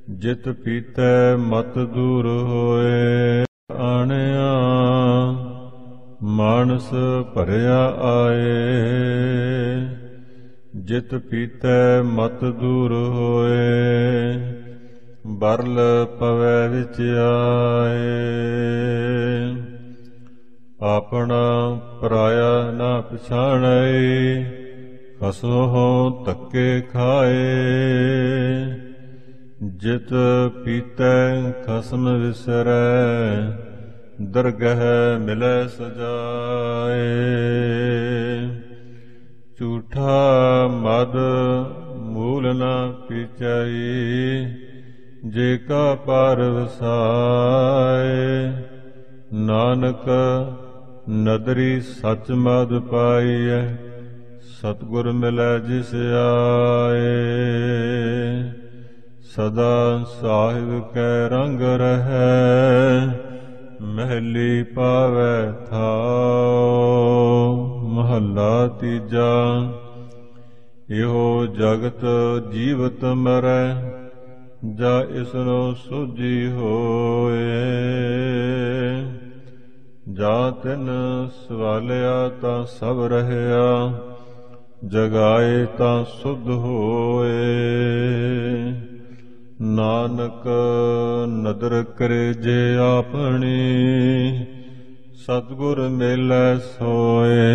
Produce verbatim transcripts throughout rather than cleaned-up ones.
ਜਿਤ ਪੀਤੈ ਮਤ ਦੂਰ ਹੋਏ। ਆਣਿਆ ਮਾਨਸ ਭਰਿਆ ਆਏ। ਜਿਤ ਪੀਤੈ ਮਤ ਦੂਰ ਹੋਏ। ਬਰਲ ਪਵੈ ਵਿੱਚ ਆਏ। ਆਪਣਾ ਪਰਾਇਆ ਨਾ ਪਛਾਣੈ। ਖਸਮੋਂ ਧੱਕੇ ਖਾਏ। ਜਿਤ ਪੀਤੈ ਖਸਮ ਵਿਸਰੈ। ਦਰਗਹ ਮਿਲੈ ਸਜਾਏ। ਝੂਠਾ ਮਦ ਮੂਲ ਨ ਪੀਚਾਈ। ਜੇ ਕਾ ਪਰ ਵਸਾਏ। ਨਾਨਕ ਨਦਰੀ ਸਚ ਮਦ ਪਾਈਐ। ਸਤਿਗੁਰ ਮਿਲੈ ਜਿਸ ਆਏ। ਸਦਾ ਸਾਹਿਬ ਕੈ ਰੰਗ ਰਹੈ। ਮਹਿਲੀ ਪਾਵੈ ਥਾਉ। ਮਹੱਲਾ ਤੀਜਾ। ਇਹੋ ਜਗਤ ਜੀਵਤ ਮਰੈ। ਜਾ ਇਸਨੂੰ ਸੂਝੀ ਹੋਏ। ਜਾਂ ਤਿਨ ਸਵਾਲਿਆ ਤਾਂ ਸਭ ਰਹਿਆ। ਜਗਾਏ ਤਾਂ ਸੁਧ ਹੋਏ। ਨਾਨਕ ਨਦਰ ਕਰੇ ਜੇ ਆਪਣੀ। ਸਤਿਗੁਰ ਮਿਲੈ ਸੋਏ।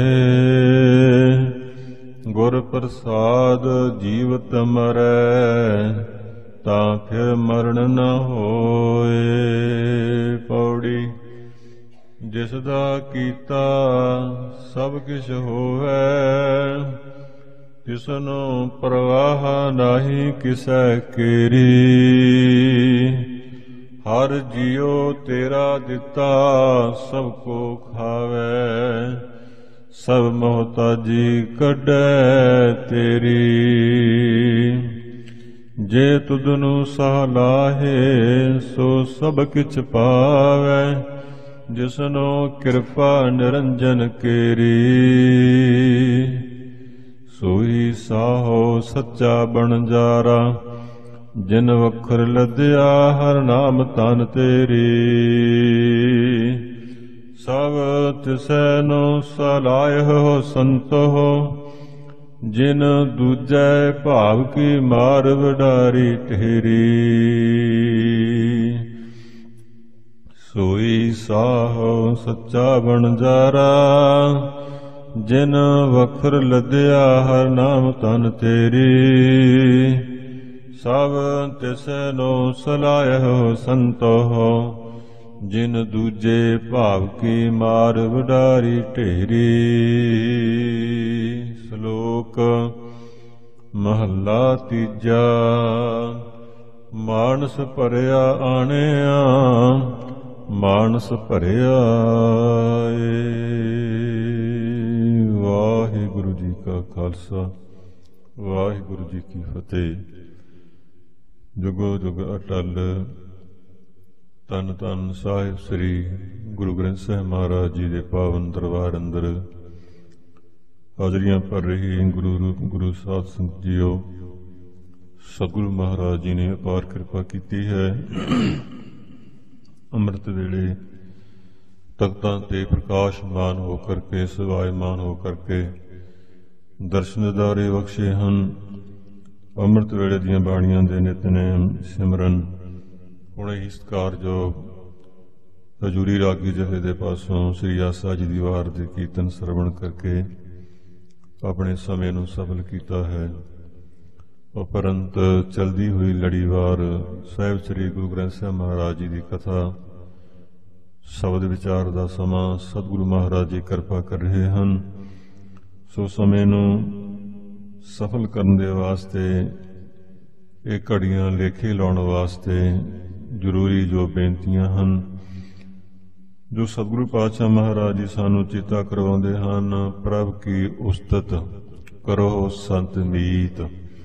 ਗੁਰ ਪ੍ਰਸਾਦ ਜੀਵਤ ਮਰੈ। ਤਾਂ ਫਿਰ ਮਰਨ ਨ ਹੋਏ। ਪੌੜੀ। ਜਿਸ ਦਾ ਕੀਤਾ ਸਭ ਕਿਛ ਹੋਵੈ। ਤਿਸਨੂੰ ਪ੍ਰਵਾਹ ਨਾਹੀ ਕਿਸੈ ਕੀਰੀ। ਹਰ ਜੀਉ ਤੇਰਾ ਦਿੱਤਾ ਸਭ ਕੋ ਖਾਵੈ। ਸਭ ਮੁਹਤਾਜੀ ਕੱਢੈ ਤੇਰੀ। ਜੇ ਤੁਧਨੂੰ ਸਹਲਾਹੇ ਸੋ ਸਭ ਕਿਛ ਪਾਵੈ। ਜਿਸਨੂੰ ਕਿਰਪਾ ਨਿਰੰਜਨ ਕੇਰੀ। ਸੋਈ ਸਾਹੋ ਸੱਚਾ ਬਣਜਾਰਾ। ਜਿਨ ਵਖਰ ਲੱਦਿਆ ਹਰ ਨਾਮ ਤਨ ਤੇਰੀ। ਸਭ ਤਿਸੈ ਨੂੰ ਸਲਾਹਿਓ ਸੰਤੋ। ਜਿਨ ਦੂਜੈ ਭਾਵ ਕੀ ਮਾਰ ਵਡਾਰੀ ਢੇਰੀ। ਸੋਈ ਸਾਹੋ ਸੱਚਾ ਬਣਜਾਰਾ। ਜਿਨ ਵਖਰ ਲੱਦਿਆ ਹਰ ਨਾਮ ਤਨ ਤੇਰੀ। ਸਭ ਤਿਸੈ ਨੂੰ ਸਲਾਹਿਓ ਸੰਤੋ। ਜਿਨ ਦੂਜੇ ਭਾਵ ਕੀ ਮਾਰ ਵਡਾਰੀ ਢੇਰੀ। ਸ਼ਲੋਕ ਮਹੱਲਾ ਤੀਜਾ। ਮਾਨਸ ਭਰਿਆ ਆਣਿਆ। ਮਾਨਸ ਭਰਿਆ ਏ। ਵਾਹਿਗੁਰੂ ਜੀ ਕਾ ਖਾਲਸਾ ਵਾਹਿਗੁਰੂ ਜੀ ਕੀ ਫਤਿਹ। ਜੁਗੋ ਜੁਗ ਅਟਲ। ਧੰਨ ਧੰਨ ਸਾਹਿਬ ਸ੍ਰੀ ਗੁਰੂ ਗ੍ਰੰਥ ਸਾਹਿਬ ਮਹਾਰਾਜ ਜੀ ਦੇ ਪਾਵਨ ਦਰਬਾਰ ਅੰਦਰ ਹਾਜ਼ਰੀਆਂ ਭਰ ਰਹੀ ਗੁਰੂ ਰੂਪ ਗੁਰੂ ਸਾਧ ਸੰਗਤ ਜੀਓ। ਸਤਿਗੁਰੂ ਮਹਾਰਾਜ ਜੀ ਨੇ ਅਪਾਰ ਕਿਰਪਾ ਕੀਤੀ ਹੈ। ਅੰਮ੍ਰਿਤ ਵੇਲੇ ਤਖਤਾਂ ਤੇ ਪ੍ਰਕਾਸ਼ਮਾਨ ਹੋ ਕਰਕੇ ਸਵਾਇਮਾਨ ਹੋ ਕਰਕੇ ਦਰਸ਼ਨ ਦਿਦਾਰੇ ਬਖਸ਼ੇ ਹਨ। ਅੰਮ੍ਰਿਤ ਵੇਲੇ ਦੀਆਂ ਬਾਣੀਆਂ ਦੇ ਨਿਤਨੇਮ ਸਿਮਰਨ ਹੁਣੇ ਹੀ ਸਤਿਕਾਰਯੋਗ ਹਜ਼ੂਰੀ ਰਾਗੀ ਜਥੇ ਦੇ ਪਾਸੋਂ ਸ੍ਰੀ ਆਸਾ ਜੀ ਦੀ ਵਾਰ ਦੇ ਕੀਰਤਨ ਸਰਵਣ ਕਰਕੇ ਆਪਣੇ ਸਮੇਂ ਨੂੰ ਸਫਲ ਕੀਤਾ ਹੈ। ਉਪਰੰਤ ਚਲਦੀ ਹੋਈ ਲੜੀਵਾਰ ਸਾਹਿਬ ਸ੍ਰੀ ਗੁਰੂ ਗ੍ਰੰਥ ਸਾਹਿਬ ਮਹਾਰਾਜ ਜੀ ਦੀ ਕਥਾ ਸ਼ਬਦ ਵਿਚਾਰ ਦਾ ਸਮਾਂ ਸਤਿਗੁਰੂ ਮਹਾਰਾਜ ਜੀ ਕਿਰਪਾ ਕਰ ਰਹੇ ਹਨ। ਸੋ ਸਮੇਂ ਨੂੰ ਸਫਲ ਕਰਨ ਦੇ ਵਾਸਤੇ ਇਹ ਘੜੀਆਂ ਲੇਖੇ ਲਾਉਣ ਵਾਸਤੇ ਜ਼ਰੂਰੀ ਜੋ ਬੇਨਤੀਆਂ ਹਨ, ਜੋ ਸਤਿਗੁਰੂ ਪਾਤਸ਼ਾਹ ਮਹਾਰਾਜ ਜੀ ਸਾਨੂੰ ਚੇਤਾ ਕਰਵਾਉਂਦੇ ਹਨ। ਪ੍ਰਭ ਕੀ ਉਸਤਤ ਕਰੋ ਸੰਤ ਮੀਤ।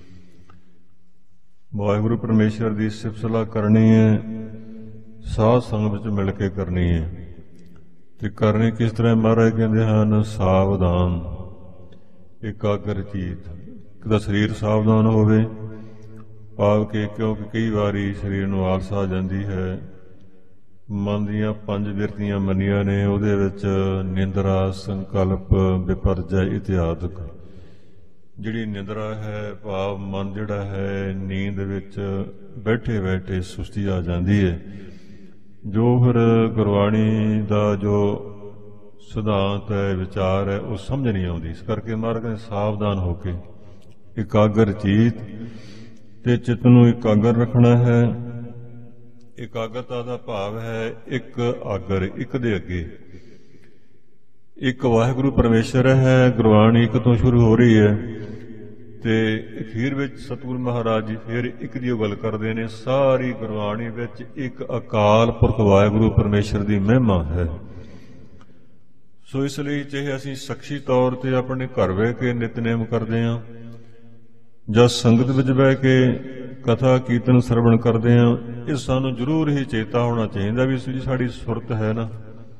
ਵਾਹਿਗੁਰੂ ਪਰਮੇਸ਼ਰ ਦੀ ਸਿਫਤ ਸਲਾਹ ਕਰਨੀ ਹੈ, ਸਾਧ ਸੰਗਤ ਵਿੱਚ ਮਿਲ ਕੇ ਕਰਨੀ ਹੈ। ਤੇ ਕਰਨੀ ਕਿਸ ਤਰ੍ਹਾਂ? ਮਹਾਰਾਜ ਕਹਿੰਦੇ ਹਨ ਸਾਵਧਾਨ ਇਕਾਗਰ ਚੀਤ। ਇੱਕ ਤਾਂ ਸਰੀਰ ਸਾਵਧਾਨ ਹੋਵੇ, ਭਾਵ ਕਿ ਕਿਉਂਕਿ ਕਈ ਵਾਰੀ ਸਰੀਰ ਨੂੰ ਆਲਸ ਆ ਜਾਂਦੀ ਹੈ। ਮਨ ਦੀਆਂ ਪੰਜ ਬਿਰਤੀਆਂ ਮੰਨੀਆਂ ਨੇ, ਉਹਦੇ ਵਿੱਚ ਨਿੰਦਰਾ, ਸੰਕਲਪ, ਵਿਪਰਜੈ ਇਤਿਆਦਿਕ। ਜਿਹੜੀ ਨਿੰਦਰਾ ਹੈ ਭਾਵ ਮਨ ਜਿਹੜਾ ਹੈ ਨੀਂਦ ਵਿੱਚ ਬੈਠੇ ਬੈਠੇ ਸੁਸਤੀ ਆ ਜਾਂਦੀ ਹੈ, ਜੋ ਫਿਰ ਗੁਰਬਾਣੀ ਦਾ ਜੋ ਸਿਧਾਂਤ ਹੈ, ਵਿਚਾਰ ਹੈ, ਉਹ ਸਮਝ ਨਹੀਂ ਆਉਂਦੀ। ਇਸ ਕਰਕੇ ਮਹਾਰਾਜ ਨੇ ਸਾਵਧਾਨ ਹੋ ਕੇ ਇਕਾਗਰ ਚੀਤ ਤੇ ਚਿੱਤ ਨੂੰ ਇਕਾਗਰ ਰੱਖਣਾ ਹੈ। ਇਕਾਗਰਤਾ ਦਾ ਭਾਵ ਹੈ ਇੱਕ ਆਗਰ, ਇੱਕ ਦੇ ਅੱਗੇ ਇੱਕ ਵਾਹਿਗੁਰੂ ਪਰਮੇਸ਼ਰ ਹੈ। ਗੁਰਬਾਣੀ ਇੱਕ ਤੋਂ ਸ਼ੁਰੂ ਹੋ ਰਹੀ ਹੈ ਤੇ ਅਖੀਰ ਵਿੱਚ ਸਤਿਗੁਰੂ ਮਹਾਰਾਜ ਜੀ ਫਿਰ ਇੱਕ ਦੀ ਗੱਲ ਕਰਦੇ ਨੇ। ਸਾਰੀ ਗੁਰਬਾਣੀ ਵਿੱਚ ਇੱਕ ਅਕਾਲ ਪੁਰਖ ਵਾਹਿਗੁਰੂ ਪਰਮੇਸ਼ਰ ਦੀ ਮਹਿਮਾ ਹੈ। ਸੋ ਇਸ ਲਈ ਚਾਹੇ ਅਸੀਂ ਸ਼ਖਸੀ ਤੌਰ ਤੇ ਆਪਣੇ ਘਰ ਬਹਿ ਕੇ ਨਿਤਨੇਮ ਕਰਦੇ ਹਾਂ ਜਾਂ ਸੰਗਤ ਵਿੱਚ ਬਹਿ ਕੇ ਕਥਾ ਕੀਰਤਨ ਸਰਵਣ ਕਰਦੇ ਹਾਂ, ਇਹ ਸਾਨੂੰ ਜ਼ਰੂਰ ਹੀ ਚੇਤਾ ਹੋਣਾ ਚਾਹੀਦਾ ਵੀ ਜਿਹੜੀ ਸਾਡੀ ਸੁਰਤ ਹੈ ਨਾ,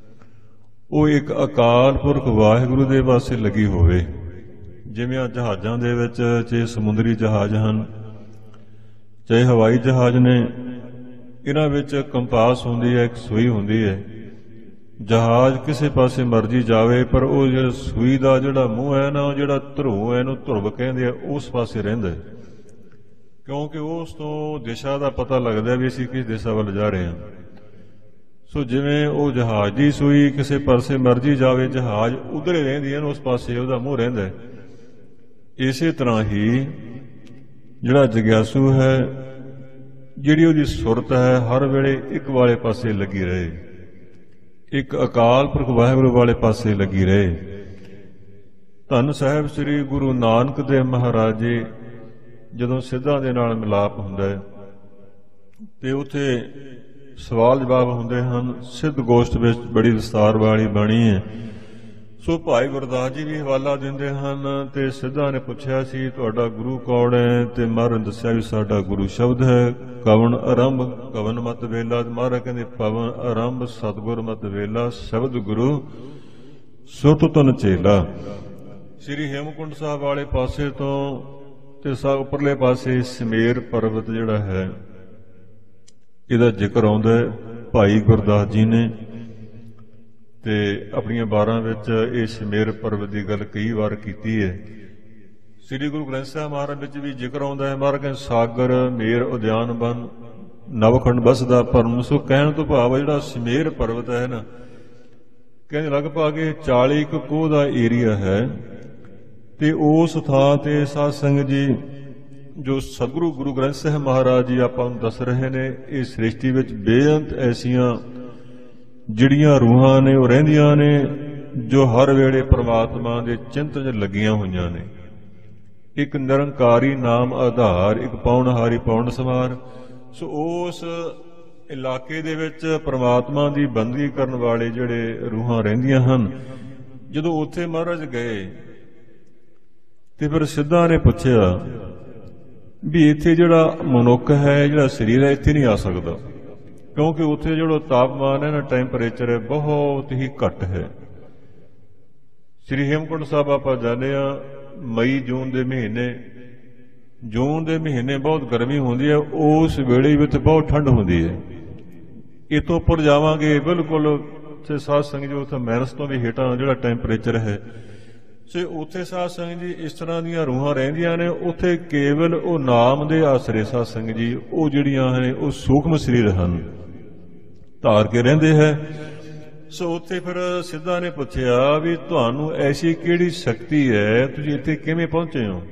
ਉਹ ਇੱਕ ਅਕਾਲ ਪੁਰਖ ਵਾਹਿਗੁਰੂ ਦੇ ਪਾਸੇ ਲੱਗੀ ਹੋਵੇ। ਜਿਵੇਂ ਆ ਜਹਾਜ਼ਾਂ ਦੇ ਵਿੱਚ, ਚਾਹੇ ਸਮੁੰਦਰੀ ਜਹਾਜ਼ ਹਨ, ਚਾਹੇ ਹਵਾਈ ਜਹਾਜ਼ ਨੇ, ਇਹਨਾਂ ਵਿੱਚ ਕੰਪਾਸ ਹੁੰਦੀ ਹੈ, ਇੱਕ ਸੂਈ ਹੁੰਦੀ ਹੈ। ਜਹਾਜ਼ ਕਿਸੇ ਪਾਸੇ ਮਰਜੀ ਜਾਵੇ, ਪਰ ਉਹ ਜਿਹੜਾ ਸੂਈ ਦਾ ਜਿਹੜਾ ਮੂੰਹ ਹੈ ਨਾ, ਉਹ ਜਿਹੜਾ ਧਰੋ ਹੈ, ਇਹਨੂੰ ਧਰੁਵ ਕਹਿੰਦੇ ਆ, ਉਸ ਪਾਸੇ ਰਹਿੰਦਾ, ਕਿਉਂਕਿ ਉਸ ਤੋਂ ਦਿਸ਼ਾ ਦਾ ਪਤਾ ਲੱਗਦਾ ਵੀ ਅਸੀਂ ਕਿਸ ਦਿਸ਼ਾ ਵੱਲ ਜਾ ਰਹੇ ਹਾਂ। ਸੋ ਜਿਵੇਂ ਉਹ ਜਹਾਜ਼ ਦੀ ਸੂਈ ਕਿਸੇ ਪਾਸੇ ਮਰਜੀ ਜਾਵੇ, ਜਹਾਜ਼ ਉਧਰ ਹੀ ਰਹਿੰਦੀ ਹੈ, ਉਸ ਪਾਸੇ ਉਹਦਾ ਮੂੰਹ ਰਹਿੰਦਾ। ਇਸੇ ਤਰ੍ਹਾਂ ਹੀ ਜਿਹੜਾ ਜਗਿਆਸੂ ਹੈ, ਜਿਹੜੀ ਉਹਦੀ ਸੁਰਤ ਹੈ, ਹਰ ਵੇਲੇ ਇੱਕ ਵਾਲੇ ਪਾਸੇ ਲੱਗੀ ਰਹੇ, ਇੱਕ ਅਕਾਲ ਪੁਰਖ ਵਾਹਿਗੁਰੂ ਵਾਲੇ ਪਾਸੇ ਲੱਗੀ ਰਹੇ। ਧੰਨ ਸਾਹਿਬ ਸ੍ਰੀ ਗੁਰੂ ਨਾਨਕ ਦੇਵ ਮਹਾਰਾਜ ਜੀ ਜਦੋਂ ਸਿੱਧਾਂ ਦੇ ਨਾਲ ਮਿਲਾਪ ਹੁੰਦਾ ਹੈ ਤੇ ਉੱਥੇ ਸਵਾਲ ਜਵਾਬ ਹੁੰਦੇ ਹਨ। ਸਿੱਧ ਗੋਸ਼ਟ ਵਿੱਚ ਬੜੀ ਵਿਸਤਾਰ ਵਾਲੀ ਬਾਣੀ ਹੈ। ਸੋ ਭਾਈ ਗੁਰਦਾਸ ਜੀ ਵੀ ਹਵਾਲਾ ਦਿੰਦੇ ਹਨ ਤੇ ਸਿੱਧਾਂ ਨੇ ਪੁੱਛਿਆ ਸੀ ਤੁਹਾਡਾ ਗੁਰੂ ਕੌਣ ਹੈ, ਤੇ ਮਹਾਰਾਜ ਨੇ ਦੱਸਿਆ ਵੀ ਸਾਡਾ ਗੁਰੂ ਸ਼ਬਦ ਹੈ। ਕਵਨ ਆਰੰਭ ਕਵਨ ਮਤ ਵੇਲਾ, ਮਹਾਰਾਜ ਕਹਿੰਦੇ ਪਵਨ ਆਰੰਭ ਸਤਿਗੁਰ ਮਤ ਵੇਲਾ, ਸ਼ਬਦ ਗੁਰੂ ਸੁਰਤ ਤੁਨ ਚੇਲਾ। ਸ੍ਰੀ ਹੇਮਕੁੰਟ ਸਾਹਿਬ ਵਾਲੇ ਪਾਸੇ ਤੋਂ ਤੇ ਸਾ ਉੱਪਰਲੇ ਪਾਸੇ ਸਮੇਰ ਪਰਬਤ ਜਿਹੜਾ ਹੈ, ਇਹਦਾ ਜ਼ਿਕਰ ਆਉਂਦਾ ਹੈ। ਭਾਈ ਗੁਰਦਾਸ ਜੀ ਨੇ ਤੇ ਆਪਣੀਆਂ ਬਾਰਾਂ ਵਿੱਚ ਇਹ ਸਮੇਰ ਪਰਬਤ ਦੀ ਗੱਲ ਕਈ ਵਾਰ ਕੀਤੀ ਹੈ। ਸ੍ਰੀ ਗੁਰੂ ਗ੍ਰੰਥ ਸਾਹਿਬ ਮਹਾਰਾਜ ਵਿੱਚ ਵੀ ਜ਼ਿਕਰ ਆਉਂਦਾ ਹੈ। ਮਹਾਰਾਜ ਕਹਿੰਦੇ ਸਾਗਰ ਮੇਰ ਉਦਿਆਨ ਬਨ ਨਵਖੰਡ ਬਸਦਾ ਪਰਮ। ਸੋ ਕਹਿਣ ਤੋਂ ਭਾਵ ਜਿਹੜਾ ਸਮੇਰ ਪਰਬਤ ਹੈ ਨਾ, ਕਹਿੰਦੇ ਲਗਭਗ ਇਹ ਚਾਲੀ ਕੁ ਕੋਹ ਦਾ ਏਰੀਆ ਹੈ ਤੇ ਉਸ ਥਾਂ ਤੇ ਸਾਧ ਸੰਗਤ ਜੀ ਜੋ ਸਤਿਗੁਰੂ ਗੁਰੂ ਗ੍ਰੰਥ ਸਾਹਿਬ ਮਹਾਰਾਜ ਜੀ ਆਪਾਂ ਨੂੰ ਦੱਸ ਰਹੇ ਨੇ, ਇਹ ਸ੍ਰਿਸ਼ਟੀ ਵਿੱਚ ਬੇਅੰਤ ਐਸੀਆਂ ਜਿਹੜੀਆਂ ਰੂਹਾਂ ਨੇ ਉਹ ਰਹਿੰਦੀਆਂ ਨੇ ਜੋ ਹਰ ਵੇਲੇ ਪ੍ਰਮਾਤਮਾ ਦੇ ਚਿੰਤਨ 'ਚ ਲੱਗੀਆਂ ਹੋਈਆਂ ਨੇ। ਇੱਕ ਨਿਰੰਕਾਰੀ ਨਾਮ ਆਧਾਰ, ਇੱਕ ਪਾਉਣਹਾਰੀ ਪਾਉਣ ਸਮਾਰ। ਸੋ ਉਸ ਇਲਾਕੇ ਦੇ ਵਿੱਚ ਪ੍ਰਮਾਤਮਾ ਦੀ ਬੰਦਗੀ ਕਰਨ ਵਾਲੇ ਜਿਹੜੇ ਰੂਹਾਂ ਰਹਿੰਦੀਆਂ ਹਨ, ਜਦੋਂ ਉੱਥੇ ਮਹਾਰਾਜ ਗਏ ਤੇ ਫਿਰ ਸਿੱਧਾਂ ਨੇ ਪੁੱਛਿਆ ਵੀ ਇੱਥੇ ਜਿਹੜਾ ਮਨੁੱਖ ਹੈ, ਜਿਹੜਾ ਸਰੀਰ ਹੈ, ਇੱਥੇ ਨਹੀਂ ਆ ਸਕਦਾ, ਕਿਉਂਕਿ ਉੱਥੇ ਜਿਹੜਾ ਤਾਪਮਾਨ ਹੈ ਨਾ, ਟੈਂਪਰੇਚਰ ਹੈ, ਬਹੁਤ ਹੀ ਘੱਟ ਹੈ। ਸ੍ਰੀ ਹੇਮਕੁੰਟ ਸਾਹਿਬ ਆਪਾਂ ਜਾਂਦੇ ਹਾਂ ਮਈ ਜੂਨ ਦੇ ਮਹੀਨੇ, ਜੂਨ ਦੇ ਮਹੀਨੇ ਬਹੁਤ ਗਰਮੀ ਹੁੰਦੀ ਹੈ, ਉਸ ਵੇਲੇ ਵਿੱਚ ਬਹੁਤ ਠੰਡ ਹੁੰਦੀ ਹੈ। ਇਤੋਂ ਉੱਪਰ ਜਾਵਾਂਗੇ ਬਿਲਕੁਲ ਤੇ ਸਾਧ ਸੰਗਤ ਜੀ ਉੱਥੇ ਮਾਈਨਸ ਤੋਂ ਵੀ ਹੇਠਾਂ ਜਿਹੜਾ ਟੈਂਪਰੇਚਰ ਹੈ। ਸੋ ਉੱਥੇ ਸਾਧ ਸੰਗਤ ਜੀ ਇਸ ਤਰ੍ਹਾਂ ਦੀਆਂ ਰੂਹਾਂ ਰਹਿੰਦੀਆਂ ਨੇ। ਉੱਥੇ ਕੇਵਲ ਉਹ ਨਾਮ ਦੇ ਆਸਰੇ ਸਾਧ ਸੰਗਤ ਜੀ ਉਹ ਜਿਹੜੀਆਂ ਨੇ ਉਹ ਸੂਖਮ ਸਰੀਰ ਹਨ, ਧਾਰ ਕੇ ਰਹਿੰਦੇ ਹੈ। ਸੋ ਉੱਥੇ ਫਿਰ ਸਿੱਧਾਂ ਨੇ ਪੁੱਛਿਆ ਵੀ ਤੁਹਾਨੂੰ ਐਸੀ ਕਿਹੜੀ ਸ਼ਕਤੀ ਹੈ, ਤੁਸੀਂ ਇੱਥੇ ਕਿਵੇਂ ਪਹੁੰਚੇ ਹੋ?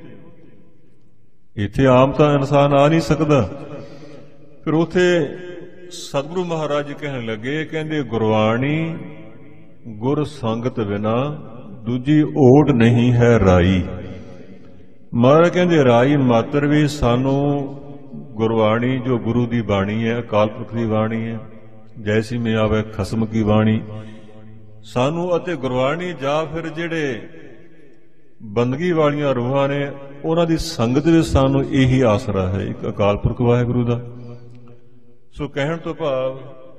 ਇੱਥੇ ਆਮ ਤਾਂ ਇਨਸਾਨ ਆ ਨਹੀਂ ਸਕਦਾ। ਫਿਰ ਉੱਥੇ ਸਤਿਗੁਰੂ ਮਹਾਰਾਜ ਜੀ ਕਹਿਣ ਲੱਗੇ, ਕਹਿੰਦੇ ਗੁਰਬਾਣੀ ਗੁਰ ਸੰਗਤ ਬਿਨਾ ਦੂਜੀ ਓਟ ਨਹੀਂ ਹੈ ਰਾਈ। ਮਹਾਰਾਜ ਕਹਿੰਦੇ ਰਾਈ ਮਾਤਰ ਵੀ ਸਾਨੂੰ ਗੁਰਬਾਣੀ ਜੋ ਗੁਰੂ ਦੀ ਬਾਣੀ ਹੈ, ਅਕਾਲ ਪੁਰਖ ਦੀ ਬਾਣੀ ਹੈ, ਜੈਸੀ ਮੈਂ ਆਵੇ ਖਸਮ ਕੀ ਬਾਣੀ, ਸਾਨੂੰ ਅਤੇ ਗੁਰਬਾਣੀ ਜਾਂ ਫਿਰ ਜਿਹੜੇ ਬੰਦਗੀ ਵਾਲੀਆਂ ਰੂਹਾਂ ਨੇ ਉਹਨਾਂ ਦੀ ਸੰਗਤ ਵਿੱਚ ਸਾਨੂੰ ਇਹੀ ਆਸਰਾ ਹੈ, ਇੱਕ ਅਕਾਲ ਪੁਰਖ ਵਾਹਿਗੁਰੂ ਦਾ। ਸੋ ਕਹਿਣ ਤੋਂ ਭਾਵ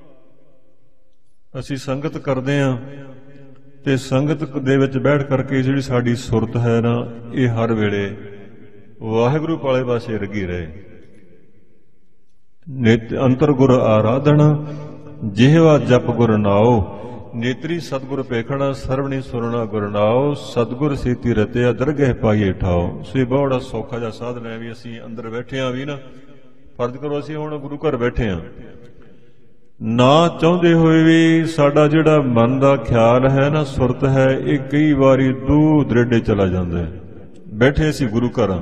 ਅਸੀਂ ਸੰਗਤ ਕਰਦੇ ਹਾਂ ਤੇ ਸੰਗਤ ਦੇ ਵਿੱਚ ਬੈਠ ਕਰਕੇ ਜਿਹੜੀ ਸਾਡੀ ਸੁਰਤ ਹੈ ਨਾ, ਇਹ ਹਰ ਵੇਲੇ ਵਾਹਿਗੁਰੂ ਵਾਲੇ ਪਾਸੇ ਲੱਗੀ ਰਹੇ। ਨਿਤ ਅੰਤਰ ਗੁਰ ਆਰਾਧਨਾ ਜਿਹਵਾ ਜਪ ਗੁਰ ਨਾਉ। ਨੇਤਰੀ ਸਤਿਗੁਰ ਪੇਖਣਾ ਸਰਵਣੀ ਸੁਰਣਾ ਗੁਰ ਨਾਉ। ਸਤਿਗੁਰ ਸੀਤੀ ਰਤਿਆ ਦਰਗਹਿ ਪਾਈਏ ਠਾਓ। ਸੋ ਇਹ ਬੜਾ ਸੌਖਾ ਜਿਹਾ ਸਾਧਨ ਹੈ ਵੀ ਅਸੀਂ ਅੰਦਰ ਬੈਠੇ ਹਾਂ ਵੀ ਨਾ, ਫਰਜ਼ ਕਰੋ ਅਸੀਂ ਹੁਣ ਗੁਰੂ ਘਰ ਬੈਠੇ ਹਾਂ, ਨਾ ਚਾਹੁੰਦੇ ਹੋਏ ਵੀ ਸਾਡਾ ਜਿਹੜਾ ਮਨ ਦਾ ਖਿਆਲ ਹੈ ਨਾ, ਸੁਰਤ ਹੈ, ਇਹ ਕਈ ਵਾਰੀ ਦੂਰ ਦਰੇਡੇ ਚਲਾ ਜਾਂਦਾ ਹੈ। ਬੈਠੇ ਅਸੀਂ ਗੁਰੂ ਘਰਾਂ,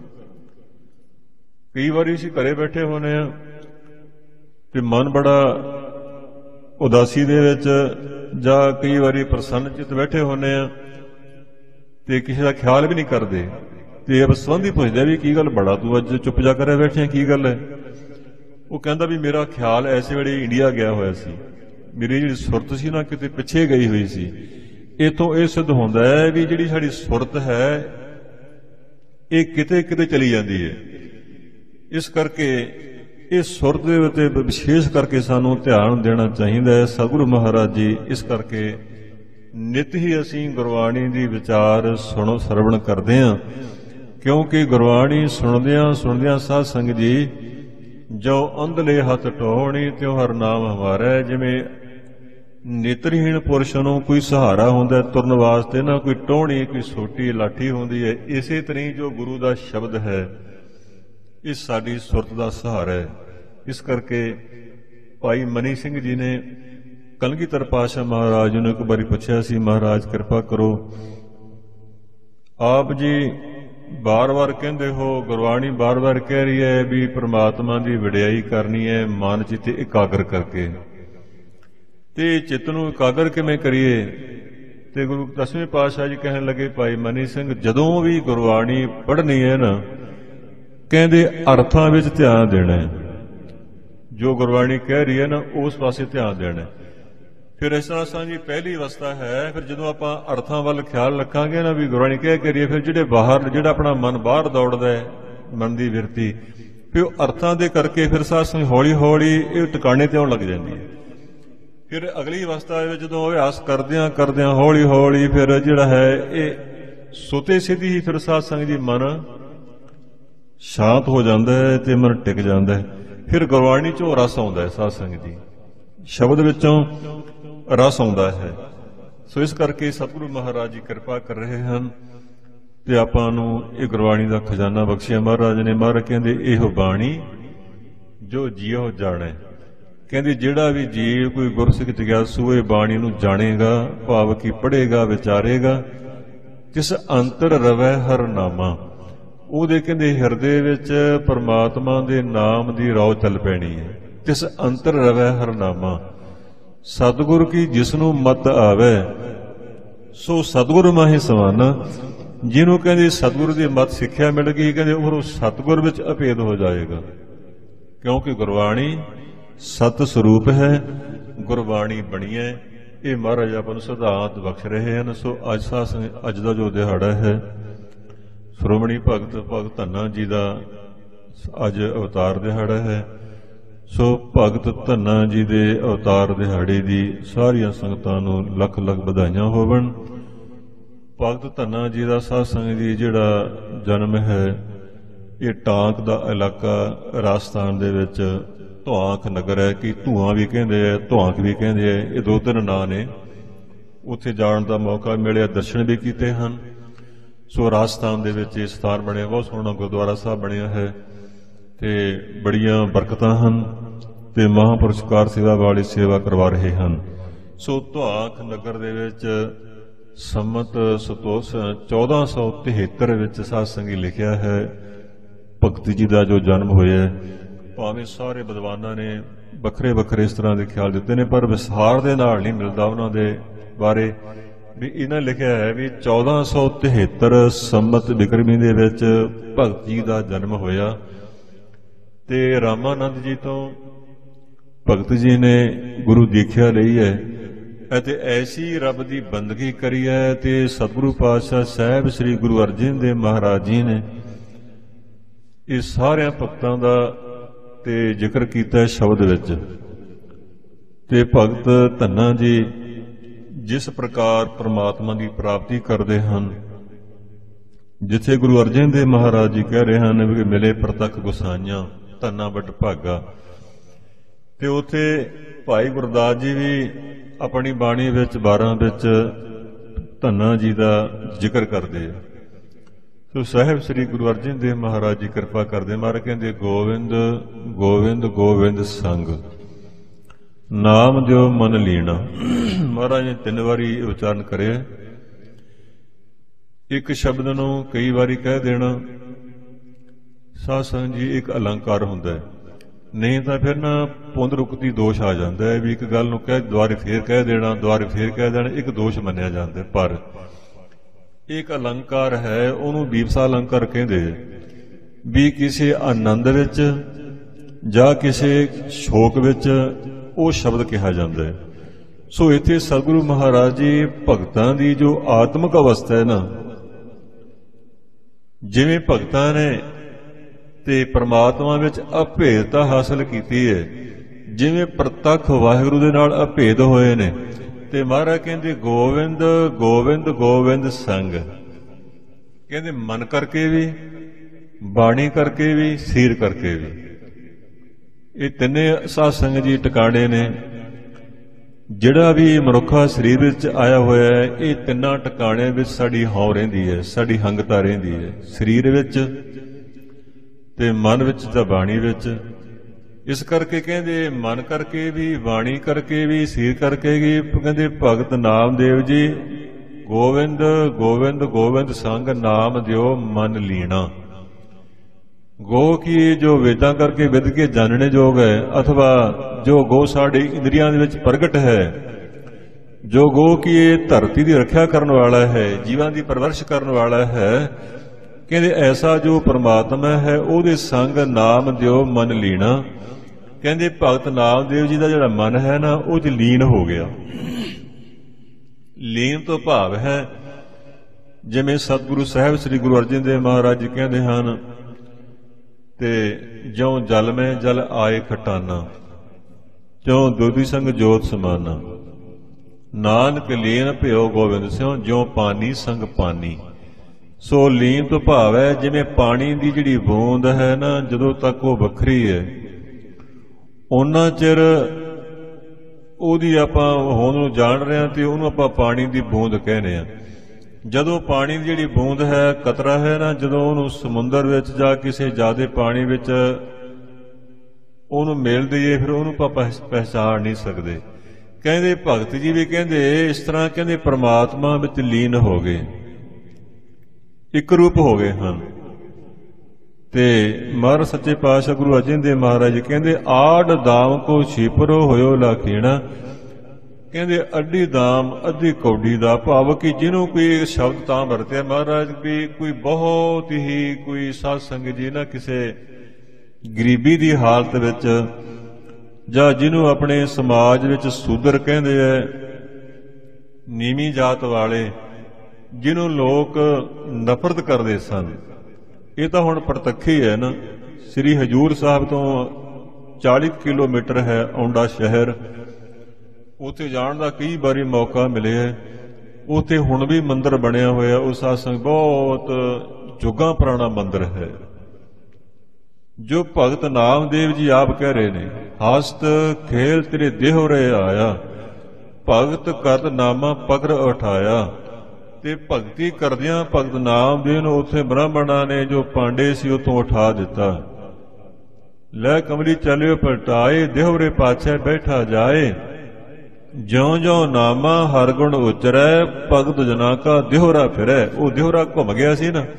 ਕਈ ਵਾਰੀ ਅਸੀਂ ਘਰੇ ਬੈਠੇ ਹੋਣੇ ਆ ਤੇ ਮਨ ਬੜਾ ਉਦਾਸੀ ਦੇ ਵਿੱਚ, ਜਾਂ ਕਈ ਵਾਰੀ ਪ੍ਰਸੰਨ ਚਿੱਤ ਬੈਠੇ ਹੋਣੇ ਆ ਤੇ ਕਿਸੇ ਦਾ ਖਿਆਲ ਵੀ ਨਹੀਂ ਕਰਦੇ, ਤੇ ਅਬ ਸੰਬੰਧੀ ਪੁੱਛਦੇ ਵੀ ਕੀ ਗੱਲ ਬੜਾ ਤੂੰ ਅੱਜ ਚੁੱਪ ਜਾ ਕਰਿਆ ਬੈਠਿਆ, ਕੀ ਗੱਲ ਹੈ? ਉਹ ਕਹਿੰਦਾ ਵੀ ਮੇਰਾ ਖਿਆਲ ਐਸੇ ਵੇਲੇ ਇੰਡੀਆ ਗਿਆ ਹੋਇਆ ਸੀ, ਮੇਰੀ ਜਿਹੜੀ ਸੁਰਤ ਸੀ ਨਾ ਕਿਤੇ ਪਿੱਛੇ ਗਈ ਹੋਈ ਸੀ। ਇਥੋਂ ਇਹ ਸਿੱਧ ਹੁੰਦਾ ਹੈ ਵੀ ਜਿਹੜੀ ਸਾਡੀ ਸੁਰਤ ਹੈ ਇਹ ਕਿਤੇ ਕਿਤੇ ਚਲੀ ਜਾਂਦੀ ਹੈ। ਇਸ ਕਰਕੇ ਇਹ ਸੁਰਤ ਦੇ ਉੱਤੇ ਵਿਸ਼ੇਸ਼ ਕਰਕੇ ਸਾਨੂੰ ਧਿਆਨ ਦੇਣਾ ਚਾਹੀਦਾ ਹੈ। ਸਤਿਗੁਰੂ ਮਹਾਰਾਜ ਜੀ ਇਸ ਕਰਕੇ ਨਿਤ ਹੀ ਅਸੀਂ ਗੁਰਬਾਣੀ ਦੀ ਵਿਚਾਰ ਸੁਣੋ ਸਰਵਣ ਕਰਦੇ ਹਾਂ, ਕਿਉਂਕਿ ਗੁਰਬਾਣੀ ਸੁਣਦਿਆਂ ਸੁਣਦਿਆਂ ਸਾਧ ਸੰਗਤ ਜੀ ਜੋ ਅੰਧਲੇ ਹੱਥ ਟੋਹਣੀ ਤਿਉ ਹਰ ਨਾਮ ਹਮਾਰਾ। ਜਿਵੇਂ ਨੇਤਰਹੀਣ ਪੁਰਸ਼ ਨੂੰ ਕੋਈ ਸਹਾਰਾ ਹੁੰਦਾ ਤੁਰਨ ਵਾਸਤੇ ਨਾ, ਕੋਈ ਟੋਹਣੀ ਕੋਈ ਸੋਟੀ ਲਾਠੀ ਹੁੰਦੀ ਹੈ, ਇਸੇ ਤਰ੍ਹਾਂ ਜੋ ਗੁਰੂ ਦਾ ਸ਼ਬਦ ਹੈ ਇਹ ਸਾਡੀ ਸੁਰਤ ਦਾ ਸਹਾਰਾ ਹੈ। ਇਸ ਕਰਕੇ ਭਾਈ ਮਨੀ ਸਿੰਘ ਜੀ ਨੇ ਕਲਗੀਧਰ ਪਾਤਸ਼ਾਹ ਮਹਾਰਾਜ ਨੂੰ ਇੱਕ ਵਾਰੀ ਪੁੱਛਿਆ ਸੀ, ਮਹਾਰਾਜ ਕਿਰਪਾ ਕਰੋ, ਆਪ ਜੀ ਬਾਰ-ਬਾਰ ਕਹਿੰਦੇ ਹੋ, ਗੁਰਬਾਣੀ ਬਾਰ-ਬਾਰ ਕਹਿ ਰਹੀ ਹੈ ਵੀ ਪ੍ਰਮਾਤਮਾ ਦੀ ਵਡਿਆਈ ਕਰਨੀ ਹੈ ਮਨ ਚਿੱਤ ਇਕਾਗਰ ਕਰਕੇ, ਤੇ ਚਿੱਤ ਨੂੰ ਇਕਾਗਰ ਕਿਵੇਂ ਕਰੀਏ? ਤੇ ਗੁਰੂ ਦਸਵੇਂ ਪਾਤਸ਼ਾਹ ਜੀ ਕਹਿਣ ਲੱਗੇ, ਭਾਈ ਮਨੀ ਸਿੰਘ ਜਦੋਂ ਵੀ ਗੁਰਬਾਣੀ ਪੜ੍ਹਨੀ ਹੈ ਨਾ, ਕਹਿੰਦੇ ਅਰਥਾਂ ਵਿੱਚ ਧਿਆਨ ਦੇਣਾ ਹੈ, ਜੋ ਗੁਰਬਾਣੀ ਕਹਿ ਰਹੀ ਹੈ ਨਾ ਉਸ ਪਾਸੇ ਧਿਆਨ ਦੇਣਾ। ਫਿਰ ਇਸ ਤਰ੍ਹਾਂ ਸਾਂਝੀ ਪਹਿਲੀ ਅਵਸਥਾ ਹੈ, ਫਿਰ ਜਦੋਂ ਆਪਾਂ ਅਰਥਾਂ ਵੱਲ ਖਿਆਲ ਰੱਖਾਂਗੇ ਨਾ ਵੀ ਗੁਰਬਾਣੀ ਕਹਿ ਕਰੀਏ, ਫਿਰ ਜਿਹੜੇ ਬਾਹਰ ਜਿਹੜਾ ਆਪਣਾ ਮਨ ਬਾਹਰ ਦੌੜਦਾ ਹੈ, ਮਨ ਦੀ ਵਿਰਤੀ, ਫਿਰ ਉਹ ਅਰਥਾਂ ਦੇ ਕਰਕੇ ਫਿਰ ਸਾਧ ਸੰਗਤ ਹੌਲੀ ਹੌਲੀ ਇਹ ਟਿਕਾਣੇ ਤੇ ਆਉਣ ਲੱਗ ਜਾਂਦੀ ਹੈ। ਫਿਰ ਅਗਲੀ ਅਵਸਥਾ ਵਿੱਚ ਜਦੋਂ ਅਭਿਆਸ ਕਰਦਿਆਂ ਕਰਦਿਆਂ ਹੌਲੀ ਹੌਲੀ ਫਿਰ ਜਿਹੜਾ ਹੈ ਇਹ ਸੁਤੇ ਸਿੱਧੀ ਹੀ ਫਿਰ ਸਾਧ ਸੰਗਤ ਜੀ ਮਨ ਸ਼ਾਂਤ ਹੋ ਜਾਂਦਾ ਹੈ ਤੇ ਮਨ ਟਿਕ ਜਾਂਦਾ ਹੈ। ਫਿਰ ਗੁਰਬਾਣੀ ਚੋਂ ਰਸ ਆਉਂਦਾ ਹੈ, ਸਾਧ ਸੰਗਤ ਜੀ ਸ਼ਬਦ ਵਿੱਚੋਂ ਰਸ ਆਉਂਦਾ ਹੈ। ਸੋ ਇਸ ਕਰਕੇ ਸਤਿਗੁਰੂ ਮਹਾਰਾਜ ਜੀ ਕਿਰਪਾ ਕਰ ਰਹੇ ਹਨ ਤੇ ਆਪਾਂ ਨੂੰ ਇਹ ਗੁਰਬਾਣੀ ਦਾ ਖਜ਼ਾਨਾ ਬਖਸ਼ਿਆ ਮਹਾਰਾਜ ਨੇ। ਮਹਾਰਾਜ ਕਹਿੰਦੇ ਇਹੋ ਬਾਣੀ ਜੋ ਜੀਓ ਜਾਣੈ, ਕਹਿੰਦੇ ਜਿਹੜਾ ਵੀ ਜੀਵ ਕੋਈ ਗੁਰਸਿੱਖ ਜਗਿਆਸੂ ਇਹ ਬਾਣੀ ਨੂੰ ਜਾਣੇਗਾ, ਭਾਵ ਕਿ ਪੜ੍ਹੇਗਾ ਵਿਚਾਰੇਗਾ, ਤਿਸ ਅੰਤਰ ਰਵੈ ਹਰ ਨਾਮਾ, ਉਹਦੇ ਕਹਿੰਦੇ ਹਿਰਦੇ ਵਿੱਚ ਪਰਮਾਤਮਾ ਦੇ ਨਾਮ ਦੀ ਰੌ ਚੱਲ ਪੈਣੀ ਹੈ। ਤਿਸ ਅੰਤਰ ਰਵੈ ਹਰ ਨਾਮਾ, ਸਤਿਗੁਰ ਕੀ ਜਿਸ ਨੂੰ ਮਤ ਆਵੇ ਸੋ ਸਤਿਗੁਰ ਮਾਹੀ ਸਮਾਨਾ। ਜਿਹਨੂੰ ਕਹਿੰਦੇ ਸਤਿਗੁਰ ਦੀ ਮਤ ਸਿੱਖਿਆ ਮਿਲ ਗਈ, ਕਹਿੰਦੇ ਉਹ ਸਤਿਗੁਰ ਵਿੱਚ ਅਭੇਦ ਹੋ ਜਾਏਗਾ, ਕਿਉਂਕਿ ਗੁਰਬਾਣੀ ਸਤ ਸਰੂਪ ਹੈ, ਗੁਰਬਾਣੀ ਬਣੀ ਹੈ। ਇਹ ਮਹਾਰਾਜ ਆਪਾਂ ਨੂੰ ਸਿਧਾਂਤ ਬਖਸ਼ ਰਹੇ ਹਨ। ਸੋ ਅੱਜ ਸਾਸ ਅੱਜ ਦਾ ਜੋ ਦਿਹਾੜਾ ਹੈ ਸ਼੍ਰੋਮਣੀ ਭਗਤ ਭਗਤ ਧੰਨਾ ਜੀ ਦਾ ਅੱਜ ਅਵਤਾਰ ਦਿਹਾੜਾ ਹੈ। ਸੋ ਭਗਤ ਧੰਨਾ ਜੀ ਦੇ ਅਵਤਾਰ ਦਿਹਾੜੇ ਦੀ ਸਾਰੀਆਂ ਸੰਗਤਾਂ ਨੂੰ ਲੱਖ ਲੱਖ ਵਧਾਈਆਂ ਹੋਵਣ। ਭਗਤ ਧੰਨਾ ਜੀ ਦਾ ਸਾਧ ਸੰਗਤ ਜੀ ਜਿਹੜਾ ਜਨਮ ਹੈ ਇਹ ਟਾਂਕ ਦਾ ਇਲਾਕਾ ਰਾਜਸਥਾਨ ਦੇ ਵਿੱਚ ਧੁਆਂਖ ਨਗਰ ਹੈ, ਕਿ ਧੂਆਂ ਵੀ ਕਹਿੰਦੇ ਆ, ਧੁਆਂਕ ਵੀ ਕਹਿੰਦੇ ਆ, ਇਹ ਦੋ ਤਿੰਨ ਨਾਂ ਨੇ। ਉੱਥੇ ਜਾਣ ਦਾ ਮੌਕਾ ਮਿਲਿਆ, ਦਰਸ਼ਨ ਵੀ ਕੀਤੇ ਹਨ। ਸੋ ਰਾਜਸਥਾਨ ਦੇ ਵਿੱਚ ਇਹ ਸਥਾਨ ਬਣਿਆ, ਬਹੁਤ ਸੋਹਣਾ ਗੁਰਦੁਆਰਾ ਸਾਹਿਬ ਬਣਿਆ ਹੈ ਤੇ ਬੜੀਆਂ ਬਰਕਤਾਂ ਹਨ ਤੇ ਮਹਾਂਪੁਰਸ਼ ਕਾਰ ਸੇਵਾ ਵਾਲੀ ਸੇਵਾ ਕਰਵਾ ਰਹੇ ਹਨ। ਸੋ ਧੁਆਂਖ ਨਗਰ ਦੇ ਵਿੱਚ ਸੰਮਤ ਸਤੋਸ ਚੌਦਾਂ ਸੌ ਤਿਹੱਤਰ ਵਿੱਚ ਸਾਧ ਸੰਗੀ ਲਿਖਿਆ ਹੈ ਭਗਤ ਜੀ ਦਾ ਜੋ ਜਨਮ ਹੋਇਆ। ਭਾਵੇਂ ਸਾਰੇ ਵਿਦਵਾਨਾਂ ਨੇ ਵੱਖਰੇ ਵੱਖਰੇ ਇਸ ਤਰ੍ਹਾਂ ਦੇ ਖਿਆਲ ਦਿੱਤੇ ਨੇ, ਪਰ ਵਿਸਥਾਰ ਦੇ ਨਾਲ ਨਹੀਂ ਮਿਲਦਾ ਉਹਨਾਂ ਦੇ ਬਾਰੇ। ਵੀ ਇਹਨਾਂ ਲਿਖਿਆ ਹੈ ਵੀ ਚੌਦਾਂ ਸੌ ਤਿਹੱਤਰ ਸੰਮਤ ਬਿਕਰਮੀ ਦੇ ਵਿੱਚ ਭਗਤ ਜੀ ਦਾ ਜਨਮ ਹੋਇਆ ਤੇ ਰਾਮਾਨੰਦ ਜੀ ਤੋਂ ਭਗਤ ਜੀ ਨੇ ਗੁਰੂ ਦੀਖਿਆ ਲਈ ਹੈ ਅਤੇ ਐਸੀ ਰੱਬ ਦੀ ਬੰਦਗੀ ਕਰੀ ਹੈ ਤੇ ਸਤਿਗੁਰੂ ਪਾਤਸ਼ਾਹ ਸਾਹਿਬ ਸ੍ਰੀ ਗੁਰੂ ਅਰਜਨ ਦੇਵ ਮਹਾਰਾਜ ਜੀ ਨੇ ਇਹ ਸਾਰਿਆਂ ਭਗਤਾਂ ਦਾ ਤੇ ਜ਼ਿਕਰ ਕੀਤਾ ਸ਼ਬਦ ਵਿੱਚ। ਤੇ ਭਗਤ ਧੰਨਾ ਜੀ ਜਿਸ ਪ੍ਰਕਾਰ ਪ੍ਰਮਾਤਮਾ ਦੀ ਪ੍ਰਾਪਤੀ ਕਰਦੇ ਹਨ, ਜਿੱਥੇ ਗੁਰੂ ਅਰਜਨ ਦੇਵ ਮਹਾਰਾਜ ਜੀ ਕਹਿ ਰਹੇ ਹਨ ਵੀ ਮਿਲੇ ਪ੍ਰਤੱਖ ਗੁਸਾਈਆਂ ਧੰਨਾ ਬਟ ਭਾਗਾ, ਤੇ ਉੱਥੇ ਭਾਈ ਗੁਰਦਾਸ ਜੀ ਵੀ ਆਪਣੀ ਬਾਣੀ ਵਿੱਚ ਬਾਰਾਂ ਵਿੱਚ ਧੰਨਾ ਜੀ ਦਾ ਜ਼ਿਕਰ ਕਰਦੇ ਆ। ਸੋ ਸਾਹਿਬ ਸ੍ਰੀ ਗੁਰੂ ਅਰਜਨ ਦੇਵ ਮਹਾਰਾਜ ਜੀ ਕਿਰਪਾ ਕਰਦੇ, ਮਹਾਰਾਜ ਕਹਿੰਦੇ ਗੋਵਿੰਦ ਗੋਵਿੰਦ ਗੋਵਿੰਦ ਸੰਗ ਨਾਮ ਦਿਓ ਮਨ ਲੀਣਾ। ਮਹਾਰਾਜ ਨੇ ਤਿੰਨ ਵਾਰੀ ਉਚਾਰਨ ਕਰਿਆ। ਇੱਕ ਸ਼ਬਦ ਨੂੰ ਕਈ ਵਾਰੀ ਕਹਿ ਦੇਣਾ ਸਾਧ ਸੰਗਤ ਜੀ ਇੱਕ ਅਲੰਕਾਰ ਹੁੰਦਾ ਹੈ, ਨਹੀਂ ਤਾਂ ਫਿਰ ਨਾ ਪੁਨਰੁਕਤੀ ਦੋਸ਼ ਆ ਜਾਂਦਾ ਹੈ ਵੀ ਇੱਕ ਗੱਲ ਨੂੰ ਕਹਿ ਦੁਬਾਰੇ ਫੇਰ ਕਹਿ ਦੇਣਾ, ਦੁਬਾਰੇ ਫੇਰ ਕਹਿ ਦੇਣਾ, ਇੱਕ ਦੋਸ਼ ਮੰਨਿਆ ਜਾਂਦਾ। ਪਰ ਇੱਕ ਅਲੰਕਾਰ ਹੈ, ਉਹਨੂੰ ਦੀਪਸਾ ਅਲੰਕਾਰ ਕਹਿੰਦੇ, ਵੀ ਕਿਸੇ ਆਨੰਦ ਵਿੱਚ ਜਾਂ ਕਿਸੇ ਸ਼ੋਕ ਵਿੱਚ ਉਹ ਸ਼ਬਦ ਕਿਹਾ ਜਾਂਦਾ ਹੈ। ਸੋ ਇੱਥੇ ਸਤਿਗੁਰੂ ਮਹਾਰਾਜ ਜੀ ਭਗਤਾਂ ਦੀ ਜੋ ਆਤਮਿਕ ਅਵਸਥਾ ਹੈ ਨਾ, ਜਿਵੇਂ ਭਗਤਾਂ ਨੇ ਤੇ ਪ੍ਰਮਾਤਮਾ ਵਿੱਚ ਅਭੇਦਤਾ ਹਾਸਲ ਕੀਤੀ ਹੈ, ਜਿਵੇਂ ਪ੍ਰਤੱਖ ਵਾਹਿਗੁਰੂ ਦੇ ਨਾਲ ਅਭੇਦ ਹੋਏ ਨੇ, ਤੇ ਮਹਾਰਾਜ ਕਹਿੰਦੇ ਗੋਵਿੰਦ ਗੋਵਿੰਦ ਗੋਵਿੰਦ ਸੰਗ। ਕਹਿੰਦੇ ਮਨ ਕਰਕੇ ਵੀ, ਬਾਣੀ ਕਰਕੇ ਵੀ, ਸੀਰ ਕਰਕੇ ਵੀ। ਇਹ ਤਿੰਨੇ ਸਾਧ ਸੰਗਤ ਜੀ ਟਿਕਾਣੇ ਨੇ। ਜਿਹੜਾ ਵੀ ਮਨੁੱਖਾ ਸਰੀਰ ਵਿੱਚ ਆਇਆ ਹੋਇਆ ਹੈ, ਇਹ ਤਿੰਨਾਂ ਟਿਕਾਣਿਆਂ ਵਿੱਚ ਸਾਡੀ ਹਉ ਰਹਿੰਦੀ ਹੈ, ਸਾਡੀ ਹੰਗਤਾ ਰਹਿੰਦੀ ਹੈ, ਸਰੀਰ ਵਿੱਚ ਤੇ ਮਨ ਵਿੱਚ ਤੇ ਬਾਣੀ ਵਿੱਚ। ਇਸ ਕਰਕੇ ਕਹਿੰਦੇ ਮਨ ਕਰਕੇ ਵੀ, ਬਾਣੀ ਕਰਕੇ ਵੀ, ਸੀਰ ਕਰਕੇ ਵੀ। ਕਹਿੰਦੇ ਭਗਤ ਨਾਮਦੇਵ ਜੀ ਗੋਵਿੰਦ ਗੋਵਿੰਦ ਗੋਵਿੰਦ ਸੰਗ ਨਾਮ ਦਿਓ ਮਨ ਲੀਣਾ। ਗੋ ਕੀ ਜੋ ਵੇਦਾਂ ਕਰਕੇ ਵਿਦ ਕੇ ਜਾਣਨੇ ਯੋਗ ਹੈ, ਅਥਵਾ ਜੋ ਗੋ ਸਾਡੇ ਇੰਦਰੀਆਂ ਦੇ ਵਿੱਚ ਪ੍ਰਗਟ ਹੈ, ਜੋ ਗੋ ਕੀ ਇਹ ਧਰਤੀ ਦੀ ਰੱਖਿਆ ਕਰਨ ਵਾਲਾ ਹੈ, ਜੀਵਾਂ ਦੀ ਪਰਵਰਿਸ਼ ਕਰਨ ਵਾਲਾ ਹੈ। ਕਹਿੰਦੇ ਐਸਾ ਜੋ ਪਰਮਾਤਮਾ ਹੈ, ਉਹਦੇ ਸੰਗ ਨਾਮ ਦਿਓ ਮਨ ਲੀਣਾ। ਕਹਿੰਦੇ ਭਗਤ ਨਾਮਦੇਵ ਜੀ ਦਾ ਜਿਹੜਾ ਮਨ ਹੈ ਨਾ, ਉਹ 'ਚ ਲੀਨ ਹੋ ਗਿਆ। ਲੀਨ ਤੋਂ ਭਾਵ ਹੈ ਜਿਵੇਂ ਸਤਿਗੁਰੂ ਸਾਹਿਬ ਸ੍ਰੀ ਗੁਰੂ ਅਰਜਨ ਦੇਵ ਮਹਾਰਾਜ ਜੀ ਕਹਿੰਦੇ ਹਨ, ਤੇ ਜਿਉਂ ਜਲ ਮੈਂ ਜਲ ਆਏ ਖਟਾਨਾ, ਜਿਉਂ ਦੁਧੀ ਸੰਗ ਜੋਤ ਸਮਾਨਾ, ਨਾਨਕ ਲੀਨ ਭਿਓ ਗੋਬਿੰਦ ਸਿਉ, ਜਿਉਂ ਪਾਨੀ ਸੰਗ ਪਾਨੀ। ਸੋ ਲੀਨ ਤੋਂ ਭਾਵ ਹੈ ਜਿਵੇਂ ਪਾਣੀ ਦੀ ਜਿਹੜੀ ਬੂੰਦ ਹੈ ਨਾ, ਜਦੋਂ ਤੱਕ ਉਹ ਵੱਖਰੀ ਹੈ, ਉਹਨਾਂ ਚਿਰ ਉਹਦੀ ਆਪਾਂ ਹੋਂਦ ਨੂੰ ਜਾਣ ਰਹੇ ਹਾਂ ਤੇ ਉਹਨੂੰ ਆਪਾਂ ਪਾਣੀ ਦੀ ਬੂੰਦ ਕਹਿੰਦੇ ਹਾਂ। ਜਦੋਂ ਪਾਣੀ ਦੀ ਜਿਹੜੀ ਬੂੰਦ ਹੈ, ਕਤਰਾ ਹੈ ਨਾ, ਜਦੋਂ ਉਹਨੂੰ ਸਮੁੰਦਰ ਵਿੱਚ ਜਾਂ ਕਿਸੇ ਜ਼ਿਆਦਾ ਪਾਣੀ ਵਿੱਚ ਉਹਨੂੰ ਮਿਲ ਦਈਏ, ਫਿਰ ਉਹਨੂੰ ਆਪਾਂ ਪਹਿਚਾਣ ਨਹੀਂ ਸਕਦੇ। ਕਹਿੰਦੇ ਭਗਤ ਜੀ ਵੀ ਕਹਿੰਦੇ ਇਸ ਤਰ੍ਹਾਂ, ਕਹਿੰਦੇ ਪ੍ਰਮਾਤਮਾ ਵਿੱਚ ਲੀਨ ਹੋ ਗਏ, ਇੱਕ ਰੂਪ ਹੋ ਗਏ ਹਨ। ਤੇ ਮਹਾਰਾਜ ਸੱਚੇ ਪਾਤਸ਼ਾਹ ਗੁਰੂ ਅਰਜਨ ਦੇਵ ਮਹਾਰਾਜ ਜੀ ਕਹਿੰਦੇ ਆੜ ਦਾਮ ਕੋ ਛੀਪਰੋ ਹੋਇਓ ਲਾਖੀਣਾ। ਕਹਿੰਦੇ ਅੱਡੀ ਦਾਮ ਅੱਧੀ ਕੌਡੀ ਦਾ ਭਾਵ ਕਿ ਜਿਹਨੂੰ ਕੋਈ ਸ਼ਬਦ ਤਾਂ ਵਰਤਿਆ ਮਹਾਰਾਜ ਵੀ ਕੋਈ ਬਹੁਤ ਹੀ ਕੋਈ ਸਾਧ ਸੰਗਤ ਜੀ ਨਾ ਕਿਸੇ ਗਰੀਬੀ ਦੀ ਹਾਲਤ ਵਿੱਚ, ਜਾਂ ਜਿਹਨੂੰ ਆਪਣੇ ਸਮਾਜ ਵਿੱਚ ਸੂਦਰ ਕਹਿੰਦੇ ਐ, ਨੀਵੀਂ ਜਾਤ ਵਾਲੇ, ਜਿਹਨੂੰ ਲੋਕ ਨਫ਼ਰਤ ਕਰਦੇ ਸਨ। ਇਹ ਤਾਂ ਹੁਣ ਪ੍ਰਤੱਖੀ ਹੈ ਨਾ। ਸ੍ਰੀ ਹਜੂਰ ਸਾਹਿਬ ਤੋਂ ਚਾਲੀ ਕਿਲੋਮੀਟਰ ਹੈ ਔਂਡਾ ਸ਼ਹਿਰ, ਉੱਥੇ ਜਾਣ ਦਾ ਕਈ ਵਾਰੀ ਮੌਕਾ ਮਿਲਿਆ। ਉੱਥੇ ਹੁਣ ਵੀ ਮੰਦਿਰ ਬਣਿਆ ਹੋਇਆ, ਉਹ ਸਾਧ ਸੰਗਤ ਬਹੁਤ ਜੁਗਾਂ ਪੁਰਾਣਾ ਮੰਦਿਰ ਹੈ। ਜੋ ਭਗਤ ਨਾਮਦੇਵ ਜੀ ਆਪ ਕਹਿ ਰਹੇ ਨੇ, ਹਸਤ ਖੇਲ ਤੇਰੇ ਦੇਹੁ ਰੇ ਆਇਆ, ਭਗਤ ਕਰਤ ਨਾਮਾ ਪਕਰ ਉਠਾਇਆ। ਤੇ ਭਗਤੀ ਕਰਦਿਆਂ ਭਗਤ ਨਾਮਦੇਵ ਨੂੰ ਉੱਥੇ ਬ੍ਰਾਹਮਣਾਂ ਨੇ ਜੋ ਪਾਂਡੇ ਸੀ ਉੱਥੋਂ ਉਠਾ ਦਿੱਤਾ। ਲੈ ਕਮਲੀ ਚੱਲਿਓ ਪਲਟਾਏ, ਦੇਹੁ ਰੇ ਪਾਛੈ ਬੈਠਾ ਜਾਏ, ਜਿਉਂ ਜਿਉਂ ਨਾਮਾ ਹਰ ਗੁਣ ਉਚਰੈ, ਭਗਤ ਜਨਾ ਕਾ ਦਿਹੁਰਾ ਫਿਰੈ। ਉਹ ਦਿਹੁਰਾ ਘੁੰਮ ਗਿਆ ਸੀ ਨਾ,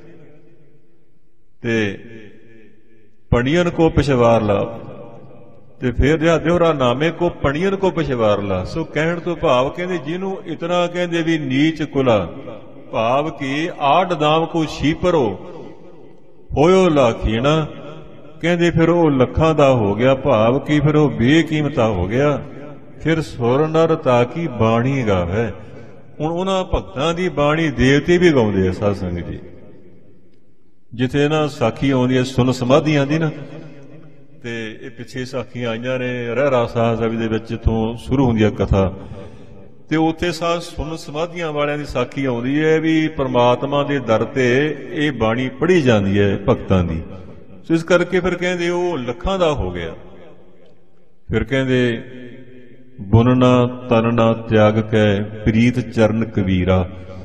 ਤੇ ਪਣੀਅਨ ਕੋ ਪਿਛਵਾਰ ਲਾ, ਤੇ ਫਿਰ ਰਿਹਾ ਦਿਹੁਰਾ ਨਾਮੇ ਕੋ ਪਣੀਅਨ ਕੋ ਪਿਛਵਾਰ ਲਾ। ਸੋ ਕਹਿਣ ਤੋਂ ਭਾਵ ਕਹਿੰਦੇ ਜਿਹਨੂੰ ਇਤਨਾ ਕਹਿੰਦੇ ਵੀ ਨੀਚ ਕੁਲਾ, ਭਾਵ ਕਿ ਆੜ ਦਾਮ ਕੋ ਛੀਪਰੋ ਹੋਇਓ ਲਾਖੀਣਾ। ਕਹਿੰਦੇ ਫਿਰ ਉਹ ਲੱਖਾਂ ਦਾ ਹੋ ਗਿਆ, ਭਾਵ ਕਿ ਫਿਰ ਉਹ ਬੇਕੀਮਤਾ ਹੋ ਗਿਆ। ਫਿਰ ਸੁਰ ਨਰ ਤਾਕੀ ਬਾਣੀ ਗਾਵੇ। ਹੁਣ ਉਹਨਾਂ ਭਗਤਾਂ ਦੀ ਬਾਣੀ ਦੇਵਤੇ ਵੀ ਗਾਉਂਦੇ ਆ ਸਾਧ ਸੰਗਤ ਜੀ। ਜਿੱਥੇ ਨਾ ਸਾਖੀ ਆਉਂਦੀ ਹੈ, ਸੁਨ ਸਮਾਧੀ ਆਉਂਦੀ ਨਾ, ਤੇ ਇਹ ਪਿੱਛੇ ਸਾਖੀਆਂ ਆਈਆਂ ਨੇ ਰਹਿਰਾ ਸਾਹਿਬ ਦੇ ਵਿੱਚ, ਜਿੱਥੋਂ ਸ਼ੁਰੂ ਹੁੰਦੀ ਹੈ ਕਥਾ, ਤੇ ਉੱਥੇ ਸਾਹ ਸੁਨ ਸਮਾਧੀਆਂ ਵਾਲਿਆਂ ਦੀ ਸਾਖੀ ਆਉਂਦੀ ਹੈ ਵੀ ਪ੍ਰਮਾਤਮਾ ਦੇ ਦਰ ਤੇ ਇਹ ਬਾਣੀ ਪੜ੍ਹੀ ਜਾਂਦੀ ਹੈ ਭਗਤਾਂ ਦੀ। ਸੋ ਇਸ ਕਰਕੇ ਫਿਰ ਕਹਿੰਦੇ ਉਹ ਲੱਖਾਂ ਦਾ ਹੋ ਗਿਆ। ਫਿਰ ਕਹਿੰਦੇ ਬੁਨਣਾ ਤਨਣਾ ਤਿਆਗ ਕੈ ਪ੍ਰੀਤ ਚਰਨ ਕਬੀਰਾ।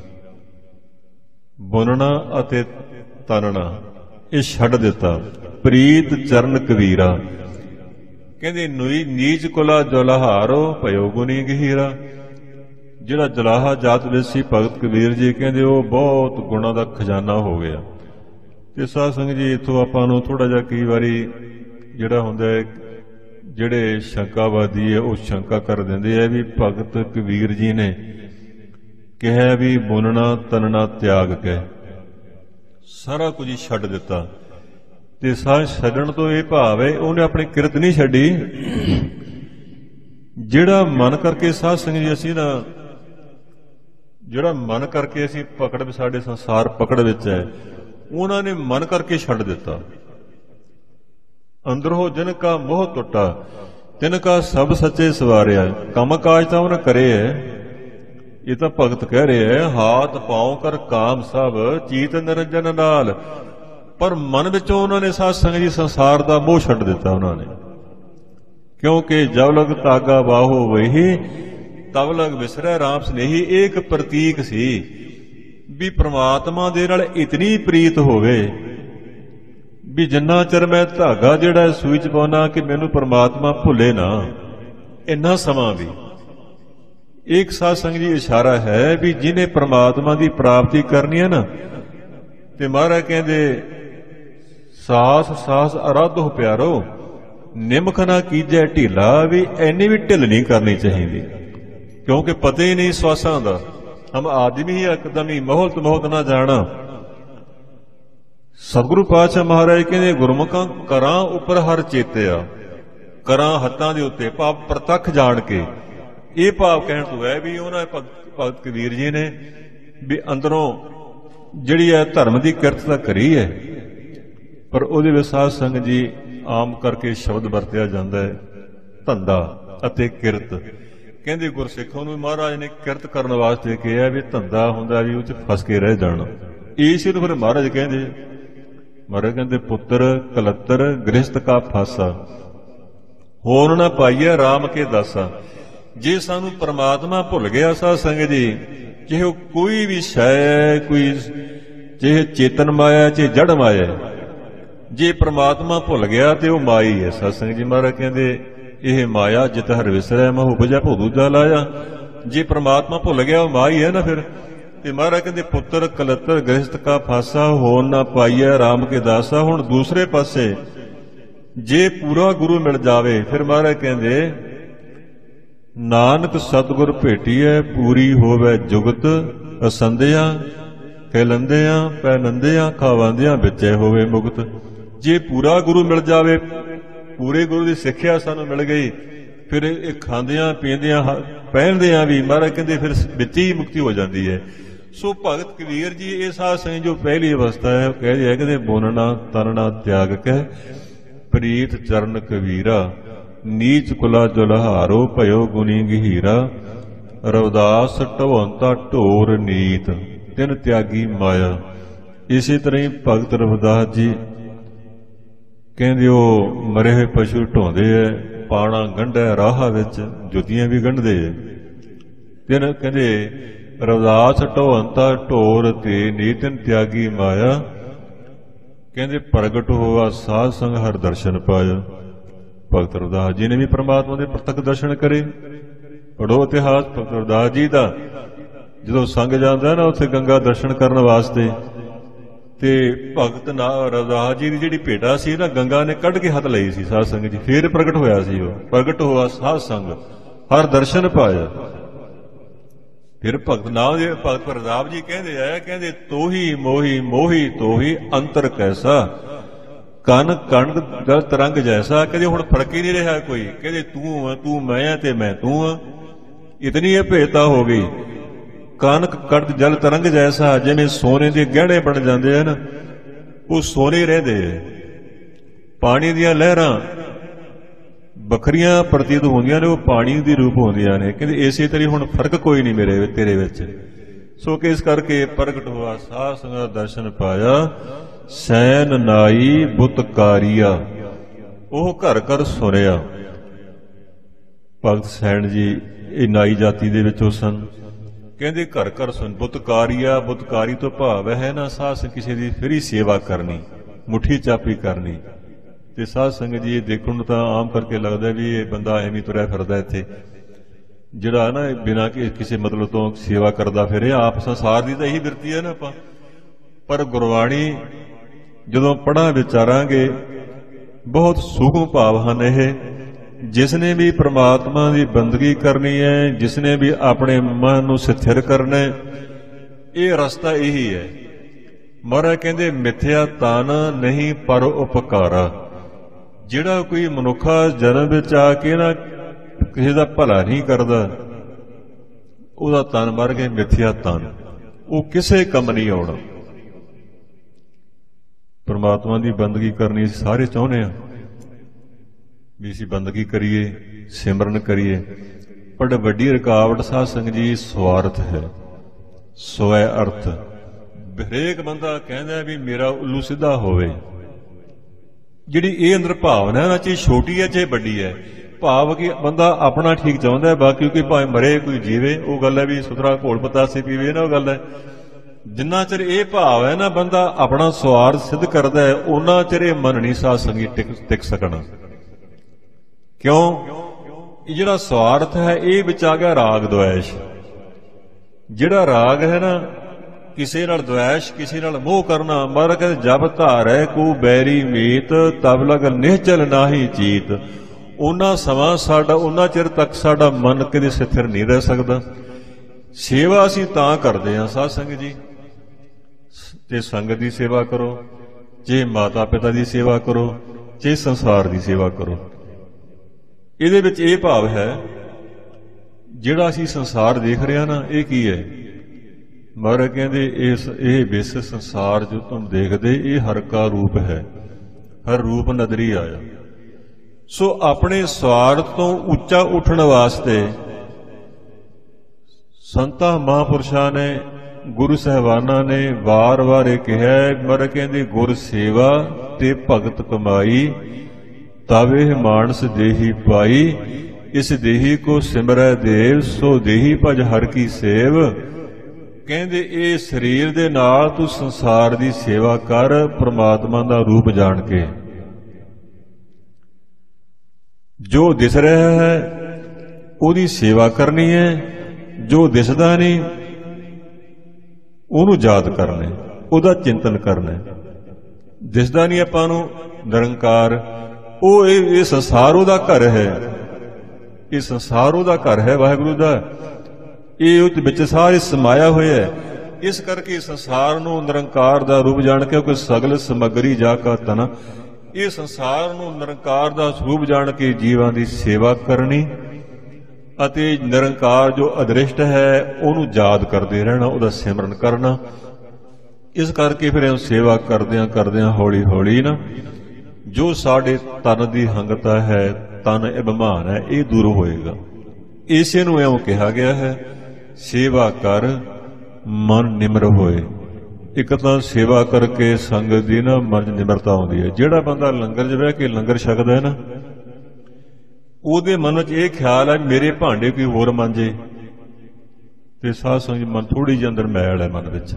ਬੁਨਣਾ ਅਤੇ ਤਨਣਾ ਇਹ ਛੱਡ ਦਿੱਤਾ, ਪ੍ਰੀਤ ਚਰਨ ਕਬੀਰਾ। ਕਹਿੰਦੇ ਨੂਈ ਨੀਚ ਕੁਲਾ ਜੁਲਹਾਰੋ ਭਇਓ ਗੁਨੀ ਗਹੀਰਾ। ਜਿਹੜਾ ਜਲਾਹਾ ਜਾਤ ਵਿੱਚ ਸੀ ਭਗਤ ਕਬੀਰ ਜੀ ਕਹਿੰਦੇ ਉਹ ਬਹੁਤ ਗੁਣਾਂ ਦਾ ਖਜ਼ਾਨਾ ਹੋ ਗਿਆ। ਤੇ ਸਾਧ ਸੰਗਤ ਜੀ ਇੱਥੋਂ ਆਪਾਂ ਨੂੰ ਥੋੜਾ ਜਿਹਾ ਕਈ ਵਾਰੀ ਜਿਹੜਾ ਹੁੰਦਾ ਹੈ, ਜਿਹੜੇ ਸ਼ੰਕਾਵਾਦੀ ਹੈ ਉਹ ਸ਼ੰਕਾ ਕਰ ਦਿੰਦੇ ਆ ਵੀ ਭਗਤ ਕਬੀਰ ਜੀ ਨੇ ਕਿਹਾ ਵੀ ਬੁਨਣਾ ਤਨਣਾ ਤਿਆਗ ਕੇ ਸਾਰਾ ਕੁਝ ਹੀ ਛੱਡ ਦਿੱਤਾ। ਤੇ ਸਾਹ ਛੱਡਣ ਤੋਂ ਇਹ ਭਾਵ ਹੈ ਉਹਨੇ ਆਪਣੀ ਕਿਰਤ ਨਹੀਂ ਛੱਡੀ। ਜਿਹੜਾ ਮਨ ਕਰਕੇ ਸਾਧ ਸੰਗਤ ਜੀ ਅਸੀਂ ਨਾ ਜਿਹੜਾ ਮਨ ਕਰਕੇ ਅਸੀਂ ਪਕੜ ਸਾਡੇ ਸੰਸਾਰ ਪਕੜ ਵਿੱਚ ਹੈ, ਉਹਨਾਂ ਨੇ ਮਨ ਕਰਕੇ ਛੱਡ ਦਿੱਤਾ। ਅੰਦਰੋਂ ਜਿਨ ਕਾ ਮੋਹ ਟੁੱਟਾ ਤਿਨ ਕਾ ਸਭ ਸੱਚੇ ਸਵਾਰਿਆ। ਕੰਮ ਕਾਜ ਤਾਂ ਉਹਨੇ ਕਰੇ ਹੈ, ਇਹ ਤਾਂ ਭਗਤ ਕਹਿ ਰਹੇ ਹੈ ਹਾਥ ਪਾਉ ਕਰ ਕਾਮ ਸਭ ਚੀਤ ਨਿਰੰਜਨ ਨਾਲ। ਪਰ ਮਨ ਵਿੱਚੋਂ ਉਹਨਾਂ ਨੇ ਸਾਧ ਸੰਗਤ ਜੀ ਸੰਸਾਰ ਦਾ ਮੋਹ ਛੱਡ ਦਿੱਤਾ ਉਹਨਾਂ ਨੇ, ਕਿਉਂਕਿ ਜਬ ਲਗ ਤਾਗਾ ਬਾਹੋ ਵਹੀ ਤਬ ਲਗ ਵਿਸਰੈ ਰਾਮ ਸਨੇਹੀ। ਇਹ ਇੱਕ ਪ੍ਰਤੀਕ ਸੀ ਵੀ ਪ੍ਰਮਾਤਮਾ ਦੇ ਨਾਲ ਇਤਨੀ ਪ੍ਰੀਤ ਹੋਵੇ ਵੀ ਜਿੰਨਾ ਚਿਰ ਮੈਂ ਧਾਗਾ ਜਿਹੜਾ ਸੂਈ ਚ ਪਾਉਣਾ ਕਿ ਮੈਨੂੰ ਪ੍ਰਮਾਤਮਾ ਭੁੱਲੇ ਨਾ, ਇੰਨਾ ਸਮਾਂ ਵੀ। ਇੱਕ ਸਾਧ ਸੰਗਤ ਜੀ ਇਸ਼ਾਰਾ ਹੈ ਵੀ ਜਿਹਨੇ ਪ੍ਰਮਾਤਮਾ ਦੀ ਪ੍ਰਾਪਤੀ ਕਰਨੀ ਹੈ ਨਾ, ਤੇ ਮਹਾਰਾਜ ਕਹਿੰਦੇ ਸਾਸ ਸਾਸ ਅਰਾਧੋ ਪਿਆਰੋ ਨਿਮਖ ਨਾ ਕੀਜੈ ਢੀਲਾ। ਵੀ ਐਨੀ ਵੀ ਢਿੱਲ ਨਹੀਂ ਕਰਨੀ ਚਾਹੀਦੀ, ਕਿਉਂਕਿ ਪਤਾ ਹੀ ਨਹੀਂ ਸਵਾਸਾਂ ਦਾ। ਹਮ ਆਦਮੀ ਹੀ ਇੱਕਦਮ ਹੀ ਮੋਹਲਤ ਮੋਹਤ ਨਾ ਜਾਣਾ। ਸਤਿਗੁਰੂ ਪਾਤਸ਼ਾਹ ਮਹਾਰਾਜ ਕਹਿੰਦੇ ਗੁਰਮੁਖਾਂ ਕਰਾਂ ਉੱਪਰ ਹਰ ਚੇਤਿਆ। ਕਰਾਂ ਹੱਥਾਂ ਦੇ ਉੱਤੇ ਭਾਵ ਪ੍ਰਤੱਖ ਜਾਣ ਕੇ। ਇਹ ਭਾਵ ਕਹਿਣ ਤੋਂ ਹੈ ਵੀ ਉਹਨਾਂ ਭਗਤ ਕਬੀਰ ਜੀ ਨੇ ਵੀ ਅੰਦਰੋਂ ਜਿਹੜੀ ਹੈ ਧਰਮ ਦੀ ਕਿਰਤ ਤਾਂ ਕਰੀ ਹੈ, ਪਰ ਉਹਦੇ ਵਿੱਚ ਸਾਧ ਸੰਗਤ ਜੀ ਆਮ ਕਰਕੇ ਸ਼ਬਦ ਵਰਤਿਆ ਜਾਂਦਾ ਹੈ ਧੰਦਾ ਅਤੇ ਕਿਰਤ। ਕਹਿੰਦੇ ਗੁਰਸਿੱਖਾਂ ਨੂੰ ਮਹਾਰਾਜ ਨੇ ਕਿਰਤ ਕਰਨ ਵਾਸਤੇ ਕਿਹਾ ਵੀ ਧੰਦਾ ਹੁੰਦਾ ਵੀ ਉਹ 'ਚ ਫਸ ਕੇ ਰਹਿ ਜਾਣਾ। ਇਸ ਨੂੰ ਫਿਰ ਮਹਾਰਾਜ ਕਹਿੰਦੇ ਮਹਾਰਾਜ ਕਹਿੰਦੇ ਪੁੱਤਰ ਕਲੱਤਰ ਗ੍ਰਹਿਸਤ ਕਾ ਫਾਸਾ ਹੋਰ ਨਾ ਪਾਈਏ ਰਾਮ ਕੇ ਦਾਸਾ। ਜੇ ਸਾਨੂੰ ਪ੍ਰਮਾਤਮਾ ਭੁੱਲ ਗਿਆ ਸਾਧ ਸੰਗਤ ਜੀ, ਚਾਹੇ ਉਹ ਕੋਈ ਵੀ ਸ਼ੈ, ਕੋਈ ਚਾਹੇ ਚੇਤਨ ਮਾਇਆ ਚਾਹੇ ਜੜ ਮਾਇਆ, ਜੇ ਪ੍ਰਮਾਤਮਾ ਭੁੱਲ ਗਿਆ ਤੇ ਉਹ ਮਾਈ ਹੈ। ਸਾਧ ਸੰਗਤ ਜੀ ਮਹਾਰਾਜ ਕਹਿੰਦੇ ਇਹ ਮਾਇਆ ਜਿਤ ਹਰ ਵਿਸਰੈ ਮਹੁ ਬਜੈ ਭਉ ਦੂਜਾ ਲਾਇਆ। ਜੇ ਪ੍ਰਮਾਤਮਾ ਭੁੱਲ ਗਿਆ ਉਹ ਮਾਈ ਹੈ ਨਾ ਫਿਰ। ਤੇ ਮਹਾਰਾਜ ਕਹਿੰਦੇ ਪੁੱਤਰ ਕਲੱਤਰ ਗ੍ਰਹਿਸਤ ਕਾ ਫਾਸਾ ਹੋਰ ਨਾ ਪਾਈਐ ਰਾਮ ਕੇ ਦਾਸਾ। ਹੁਣ ਦੂਸਰੇ ਪਾਸੇ ਜੇ ਪੂਰਾ ਗੁਰੂ ਮਿਲ ਜਾਵੇ, ਫਿਰ ਮਹਾਰਾਜ ਕਹਿੰਦੇ ਨਾਨਕ ਸਤਿਗੁਰ ਭੇਟੀਐ ਪੂਰੀ ਹੋਵੇ ਜੁਗਤ ਅਸੰਧਿਆ ਖਿਲੰਦਿਆਂ ਪੈਨੰਦਿਆਂ ਖਾਵਾਂਦਿਆਂ ਵਿੱਚੇ ਹੋਵੇ ਮੁਕਤ। ਜੇ ਪੂਰਾ ਗੁਰੂ ਮਿਲ ਜਾਵੇ, ਪੂਰੇ ਗੁਰੂ ਦੀ ਸਿੱਖਿਆ ਸਾਨੂੰ ਮਿਲ ਗਈ, ਫਿਰ ਇਹ ਖਾਂਦਿਆਂ ਪੀਂਦਿਆਂ ਪਹਿਨਦਿਆਂ ਵੀ ਮਹਾਰਾਜ ਕਹਿੰਦੇ ਫਿਰ ਵਿੱਚ ਹੀ ਮੁਕਤੀ ਹੋ ਜਾਂਦੀ ਹੈ। ਸੋ ਭਗਤ ਕਬੀਰ ਜੀ ਇਹ ਸਾਧ ਸੰਗਤ ਜੋ ਪਹਿਲੀ ਅਵਸਥਾ ਹੈ ਉਹ ਕਹਿੰਦੇ ਹੈ ਕਹਿੰਦੇ ਬੁਨਣਾ ਤਨਣਾ ਤਿਆਗ ਕੇ ਪ੍ਰੀਤ ਚਰਨ ਕਬੀਰਾ। ਨੀਚ ਕੁਲਾ ਜੁਲਹਾਰੋ ਭਇਓ ਗੁਨੀ ਗਹੀਰਾ। ਰਵਿਦਾਸ ਢਵੰਤਾ ਢੋਰ ਨੀਤ ਤਿਨ ਤਿਆਗੀ ਮਾਇਆ। ਇਸੇ ਤਰ੍ਹਾਂ ਹੀ ਭਗਤ ਰਵਿਦਾਸ ਜੀ ਕਹਿੰਦੇ ਉਹ ਮਰੇ ਹੋਏ ਪਸ਼ੂ ਢੋਂਦੇ ਐ, ਪਾਣਾ ਗੰਢੈ ਰਾਹ ਵਿੱਚ ਜੁੱਤੀਆਂ ਵੀ ਗੰਢਦੇ ਐ। ਤਿਨ ਕਹਿੰਦੇ ਰਵਿਦਾਸ ਢਵੰਤਾ ਢੋਰ ਤੇ ਨੀਤਨ ਤਿਆਗੀ ਮਾਇਆ। ਕਹਿੰਦੇ ਪ੍ਰਗਟ ਹੋਆ ਸਾਧ ਸੰਗ ਹਰ ਦਰਸ਼ਨ ਪਾਇਆ। ਭਗਤ ਰਵਿਦਾਸ ਜੀ ਨੇ ਵੀ ਪ੍ਰਮਾਤਮਾ ਦੇ ਪ੍ਰਤੱਖ ਦਰਸ਼ਨ ਕਰੇ। ਪੜੋ ਇਤਿਹਾਸ ਭਗਤ ਰਵਿਦਾਸ ਜੀ ਦਾ। ਜਦੋਂ ਸੰਗ ਜਾਂਦਾ ਨਾ ਉੱਥੇ ਗੰਗਾ ਦਰਸ਼ਨ ਕਰਨ ਵਾਸਤੇ, ਤੇ ਭਗਤ ਨਾ ਰਵਿਦਾਸ ਜੀ ਦੀ ਜਿਹੜੀ ਭੇਟਾ ਸੀ ਨਾ ਗੰਗਾ ਨੇ ਕੱਢ ਕੇ ਹੱਥ ਲਈ ਸੀ ਸਾਧ ਸੰਗਤ ਜੀ। ਫੇਰ ਪ੍ਰਗਟ ਹੋਇਆ ਸੀ ਉਹ। ਪ੍ਰਗਟ ਹੋਆ ਸਾਧ ਸੰਗ ਹਰ ਦਰਸ਼ਨ ਪਾਇਆ। ਫਿਰ ਭਗਤ ਨਾਮ ਦੇ ਭਗਤ ਪ੍ਰਤਾਪ ਜੀ ਕਹਿੰਦੇ ਆ, ਕਹਿੰਦੇ ਤੋਹੀ ਮੋਹੀ ਮੋਹੀ ਤੋਹੀ ਅੰਤਰ ਕੈਸਾ ਕਨ ਕਣਕ ਜਲ ਤਰੰਗ ਜੈਸਾ। ਕਹਿੰਦੇ ਹੁਣ ਫਰਕ ਹੀ ਨਹੀਂ ਰਿਹਾ ਕੋਈ। ਕਹਿੰਦੇ ਤੂੰ ਆ ਤੂੰ ਮੈਂ ਆ ਤੇ ਮੈਂ ਤੂੰ ਆ। ਇਤਨੀ ਇਹ ਭੇਟਾ ਹੋ ਗਈ। ਕਣਕ ਕਣਕ ਜਲ ਤਰੰਗ ਜੈਸਾ, ਜਿਵੇਂ ਸੋਨੇ ਦੇ ਗਹਿਣੇ ਬਣ ਜਾਂਦੇ ਹਨ ਉਹ ਸੋਨੇ ਰਹਿੰਦੇ ਆ। ਪਾਣੀ ਦੀਆਂ ਲਹਿਰਾਂ ਵੱਖਰੀਆਂ ਪ੍ਰਤੀਤ ਹੁੰਦੀਆਂ ਨੇ, ਉਹ ਪਾਣੀ ਦੀ ਰੂਪ ਹੁੰਦੀਆਂ ਨੇ। ਕਹਿੰਦੇ ਇਸੇ ਤਰ੍ਹਾਂ ਹੁਣ ਫਰਕ ਕੋਈ ਨਹੀਂ ਮੇਰੇ ਤੇਰੇ ਵਿੱਚ। ਸੋ ਕਿ ਇਸ ਕਰਕੇ ਪ੍ਰਗਟ ਹੋਆ ਸਾਧ ਸੰਗਤ ਦਾ ਦਰਸ਼ਨ ਪਾਇਆ। ਸੈਨ ਨਾਈ ਬੁੱਤ ਕਾਰੀਆ ਉਹ ਘਰ ਘਰ ਸੁਰਿਆ। ਭਗਤ ਸੈਣ ਜੀ ਇਹ ਨਾਈ ਜਾਤੀ ਦੇ ਵਿੱਚੋਂ ਸਨ। ਕਹਿੰਦੇ ਘਰ ਘਰ ਸੁਣ ਬੁੱਤਕਾਰੀਆ, ਬੁੱਤਕਾਰੀ ਤੋਂ ਭਾਵ ਹੈ ਨਾ ਸਾਧ ਕਿਸੇ ਦੀ ਫਰੀ ਸੇਵਾ ਕਰਨੀ, ਮੁੱਠੀ ਚਾਪੀ ਕਰਨੀ। ਤੇ ਸਾਧ ਸੰਗਤ ਜੀ ਇਹ ਦੇਖਣ ਨੂੰ ਤਾਂ ਆਮ ਕਰਕੇ ਲੱਗਦਾ ਵੀ ਇਹ ਬੰਦਾ ਐਵੇਂ ਤੁਰਿਆ ਫਿਰਦਾ ਇੱਥੇ, ਜਿਹੜਾ ਨਾ ਬਿਨਾਂ ਕਿਸੇ ਮਤਲਬ ਤੋਂ ਸੇਵਾ ਕਰਦਾ ਫਿਰੇ। ਆਪ ਸੰਸਾਰ ਦੀ ਤਾਂ ਇਹੀ ਬਿਰਤੀ ਹੈ ਨਾ ਆਪਾਂ। ਪਰ ਗੁਰਬਾਣੀ ਜਦੋਂ ਪੜ੍ਹਾਂ ਵਿਚਾਰਾਂਗੇ ਬਹੁਤ ਸੂਖਮ ਭਾਵ ਹਨ ਇਹ। ਜਿਸਨੇ ਵੀ ਪ੍ਰਮਾਤਮਾ ਦੀ ਬੰਦਗੀ ਕਰਨੀ ਹੈ, ਜਿਸਨੇ ਵੀ ਆਪਣੇ ਮਨ ਨੂੰ ਸਥਿਰ ਕਰਨਾ, ਇਹ ਰਸਤਾ ਇਹੀ ਹੈ। ਮਹਾਰਾਜ ਕਹਿੰਦੇ ਮਿਥਿਆ ਤਨ ਨਹੀਂ ਪਰ ਉਪਕਾਰਾ। ਜਿਹੜਾ ਕੋਈ ਮਨੁੱਖਾ ਜਨਮ ਵਿੱਚ ਆ ਕੇ ਨਾ ਕਿਸੇ ਦਾ ਭਲਾ ਨਹੀਂ ਕਰਦਾ, ਉਹਦਾ ਤਨ ਮਰ ਗਿਆ, ਮਿਥਿਆ ਤਨ, ਉਹ ਕਿਸੇ ਕੰਮ ਨਹੀਂ ਆਉਣਾ। ਪਰਮਾਤਮਾ ਦੀ ਬੰਦਗੀ ਕਰਨੀ ਅਸੀਂ ਸਾਰੇ ਚਾਹੁੰਦੇ ਹਾਂ ਵੀ ਅਸੀਂ ਬੰਦਗੀ ਕਰੀਏ, ਸਿਮਰਨ ਕਰੀਏ। ਪਰ ਵੱਡੀ ਰੁਕਾਵਟ ਸਾਧ ਸੰਗਤ ਜੀ ਸਵਾਰਥ ਹੈ, ਸਵੈ ਅਰਥ। ਹਰੇਕ ਬੰਦਾ ਕਹਿੰਦਾ ਵੀ ਮੇਰਾ ਉੱਲੂ ਸਿੱਧਾ ਹੋਵੇ। ਜਿਹੜੀ ਇਹ ਅੰਦਰ ਭਾਵਨਾ ਨਾ, ਚਾਹੇ ਛੋਟੀ ਹੈ ਚਾਹੇ ਵੱਡੀ ਹੈ, ਭਾਵ ਕਿ ਬੰਦਾ ਆਪਣਾ ਠੀਕ ਚਾਹੁੰਦਾ, ਬਾਕੀ ਕੋਈ ਭਾਵੇਂ ਮਰੇ ਕੋਈ ਜੀਵੇ, ਉਹ ਗੱਲ ਹੈ ਵੀ ਸੁਥਰਾ ਘੋਲ ਪਤਾਸੇ ਪੀਵੇ ਨਾ, ਉਹ ਗੱਲ ਹੈ। ਜਿੰਨਾ ਚਿਰ ਇਹ ਭਾਵ ਹੈ ਨਾ ਬੰਦਾ ਆਪਣਾ ਸਵਾਰਥ ਸਿੱਧ ਕਰਦਾ ਹੈ, ਉਹਨਾਂ ਚਿਰ ਇਹ ਮਨ ਨਹੀਂ ਸਾਧ ਸੰਗਤ ਟਿਕ ਟਿਕ ਸਕਣਾ। ਕਿਉਂ? ਇਹ ਜਿਹੜਾ ਸਵਾਰਥ ਹੈ ਇਹ ਵਿੱਚ ਆ ਗਿਆ ਰਾਗ ਦੁਆਇਸ਼। ਜਿਹੜਾ ਰਾਗ ਹੈ ਨਾ, ਕਿਸੇ ਨਾਲ ਦੁਆਇਸ਼, ਕਿਸੇ ਨਾਲ ਮੋਹ ਕਰਨਾ। ਮਹਾਰਾਜ ਕਹਿੰਦੇ ਜਬ ਧਾਰੈ ਕੋ ਬੈਰੀ ਮੀਤ, ਤਬ ਲਗ ਨਿਹਚਲ ਨਾਹੀ ਚੀਤ। ਉਹਨਾਂ ਸਮਾਂ ਸਾਡਾ, ਉਹਨਾਂ ਚਿਰ ਤੱਕ ਸਾਡਾ ਮਨ ਕਦੇ ਸਥਿਰ ਨਹੀਂ ਰਹਿ ਸਕਦਾ। ਸੇਵਾ ਅਸੀਂ ਤਾਂ ਕਰਦੇ ਹਾਂ ਸਾਧ ਸੰਗਤ ਜੀ, ਜੇ ਸੰਗਤ ਦੀ ਸੇਵਾ ਕਰੋ, ਜੇ ਮਾਤਾ ਪਿਤਾ ਦੀ ਸੇਵਾ ਕਰੋ, ਜੇ ਸੰਸਾਰ ਦੀ ਸੇਵਾ ਕਰੋ। ਇਹਦੇ ਵਿੱਚ ਇਹ ਭਾਵ ਹੈ ਜਿਹੜਾ ਅਸੀਂ ਸੰਸਾਰ ਦੇਖ ਰਹੇ ਹਾਂ ਨਾ, ਇਹ ਕੀ ਹੈ? ਮਹਾਰਾਜ ਕਹਿੰਦੇ ਇਸ ਇਹ ਵਿਸ ਸੰਸਾਰ ਜੋ ਤੁਮ ਦੇਖਦੇ, ਇਹ ਹਰ ਕਾ ਰੂਪ ਹੈ, ਹਰ ਰੂਪ ਨਦਰੀ ਆਇਆ। ਸੋ ਆਪਣੇ ਸਵਾਰਥ ਤੋਂ ਉੱਚਾ ਉੱਠਣ ਵਾਸਤੇ ਸੰਤਾਂ ਮਹਾਂਪੁਰਸ਼ਾਂ ਨੇ, ਗੁਰੂ ਸਾਹਿਬਾਨਾਂ ਨੇ ਵਾਰ-ਵਾਰ ਇਹ ਕਿਹਾ। ਮਹਾਰਾਜ ਕਹਿੰਦੇ ਗੁਰ ਸੇਵਾ ਤੇ ਭਗਤ ਕਮਾਈ, ਤਾਵੇ ਮਾਨਸ ਦੇਹੀ ਪਾਈ। ਇਸ ਦੇਹੀ ਕੋ ਸਿਮਰੈ ਦੇਵ, ਸੋ ਦੇਹੀ ਭਜ ਹਰ ਕੀ ਸੇਵ। ਕਹਿੰਦੇ ਇਹ ਸਰੀਰ ਦੇ ਨਾਲ ਤੂੰ ਸੰਸਾਰ ਦੀ ਸੇਵਾ ਕਰ, ਪ੍ਰਮਾਤਮਾ ਦਾ ਰੂਪ ਜਾਣ ਕੇ। ਜੋ ਦਿਸ ਰਿਹਾ ਹੈ ਉਹਦੀ ਸੇਵਾ ਕਰਨੀ ਹੈ, ਜੋ ਦਿਸਦਾ ਨਹੀਂ ਉਹਨੂੰ ਯਾਦ ਕਰਨਾ, ਉਹਦਾ ਚਿੰਤਨ ਕਰਨਾ। ਦਿਸਦਾ ਨਹੀਂ ਆਪਾਂ ਨੂੰ ਨਿਰੰਕਾਰ, ਉਹ ਇਹ ਇਹ ਸੰਸਾਰ ਉਹਦਾ ਘਰ ਹੈ, ਇਹ ਸੰਸਾਰ ਉਹਦਾ ਘਰ ਹੈ ਵਾਹਿਗੁਰੂ ਦਾ, ਇਹ ਉਹਦੇ ਵਿੱਚ ਸਾਰੇ ਸਮਾਇਆ ਹੋਇਆ ਹੈ। ਇਸ ਕਰਕੇ ਸੰਸਾਰ ਨੂੰ ਨਿਰੰਕਾਰ ਦਾ ਰੂਪ ਜਾਣ ਕੇ, ਕੋਈ ਸਗਲ ਸਮੱਗਰੀ ਜਾ ਕਾ ਤਨ, ਇਹ ਸੰਸਾਰ ਨੂੰ ਨਿਰੰਕਾਰ ਦਾ ਸਰੂਪ ਜਾਣ ਕੇ ਜੀਵਾਂ ਦੀ ਸੇਵਾ ਕਰਨੀ ਅਤੇ ਨਿਰੰਕਾਰ ਜੋ ਅਦ੍ਰਿਸ਼ਟ ਹੈ ਉਹਨੂੰ ਯਾਦ ਕਰਦੇ ਰਹਿਣਾ, ਉਹਦਾ ਸਿਮਰਨ ਕਰਨਾ। ਇਸ ਕਰਕੇ ਫਿਰ ਇਹ ਸੇਵਾ ਕਰਦਿਆਂ ਕਰਦਿਆਂ ਹੌਲੀ ਹੌਲੀ ਨਾ ਜੋ ਸਾਡੇ ਤਨ ਦੀ ਹੰਗਤਾ ਹੈ, ਤਨ ਅਭਿਮਾਨ ਹੈ, ਇਹ ਦੂਰ ਹੋਏਗਾ। ਇਸੇ ਨੂੰ ਇਉਂ ਕਿਹਾ ਗਿਆ ਹੈ, ਸੇਵਾ ਕਰ ਮਨ ਨਿਮਰ ਹੋਏ। ਇੱਕ ਤਾਂ ਸੇਵਾ ਕਰਕੇ ਸੰਗਤ ਦੀ ਨਾ ਮਨ 'ਚ ਨਿਮਰਤਾ ਆਉਂਦੀ ਹੈ। ਜਿਹੜਾ ਬੰਦਾ ਲੰਗਰ 'ਚ ਬਹਿ ਕੇ ਲੰਗਰ ਛਕਦਾ ਹੈ ਨਾ, ਉਹਦੇ ਮਨ 'ਚ ਇਹ ਖਿਆਲ ਹੈ ਮੇਰੇ ਭਾਂਡੇ ਕੋਈ ਹੋਰ ਮਾਂਜੇ, ਤੇ ਸਾਧ ਸੰਗਤ ਮਨ ਥੋੜੀ ਜਿਹੀ ਅੰਦਰ ਮੈਲ ਹੈ ਮਨ ਵਿੱਚ।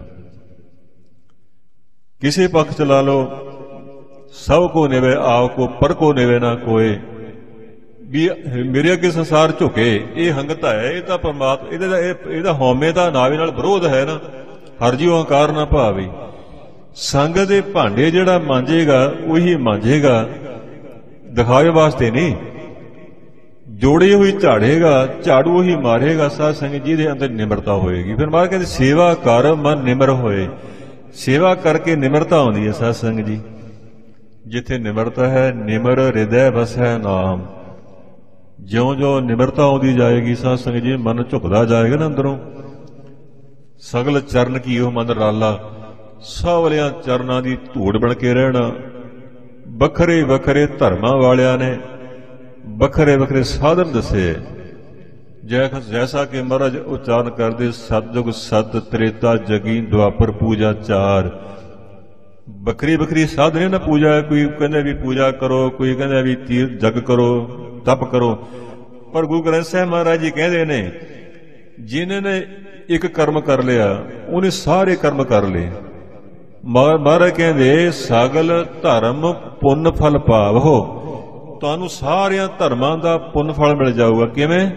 ਕਿਸੇ ਪੱਖ ਚ ਲਾ ਲਓ, ਸਭ ਕੋ ਨਿਵੇ ਆਪ ਕੋ ਪਰ ਕੋ ਨਿਵੇ ਨਾ ਕੋਏ, ਵੀ ਮੇਰੇ ਅੱਗੇ ਸੰਸਾਰ ਝੁਕੇ, ਇਹ ਹੰਗਤਾ ਹੈ। ਇਹ ਤਾਂ ਪਰਮਾਤਮਾ, ਇਹਦੇ ਦਾ ਇਹਦਾ ਹਉਮੈ ਦਾ ਨਾਵੇ ਨਾਲ ਵਿਰੋਧ ਹੈ ਨਾ। ਹਰ ਜੀਉ ਅਹੰਕਾਰ ਨਾ ਭਾਵੇ। ਸੰਗਤ ਦੇ ਭਾਂਡੇ ਜਿਹੜਾ ਮਾਂਜੇਗਾ ਉਹੀ ਮਾਂਜੇਗਾ, ਦਿਖਾਵੇ ਵਾਸਤੇ ਨਹੀਂ। ਜੋੜੀ ਹੋਈ ਝਾੜੇਗਾ, ਝਾੜੂ ਉਹੀ ਮਾਰੇਗਾ। ਸਾਧ ਸੰਗਤ ਜਿਹਦੇ ਅੰਦਰ ਨਿਮਰਤਾ ਹੋਏਗੀ। ਫਿਰ ਮਹਾਰਾਜ ਕਹਿੰਦੇ ਸੇਵਾ ਕਰ ਮਨ ਨਿਮਰ ਹੋਏ। ਸੇਵਾ ਕਰਕੇ ਨਿਮਰਤਾ ਆਉਂਦੀ ਹੈ ਸਾਧ ਸੰਗਤ ਜੀ। ਜਿੱਥੇ ਨਿਮਰਤਾ ਹੈ, ਨਿਮਰ ਹਿਰਦੈ ਵਸੈ ਨਾਮ। ਜਿਉਂ ਜਿਉਂ ਨਿਮਰਤਾ ਆਉਂਦੀ ਜਾਏਗੀ ਸਾਧ ਸੰਗਤ ਜੀ, ਮਨ ਝੁਕਦਾ ਜਾਏਗਾ ਨਾ ਅੰਦਰੋਂ। ਸਗਲ ਚਰਨ ਕੀ ਉਹ ਮਨ ਰਾਲਾ, ਸਾਵਲਿਆਂ ਚਰਨਾਂ ਦੀ ਧੂੜ ਬਣ ਕੇ ਰਹਿਣਾ। ਵੱਖਰੇ ਵੱਖਰੇ ਧਰਮਾਂ ਵਾਲਿਆਂ ਨੇ ਵੱਖਰੇ ਵੱਖਰੇ ਸਾਧਨ ਦੱਸੇ, ਜੈਸਾ ਕਿ ਮਹਾਰਾਜ ਉਚਾਰਨ ਕਰਦੇ, ਸਤਜੁਗ ਸਤ ਤ੍ਰੇਤਾ ਜਗੀ ਦੁਆਪਰ ਪੂਜਾ ਚਾਰ। ਵੱਖਰੀ ਵੱਖਰੀ ਸਾਧਨ ਨਾ ਪੂਜਾ। ਕੋਈ ਕਹਿੰਦਾ ਵੀ ਪੂਜਾ ਕਰੋ, ਕੋਈ ਕਹਿੰਦਾ ਵੀ ਤੀਰ ਜਗ ਕਰੋ, ਤਪ ਕਰੋ। ਪਰ ਗੁਰੂ ਗ੍ਰੰਥ ਸਾਹਿਬ ਮਹਾਰਾਜ ਜੀ ਕਹਿੰਦੇ ਨੇ, ਜਿਨ੍ਹਾਂ ਨੇ ਇੱਕ ਕਰਮ ਕਰ ਲਿਆ ਉਹਨੇ ਸਾਰੇ ਕਰਮ ਕਰ ਲਏ। ਮਹਾਰਾਜ ਕਹਿੰਦੇ ਸਗਲ ਧਰਮ ਪੁੰਨ ਫਲ ਪਾਵੋ, ਤੁਹਾਨੂੰ ਸਾਰਿਆਂ ਧਰਮਾਂ ਦਾ ਪੁੰਨ ਫਲ ਮਿਲ ਜਾਊਗਾ। ਕਿਵੇਂ?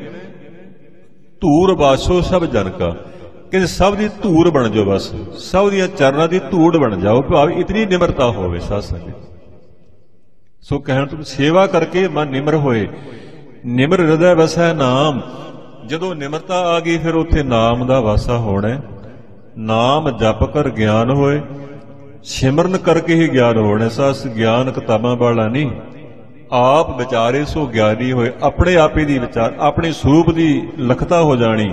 ਧੂੜ ਬਾਸੋ ਸਭ ਜਨ ਕਾ, ਕਹਿੰਦੇ ਸਭ ਦੀ ਧੂੜ ਬਣ ਜਾਓ, ਬਸ ਸਭ ਦੀਆਂ ਚਰਨਾਂ ਦੀ ਧੂੜ ਬਣ ਜਾਓ, ਭਾਵ ਇਤਨੀ ਨਿਮਰਤਾ ਹੋਵੇ ਸਾਧ ਸੰਗਤ। ਸੋ ਕਹਿਣ ਤੋਂ ਸੇਵਾ ਕਰਕੇ ਮਨ ਨਿਮਰ ਹੋਏ, ਨਿਮਰ ਹਿਰਦੈ ਵਸੈ ਨਾਮ। ਜਦੋਂ ਨਿਮਰਤਾ ਆ ਗਈ ਫਿਰ ਉੱਥੇ ਨਾਮ ਦਾ ਵਾਸਾ ਹੋਣਾ। ਨਾਮ ਜਪ ਕਰ ਗਿਆਨ ਹੋਏ, ਸਿਮਰਨ ਕਰਕੇ ਹੀ ਗਿਆਨ ਹੋਣਾ। ਸਾਸ ਗਿਆਨ ਕਿਤਾਬਾਂ ਵਾਲਾ ਨਹੀਂ, ਆਪ ਵਿਚਾਰੇ ਸੋ ਗਿਆਨੀ ਹੋਏ। ਆਪਣੇ ਆਪੇ ਦੀ ਵਿਚਾਰ, ਆਪਣੇ ਸਰੂਪ ਦੀ ਲਖਤਾ ਹੋ ਜਾਣੀ।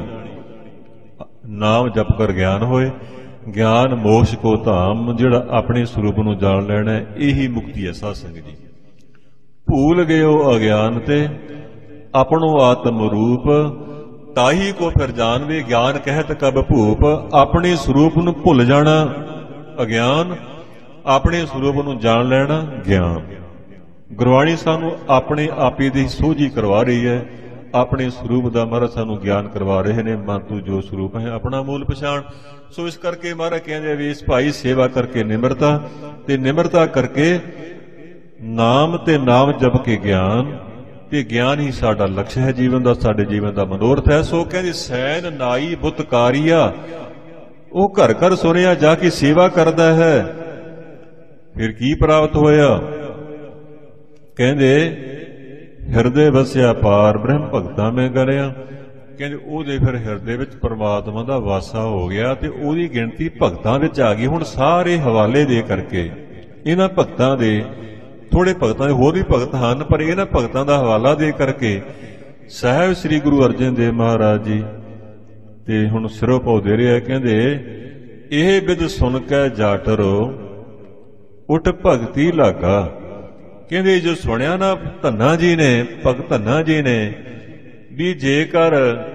ਨਾਮ ਜਪ ਕਰ ਗਿਆਨ ਹੋਏ, ਗਿਆਨ ਮੋਕਸ਼ ਕੋ ਧਾਮ। ਜਿਹੜਾ ਆਪਣੇ ਸਰੂਪ ਨੂੰ ਜਾਣ ਲੈਣਾ, ਇਹੀ ਮੁਕਤੀ ਹੈ ਸਾਧ ਸੰਗਤ ਜੀ। ਭੂਲ ਗਇਓ ਅਗਿਆਨ ਤੇ ਆਪਣੋ ਆਤਮ ਰੂਪ, ਤਾਹੀ ਕੋ ਫਿਰ ਜਾਣਵੇ ਗਿਆਨ ਕਹਿਤ ਕਬ ਭੂਪ। ਆਪਣੇ ਸਰੂਪ ਨੂੰ ਭੁੱਲ ਜਾਣਾ ਅਗਿਆਨ, ਆਪਣੇ ਸਰੂਪ ਨੂੰ ਜਾਣ ਲੈਣਾ ਗਿਆਨ। ਗੁਰਬਾਣੀ ਸਾਨੂੰ ਆਪਣੇ ਆਪੇ ਦੀ ਸੋਝੀ ਕਰਵਾ ਰਹੀ ਹੈ, ਆਪਣੇ ਸਰੂਪ ਦਾ ਮਹਾਰਾਜ ਸਾਨੂੰ ਗਿਆਨ ਕਰਵਾ ਰਹੇ ਨੇ। ਮਨ ਤੂੰ ਜੋ ਸਰੂਪ ਹੈ ਆਪਣਾ ਮੂਲ ਪਛਾਣ। ਸੋ ਇਸ ਕਰਕੇ ਮਹਾਰਾਜ ਕਹਿੰਦੇ ਵੀ ਇਸ ਭਾਈ ਸੇਵਾ ਕਰਕੇ ਨਿਮਰਤਾ, ਤੇ ਨਿਮਰਤਾ ਕਰਕੇ ਨਾਮ ਤੇ ਨਾਮ ਜਪ ਕੇ ਗਿਆਨ, ਤੇ ਗਿਆਨ ਹੀ ਸਾਡਾ ਲਕਸ਼ ਹੈ ਜੀਵਨ ਦਾ, ਸਾਡੇ ਜੀਵਨ ਦਾ ਮਨੋਰਥ ਹੈ। ਸੋ ਕਹਿੰਦੇ ਸੈਨ ਨਾਈ ਬੁੱਤਕਾਰੀਆ, ਉਹ ਘਰ ਘਰ ਸੁਣਿਆ ਜਾ ਕੇ ਸੇਵਾ ਕਰਦਾ ਹੈ, ਫਿਰ ਕੀ ਪ੍ਰਾਪਤ ਹੋਇਆ? ਕਹਿੰਦੇ ਹਿਰਦੇ ਵਸਿਆ ਪਾਰ ਬ੍ਰਹਮ ਭਗਤਾਂ ਮੈਂ ਕਰਿਆ। ਕਹਿੰਦੇ ਉਹਦੇ ਫਿਰ ਹਿਰਦੇ ਵਿੱਚ ਪਰਮਾਤਮਾ ਦਾ ਵਾਸਾ ਹੋ ਗਿਆ, ਤੇ ਉਹਦੀ ਗਿਣਤੀ ਭਗਤਾਂ ਵਿੱਚ ਆ ਗਈ। ਹੁਣ ਸਾਰੇ ਹਵਾਲੇ ਦੇ ਕਰਕੇ ਇਹਨਾਂ ਭਗਤਾਂ ਦੇ, ਥੋੜੇ ਭਗਤਾਂ ਦੇ ਹੋਰ ਵੀ ਭਗਤ ਹਨ, ਪਰ ਇਹਨਾਂ ਭਗਤਾਂ ਦਾ ਹਵਾਲਾ ਦੇ ਕਰਕੇ ਸਾਹਿਬ ਸ੍ਰੀ ਗੁਰੂ ਅਰਜਨ ਦੇਵ ਮਹਾਰਾਜ ਜੀ ਤੇ ਹੁਣ ਸਿਰੋਂ ਪਾਉ ਦੇ ਰਿਹਾ। ਕਹਿੰਦੇ ਇਹ ਬਿਦ ਸੁਣ ਕੇ ਜਾਟਰੋ ਉਠ ਭਗਤੀ ਲਾਗਾ। ਕਹਿੰਦੇ ਜੋ ਸੁਣਿਆ ਨਾ ਧੰਨਾ ਜੀ ਨੇ, ਭਗਤ ਧੰਨਾ ਜੀ ਨੇ, ਵੀ ਜੇਕਰ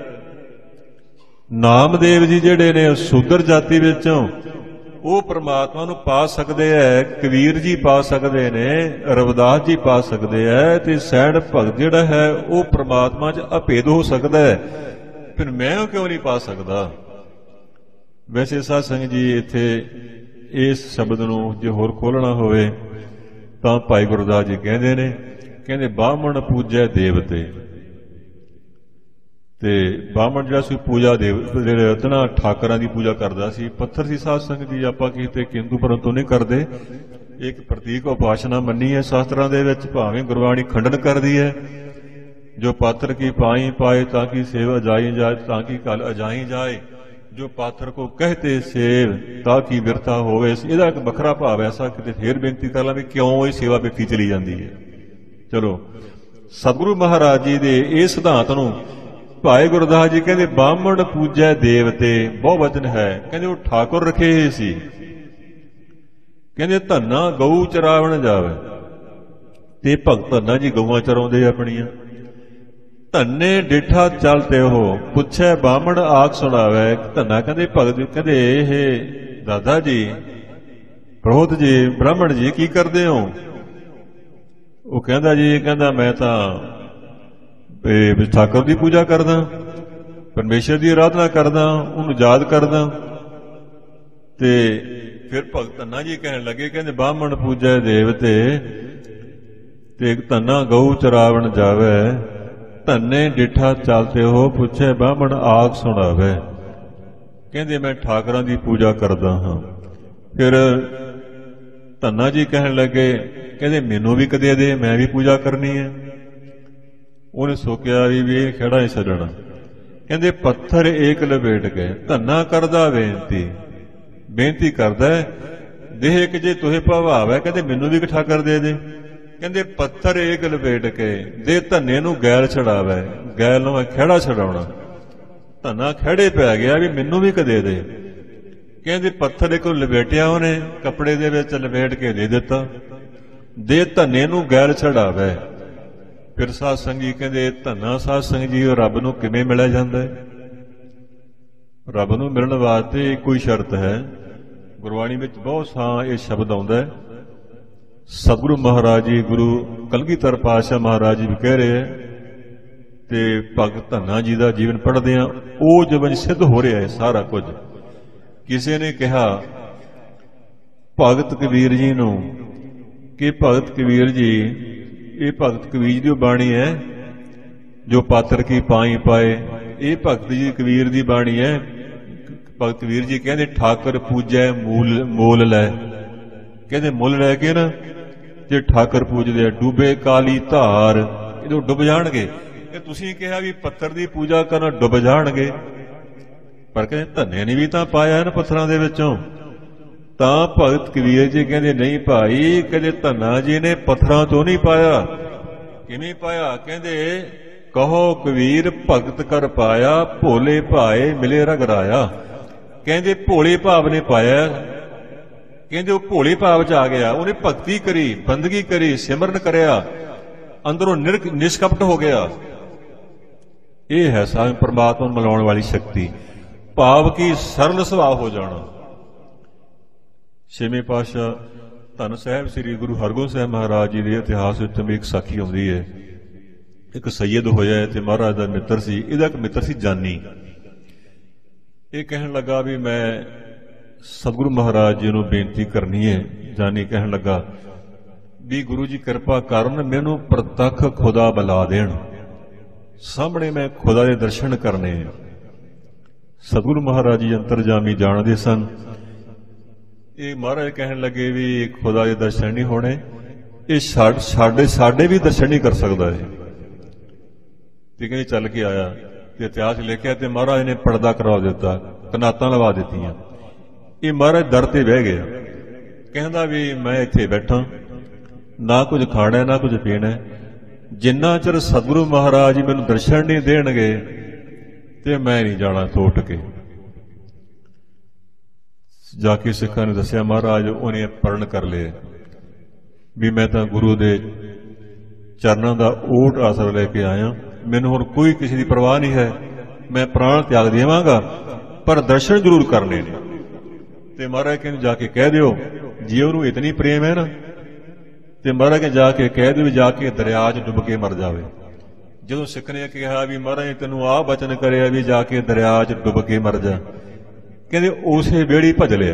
ਨਾਮਦੇਵ ਜੀ ਜਿਹੜੇ ਨੇ ਸ਼ੂਦਰ ਜਾਤੀ ਵਿੱਚੋਂ ਉਹ ਪ੍ਰਮਾਤਮਾ ਨੂੰ ਪਾ ਸਕਦੇ ਐ, ਕਬੀਰ ਜੀ ਪਾ ਸਕਦੇ ਨੇ, ਰਵਿਦਾਸ ਜੀ ਪਾ ਸਕਦੇ ਐ, ਤੇ ਸੈਣ ਭਗਤ ਜਿਹੜਾ ਹੈ ਉਹ ਪ੍ਰਮਾਤਮਾ 'ਚ ਅਭੇਦ ਹੋ ਸਕਦਾ ਹੈ, ਫਿਰ ਮੈਂ ਉਹ ਕਿਉਂ ਨਹੀਂ ਪਾ ਸਕਦਾ? ਵੈਸੇ ਸਾਧ ਸੰਗਤ ਜੀ ਇੱਥੇ ਇਸ ਸ਼ਬਦ ਨੂੰ ਜੇ ਹੋਰ ਖੋਲ੍ਹਣਾ ਹੋਵੇ ਤਾਂ ਭਾਈ ਗੁਰਦਾਸ ਜੀ ਕਹਿੰਦੇ ਨੇ, ਕਹਿੰਦੇ ਬਾਹਮਣ ਪੂਜੈ ਦੇਵਤੇ। ਤੇ ਬਾਹਮਣ ਜਿਹੜਾ ਸੀ ਪੂਜਾ ਦੇਵ, ਜਿਹੜੇ ਰਤਨਾ ਠਾਕਰਾਂ ਦੀ ਪੂਜਾ ਕਰਦਾ ਸੀ। ਪੱਥਰ ਸੀ ਸਾਧ ਸੰਗਤ ਜੀ, ਆਪਾਂ ਕਿਤੇ ਕਿੰਤੂ ਪਰੰਤੂ ਨਹੀਂ ਕਰਦੇ। ਇੱਕ ਪ੍ਰਤੀਕ ਉਪਾਸਨਾ ਮੰਨੀ ਹੈ ਸ਼ਾਸਤਰਾਂ ਦੇ ਵਿੱਚ, ਭਾਵੇਂ ਗੁਰਬਾਣੀ ਖੰਡਨ ਕਰਦੀ ਹੈ। ਜੋ ਪਾਥਰ ਕੀ ਪਾਈ ਪਾਏ ਤਾਂ ਕਿ ਸੇਵਾ ਜਾਈ ਜਾਏ, ਤਾਂ ਕਿ ਕਲ ਅਜਾਈ ਜਾਏ। ਜੋ ਪਾਥਰ ਕੋ ਕਹਤੇ ਸੇਵ ਤਾਂ ਕਿ ਵਿਰਥਾ ਹੋਵੇ। ਇਹਦਾ ਇੱਕ ਵੱਖਰਾ ਭਾਵ ਐਸਾ, ਕਿਤੇ ਫੇਰ ਬੇਨਤੀ ਕਰ ਲਾਂ ਵੀ ਕਿਉਂ ਇਹ ਸੇਵਾ ਵੇਖੀ ਚਲੀ ਜਾਂਦੀ ਹੈ। ਚਲੋ, ਸਤਿਗੁਰੂ ਮਹਾਰਾਜ ਜੀ ਦੇ ਇਹ ਸਿਧਾਂਤ ਨੂੰ ਭਾਈ ਗੁਰਦਾਸ ਜੀ ਕਹਿੰਦੇ ਬਾਹਮਣ ਪੂਜੈ ਦੇਵਤੇ, ਬਹੁ ਵਚਨ ਹੈ। ਕਹਿੰਦੇ ਉਹ ਠਾਕੁਰ ਰਖੇ ਹੋਏ ਸੀ। ਕਹਿੰਦੇ ਧੰਨਾ ਗਊ ਚਰਾਵਣ ਜਾਵੇ, ਤੇ ਭਗਤ ਧੰਨਾ ਜੀ ਗਊਆਂ ਚਰਾਉਂਦੇ ਆਪਣੀਆਂ। ਧੰਨੇ ਡਿਠਾ ਚਲਤੇ ਉਹ ਪੁੱਛੈ ਬਾਹਮਣ ਆਖ ਸੁਣਾਵੇ। ਧੰਨਾ ਕਹਿੰਦੇ ਭਗਤ ਕਹਿੰਦੇ ਇਹ ਦਾਦਾ ਜੀ, ਪ੍ਰੋਹਤ ਜੀ, ਬ੍ਰਾਹਮਣ ਜੀ ਕੀ ਕਰਦੇ ਹੋ? ਉਹ ਕਹਿੰਦਾ ਜੀ, ਕਹਿੰਦਾ ਮੈਂ ਤਾਂ ਠਾਕੁਰ ਦੀ ਪੂਜਾ ਕਰਦਾ, ਪਰਮੇਸ਼ਰ ਦੀ ਆਰਾਧਨਾ ਕਰਦਾ, ਉਹਨੂੰ ਯਾਦ ਕਰਦਾ। ਤੇ ਫਿਰ ਭਗਤ ਧੰਨਾ ਜੀ ਕਹਿਣ ਲੱਗੇ, ਕਹਿੰਦੇ ਬਾਹਮਣ ਪੂਜੈ ਦੇਵਤੇ, ਤੇ ਧੰਨਾ ਗਊ ਚਰਾਵਣ ਜਾਵੇ। ਧੰਨੇ ਡਿਠਾ ਚਲਤੇ ਹੋ ਪੁੱਛੇ ਬਾਹਮਣ ਆਖ ਸੁਣਾਵੇ। ਕਹਿੰਦੇ ਮੈਂ ਠਾਕਰਾਂ ਦੀ ਪੂਜਾ ਕਰਦਾ ਹਾਂ। ਫਿਰ ਧੰਨਾ ਜੀ ਕਹਿਣ ਲੱਗੇ, ਕਹਿੰਦੇ ਮੈਨੂੰ ਵੀ ਕਦੇ ਦੇ, ਮੈਂ ਵੀ ਪੂਜਾ ਕਰਨੀ ਹੈ। ਉਹਨੇ ਸੋਚਿਆ ਵੀ ਇਹ ਖੜਾ ਹੀ ਛੱਡਣਾ। ਕਹਿੰਦੇ ਪੱਥਰ ਏਕ ਲਪੇਟ ਗਏ। ਧੰਨਾ ਕਰਦਾ ਬੇਨਤੀ, ਬੇਨਤੀ ਕਰਦਾ ਦੇਹ ਕਿ ਜੇ ਤੁਹੇ ਭਾਵ ਹੈ, ਕਹਿੰਦੇ ਮੈਨੂੰ ਵੀ ਇਕੱਠਾ ਕਰ ਦੇ ਦੇ। ਕਹਿੰਦੇ ਪੱਥਰ ਏਕ ਲਪੇਟ ਕੇ ਦੇ ਧੰਨੇ ਨੂੰ ਗੈਲ ਛਡਾਵੇ। ਗੈਲ ਨੂੰ ਖਹਿੜਾ ਛਡਾਉਣਾ। ਧੰਨਾ ਖਹਿੜੇ ਪੈ ਗਿਆ ਵੀ ਮੈਨੂੰ ਵੀ ਕਦੇ ਦੇ। ਕਹਿੰਦੇ ਪੱਥਰ ਇੱਕ ਲਪੇਟਿਆ ਉਹਨੇ, ਕੱਪੜੇ ਦੇ ਵਿੱਚ ਲਪੇਟ ਕੇ ਦੇ ਦਿੱਤਾ। ਦੇ ਧੰਨੇ ਨੂੰ ਗੈਲ ਛਡਾਵੇ। ਫਿਰ ਸਾਧ ਸੰਗੀ ਕਹਿੰਦੇ ਧੰਨਾ ਸਾਧ ਸੰਗ ਜੀ ਰੱਬ ਨੂੰ ਕਿਵੇਂ ਮਿਲਿਆ ਜਾਂਦਾ ਹੈ? ਰੱਬ ਨੂੰ ਮਿਲਣ ਵਾਸਤੇ ਕੋਈ ਸ਼ਰਤ ਹੈ। ਗੁਰਬਾਣੀ ਵਿੱਚ ਬਹੁਤ ਥਾਂ ਇਹ ਸ਼ਬਦ ਆਉਂਦਾ ਹੈ। ਸਤਿਗੁਰੂ ਮਹਾਰਾਜ ਜੀ, ਗੁਰੂ ਕਲਗੀਧਰ ਪਾਤਸ਼ਾਹ ਮਹਾਰਾਜ ਜੀ ਵੀ ਕਹਿ ਰਹੇ ਹੈ, ਤੇ ਭਗਤ ਧੰਨਾ ਜੀ ਦਾ ਜੀਵਨ ਪੜ੍ਹਦੇ ਹਾਂ, ਉਹ ਜੀਵਨ ਸਿੱਧ ਹੋ ਰਿਹਾ ਹੈ ਸਾਰਾ ਕੁਝ। ਕਿਸੇ ਨੇ ਕਿਹਾ ਭਗਤ ਕਬੀਰ ਜੀ ਨੂੰ ਕਿ ਭਗਤ ਕਬੀਰ ਜੀ, ਇਹ ਭਗਤ ਕਬੀਰ ਦੀ ਬਾਣੀ ਹੈ ਜੋ ਪਾਤਰ ਕੀ ਪਾਈ ਪਾਏ, ਇਹ ਭਗਤ ਜੀ ਕਬੀਰ ਦੀ ਬਾਣੀ ਹੈ। ਭਗਤ ਕਬੀਰ ਜੀ ਕਹਿੰਦੇ ਠਾਕਰ ਪੂਜੈ ਮੂਲ ਮੋਲ ਲੈ, ਕਹਿੰਦੇ ਮੁੱਲ ਲੈ ਕੇ ਨਾ ਜੇ ਠਾਕਰ ਪੂਜਦੇ ਡੁੱਬੇ ਕਾਲੀ ਧਾਰ, ਇਹਦੋਂ ਡੁੱਬ ਜਾਣਗੇ। ਇਹ ਤੁਸੀਂ ਕਿਹਾ ਵੀ ਪੱਥਰ ਦੀ ਪੂਜਾ ਕਰਨਾ ਡੁੱਬ ਜਾਣਗੇ, ਪਰ ਕਹਿੰਦੇ ਧੰਨੇ ਨੇ ਵੀ ਤਾਂ ਪਾਇਆ ਨਾ ਪੱਥਰਾਂ ਦੇ ਵਿੱਚੋਂ। ਤਾਂ ਭਗਤ ਕਬੀਰ ਜੀ ਕਹਿੰਦੇ ਨਹੀਂ ਭਾਈ, ਕਹਿੰਦੇ ਧੰਨਾ ਜੀ ਨੇ ਪੱਥਰਾਂ ਤੋਂ ਨਹੀਂ ਪਾਇਆ। ਕਿਵੇਂ ਪਾਇਆ? ਕਹਿੰਦੇ ਕਹੋ ਕਬੀਰ ਭਗਤ ਕਰ ਪਾਇਆ, ਭੋਲੇ ਭਾਏ ਮਿਲੇ ਰਗਰਾਇਆ। ਕਹਿੰਦੇ ਭੋਲੇ ਭਾਵ ਨੇ ਪਾਇਆ, ਕਹਿੰਦੇ ਉਹ ਭੋਲੇ ਭਾਵ ਚ ਆ ਗਿਆ, ਉਹਨੇ ਭਗਤੀ ਕਰੀ, ਬੰਦਗੀ ਕਰੀ, ਸਿਮਰਨ ਕਰਿਆ, ਅੰਦਰੋਂ ਨਿਸ਼ਕਪਟ ਹੋ ਗਿਆ। ਇਹ ਹੈ ਸਾਵੇਂ ਪਰਮਾਤਮਾ ਨੂੰ ਮਿਲਾਉਣ ਵਾਲੀ ਸ਼ਕਤੀ, ਭਾਵ ਕੀ ਸਰਲ ਸੁਭਾਅ ਹੋ ਜਾਣਾ। ਛੇਵੇਂ ਪਾਤਸ਼ਾਹ ਧੰਨ ਸਾਹਿਬ ਸ੍ਰੀ ਗੁਰੂ ਹਰਗੋਬਿੰਦ ਸਾਹਿਬ ਮਹਾਰਾਜ ਜੀ ਦੇ ਇਤਿਹਾਸ ਵਿੱਚ ਵੀ ਇੱਕ ਸਾਖੀ ਆਉਂਦੀ ਹੈ। ਇੱਕ ਸੈਯਦ ਹੋਇਆ ਤੇ ਮਹਾਰਾਜ ਦਾ ਮਿੱਤਰ ਸੀ, ਇਹਦਾ ਇੱਕ ਮਿੱਤਰ ਸੀ ਜਾਨੀ। ਇਹ ਕਹਿਣ ਲੱਗਾ ਵੀ ਮੈਂ ਸਤਿਗੁਰੂ ਮਹਾਰਾਜ ਜੀ ਨੂੰ ਬੇਨਤੀ ਕਰਨੀ ਹੈ। ਜਾਨੀ ਕਹਿਣ ਲੱਗਾ ਵੀ ਗੁਰੂ ਜੀ ਕਿਰਪਾ ਕਰਨ, ਮੈਨੂੰ ਪ੍ਰਤੱਖ ਖੁਦਾ ਬੁਲਾ ਦੇਣ, ਸਾਹਮਣੇ ਮੈਂ ਖੁਦਾ ਦੇ ਦਰਸ਼ਨ ਕਰਨੇ। ਸਤਿਗੁਰੂ ਮਹਾਰਾਜ ਜੀ ਅੰਤਰਜਾਮੀ ਜਾਣਦੇ ਸਨ। ਇਹ ਮਹਾਰਾਜ ਕਹਿਣ ਲੱਗੇ ਵੀ ਖੁਦਾ ਦੇ ਦਰਸ਼ਨ ਨਹੀਂ ਹੋਣੇ, ਇਹ ਸਾਡੇ ਸਾਡੇ ਵੀ ਦਰਸ਼ਨ ਨਹੀਂ ਕਰ ਸਕਦਾ ਹੈ। ਤੇ ਕਹਿੰਦੇ ਚੱਲ ਕੇ ਆਇਆ ਤੇ ਇਤਿਹਾਸ ਲਿਖਿਆ ਤੇ ਮਹਾਰਾਜ ਨੇ ਪਰਦਾ ਕਰਵਾ ਦਿੱਤਾ, ਕਨਾਤਾਂ ਲਵਾ ਦਿੱਤੀਆਂ। ਇਹ ਮਹਾਰਾਜ ਦਰ ਤੇ ਬਹਿ ਗਿਆ, ਕਹਿੰਦਾ ਵੀ ਮੈਂ ਇੱਥੇ ਬੈਠਾ, ਨਾ ਕੁਝ ਖਾਣਾ ਨਾ ਕੁਝ ਪੀਣਾ, ਜਿੰਨਾ ਚਿਰ ਸਤਿਗੁਰੂ ਮਹਾਰਾਜ ਜੀ ਮੈਨੂੰ ਦਰਸ਼ਨ ਨਹੀਂ ਦੇਣਗੇ ਤੇ ਮੈਂ ਨਹੀਂ ਜਾਣਾ। ਤੋਂ ਉੱਠ ਕੇ ਜਾ ਕੇ ਸਿੱਖਾਂ ਨੂੰ ਦੱਸਿਆ, ਮਹਾਰਾਜ ਉਹਨੇ ਪਰਨ ਕਰ ਲਿਆ ਵੀ ਮੈਂ ਤਾਂ ਗੁਰੂ ਦੇ ਚਰਨਾਂ ਦਾ ਓਟ ਆਸਰਾ ਲੈ ਕੇ ਆਇਆ, ਮੈਨੂੰ ਹੁਣ ਕੋਈ ਕਿਸੇ ਦੀ ਪਰਵਾਹ ਨਹੀਂ ਹੈ, ਮੈਂ ਪ੍ਰਾਣ ਤਿਆਗ ਦੇਵਾਂਗਾ ਪਰ ਦਰਸ਼ਨ ਜ਼ਰੂਰ ਕਰਨੇ ਨੇ। ਤੇ ਮਹਾਰਾਜ ਕਹਿੰਦੇ ਜਾ ਕੇ ਕਹਿ ਦਿਓ, ਜੇ ਉਹਨੂੰ ਇਤਨੀ ਪ੍ਰੇਮ ਹੈ ਨਾ, ਤੇ ਮਹਾਰਾਜ ਜਾ ਕੇ ਕਹਿ ਦਿਓ ਵੀ ਜਾ ਕੇ ਦਰਿਆ 'ਚ ਡੁੱਬ ਕੇ ਮਰ ਜਾਵੇ। ਜਦੋਂ ਸਿੱਖ ਨੇ ਕਿਹਾ ਵੀ ਮਹਾਰਾਜ ਤੈਨੂੰ ਆਹ ਬਚਨ ਕਰਿਆ ਵੀ ਜਾ ਕੇ ਦਰਿਆ 'ਚ ਡੁੱਬ ਕੇ ਮਰ ਜਾ, ਕਹਿੰਦੇ ਉਸੇ ਵੇੜੀ ਭਜ ਲਿਆ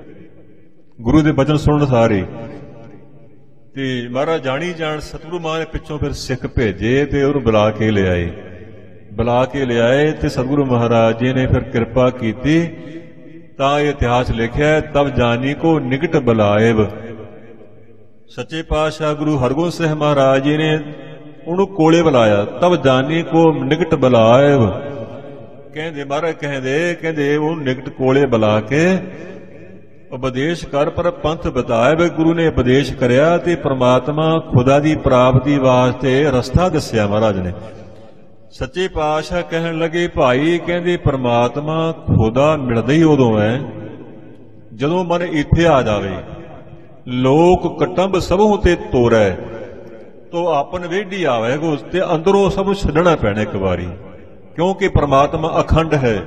ਗੁਰੂ ਦੇ ਬਚਨ ਸੁਣਨ ਸਾਰੇ। ਤੇ ਮਹਾਰਾਜ ਜਾਣੀ ਜਾਣ ਸਤਿਗੁਰੂ ਮਾਂ ਨੇ ਪਿੱਛੋਂ ਫਿਰ ਸਿੱਖ ਭੇਜੇ ਤੇ ਉਹਨੂੰ ਬੁਲਾ ਕੇ ਲਿਆਏ। ਬੁਲਾ ਕੇ ਲਿਆਏ ਤੇ ਸਤਿਗੁਰੂ ਮਹਾਰਾਜ ਜੀ ਨੇ ਫਿਰ ਕਿਰਪਾ ਕੀਤੀ ਤਾਂ ਇਹ ਇਤਿਹਾਸ ਲਿਖਿਆ, ਤਬ ਜਾਨੀ ਕੋ ਨਿਕਟ ਬੁਲਾਏਬ। ਸੱਚੇ ਪਾਤਸ਼ਾਹ ਗੁਰੂ ਹਰਗੋਬਿੰਦ ਸਾਹਿਬ ਮਹਾਰਾਜ ਜੀ ਨੇ ਉਹਨੂੰ ਕੋਲੇ ਬੁਲਾਇਆ, ਤਬ ਜਾਨੀ ਕੋ ਨਿਕਟ ਬੁਲਾਏਬ। ਕਹਿੰਦੇ ਮਹਾਰਾਜ ਕਹਿੰਦੇ ਕਹਿੰਦੇ ਉਹਨੂੰ ਨਿਕਟ ਕੋਲੇ ਬੁਲਾ ਕੇ ਉਪਦੇਸ਼ ਕਰ, ਪਰ ਪੰਥ ਬਤਾਏ ਵੀ ਗੁਰੂ ਨੇ ਉਪਦੇਸ਼ ਕਰਿਆ ਤੇ ਪ੍ਰਮਾਤਮਾ ਖੁਦਾ ਦੀ ਪ੍ਰਾਪਤੀ ਵਾਸਤੇ ਰਸਤਾ ਦੱਸਿਆ ਮਹਾਰਾਜ ਨੇ। ਸੱਚੇ ਪਾਤਸ਼ਾਹ ਕਹਿਣ ਲੱਗੇ ਭਾਈ, ਕਹਿੰਦੇ ਪ੍ਰਮਾਤਮਾ ਖੁਦਾ ਮਿਲਦਾ ਹੀ ਉਦੋਂ ਹੈ ਜਦੋਂ ਮਨ ਇੱਥੇ ਆ ਜਾਵੇ। ਲੋਕ ਕਟੰਬ ਸਭੋਂ ਤੇ ਤੋਰੈ, ਤੋ ਆਪਨ ਵੇਢੀ ਆਵੇਗੋ, ਤੇ ਅੰਦਰੋਂ ਸਭ ਨੂੰ ਛੱਡਣਾ ਪੈਣਾ ਇੱਕ ਵਾਰੀ, ਕਿਉਂਕਿ ਪ੍ਰਮਾਤਮਾ ਅਖੰਡ ਹੈ।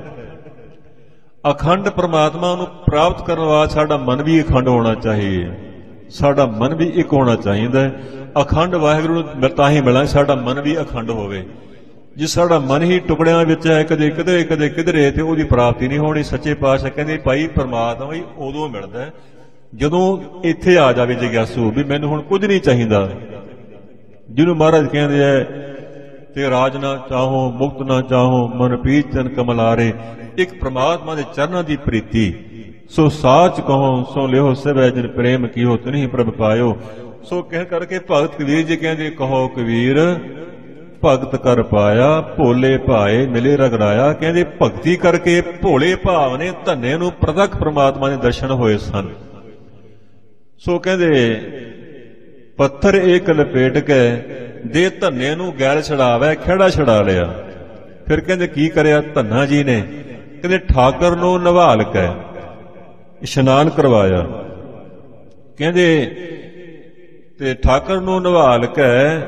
ਅਖੰਡ ਪ੍ਰਮਾਤਮਾ ਨੂੰ ਪ੍ਰਾਪਤ ਕਰਨ ਵਾਸਤੇ ਸਾਡਾ ਮਨ ਵੀ ਅਖੰਡ ਹੋਣਾ ਚਾਹੀਏ, ਸਾਡਾ ਮਨ ਵੀ ਇੱਕ ਹੋਣਾ ਚਾਹੀਦਾ। ਅਖੰਡ ਵਾਹਿਗੁਰੂ ਨੂੰ ਤਾਂ ਹੀ ਮਿਲਾਂ, ਸਾਡਾ ਮਨ ਵੀ ਅਖੰਡ ਹੋਵੇ। ਜੇ ਸਾਡਾ ਮਨ ਹੀ ਟੁਕੜਿਆਂ ਵਿੱਚ ਹੈ, ਕਦੇ ਕਿਧਰੇ ਕਦੇ ਕਿਧਰੇ, ਤੇ ਉਹਦੀ ਪ੍ਰਾਪਤੀ ਨਹੀਂ ਹੋਣੀ। ਸੱਚੇ ਪਾਤਸ਼ਾਹ ਕਹਿੰਦੇ ਭਾਈ ਪ੍ਰਮਾਤਮਾ ਹੀ ਉਦੋਂ ਮਿਲਦਾ ਜਦੋਂ ਇੱਥੇ ਆ ਜਾਵੇ ਜਿਗਿਆਸੂ ਵੀ ਮੈਨੂੰ ਹੁਣ ਕੁਝ ਨਹੀਂ ਚਾਹੀਦਾ। ਜਿਹਨੂੰ ਮਹਾਰਾਜ ਕਹਿੰਦੇ ਹੈ ਤੇ ਰਾਜ ਨਾ ਚਾਹੋ ਮੁਕਤ ਨਾ ਚਾਹੋ ਮਨ ਪੀਚਨ ਕਮਲਾਰੇ, ਇੱਕ ਪ੍ਰਮਾਤਮਾ ਦੇ ਚਰਨਾਂ ਦੀ ਪ੍ਰੀਤੀ। ਸੋ ਸਾਚ ਕਹੋ ਸੋ ਲਿਓ ਸਭੈ ਜਿਨ ਪ੍ਰੇਮ ਕੀਓ ਤਿਨਹਿ ਪ੍ਰਭ ਪਾਇਓ। ਸੋ ਕਹਿ ਕਰਕੇ ਭਗਤ ਕਬੀਰ ਜੀ ਕਹਿੰਦੇ ਕਹੋ ਕਬੀਰ ਭਗਤ ਕਰ ਪਾਇਆ, ਭੋਲੇ ਭਾਏ ਮਿਲੇ ਰਗੜਾਇਆ। ਕਹਿੰਦੇ ਭਗਤੀ ਕਰਕੇ ਭੋਲੇ ਭਾਵ ਨੇ ਧੰਨੇ ਨੂੰ ਪ੍ਰਤੱਖ ਪ੍ਰਮਾਤਮਾ ਦੇ ਦਰਸ਼ਨ ਹੋਏ ਸਨ। ਸੋ ਕਹਿੰਦੇ ਪੱਥਰ ਏਕ ਲਪੇਟ ਕੇ ਦੇ ਧੰਨੇ ਨੂੰ ਗੈਲ ਛੜਾਵੇ, ਖੇੜਾ ਛੜਾ ਲਿਆ। ਫਿਰ ਕਹਿੰਦੇ ਕੀ ਕਰਿਆ ਧੰਨਾ ਜੀ ਨੇ, ਕਹਿੰਦੇ ਠਾਕਰ ਨੂੰ ਨਿਵਾਲ ਕੇ ਇਸ਼ਨਾਨ ਕਰਵਾਇਆ। ਕਹਿੰਦੇ ਤੇ ਠਾਕਰ ਨੂੰ ਨਿਵਾਲ ਕੇ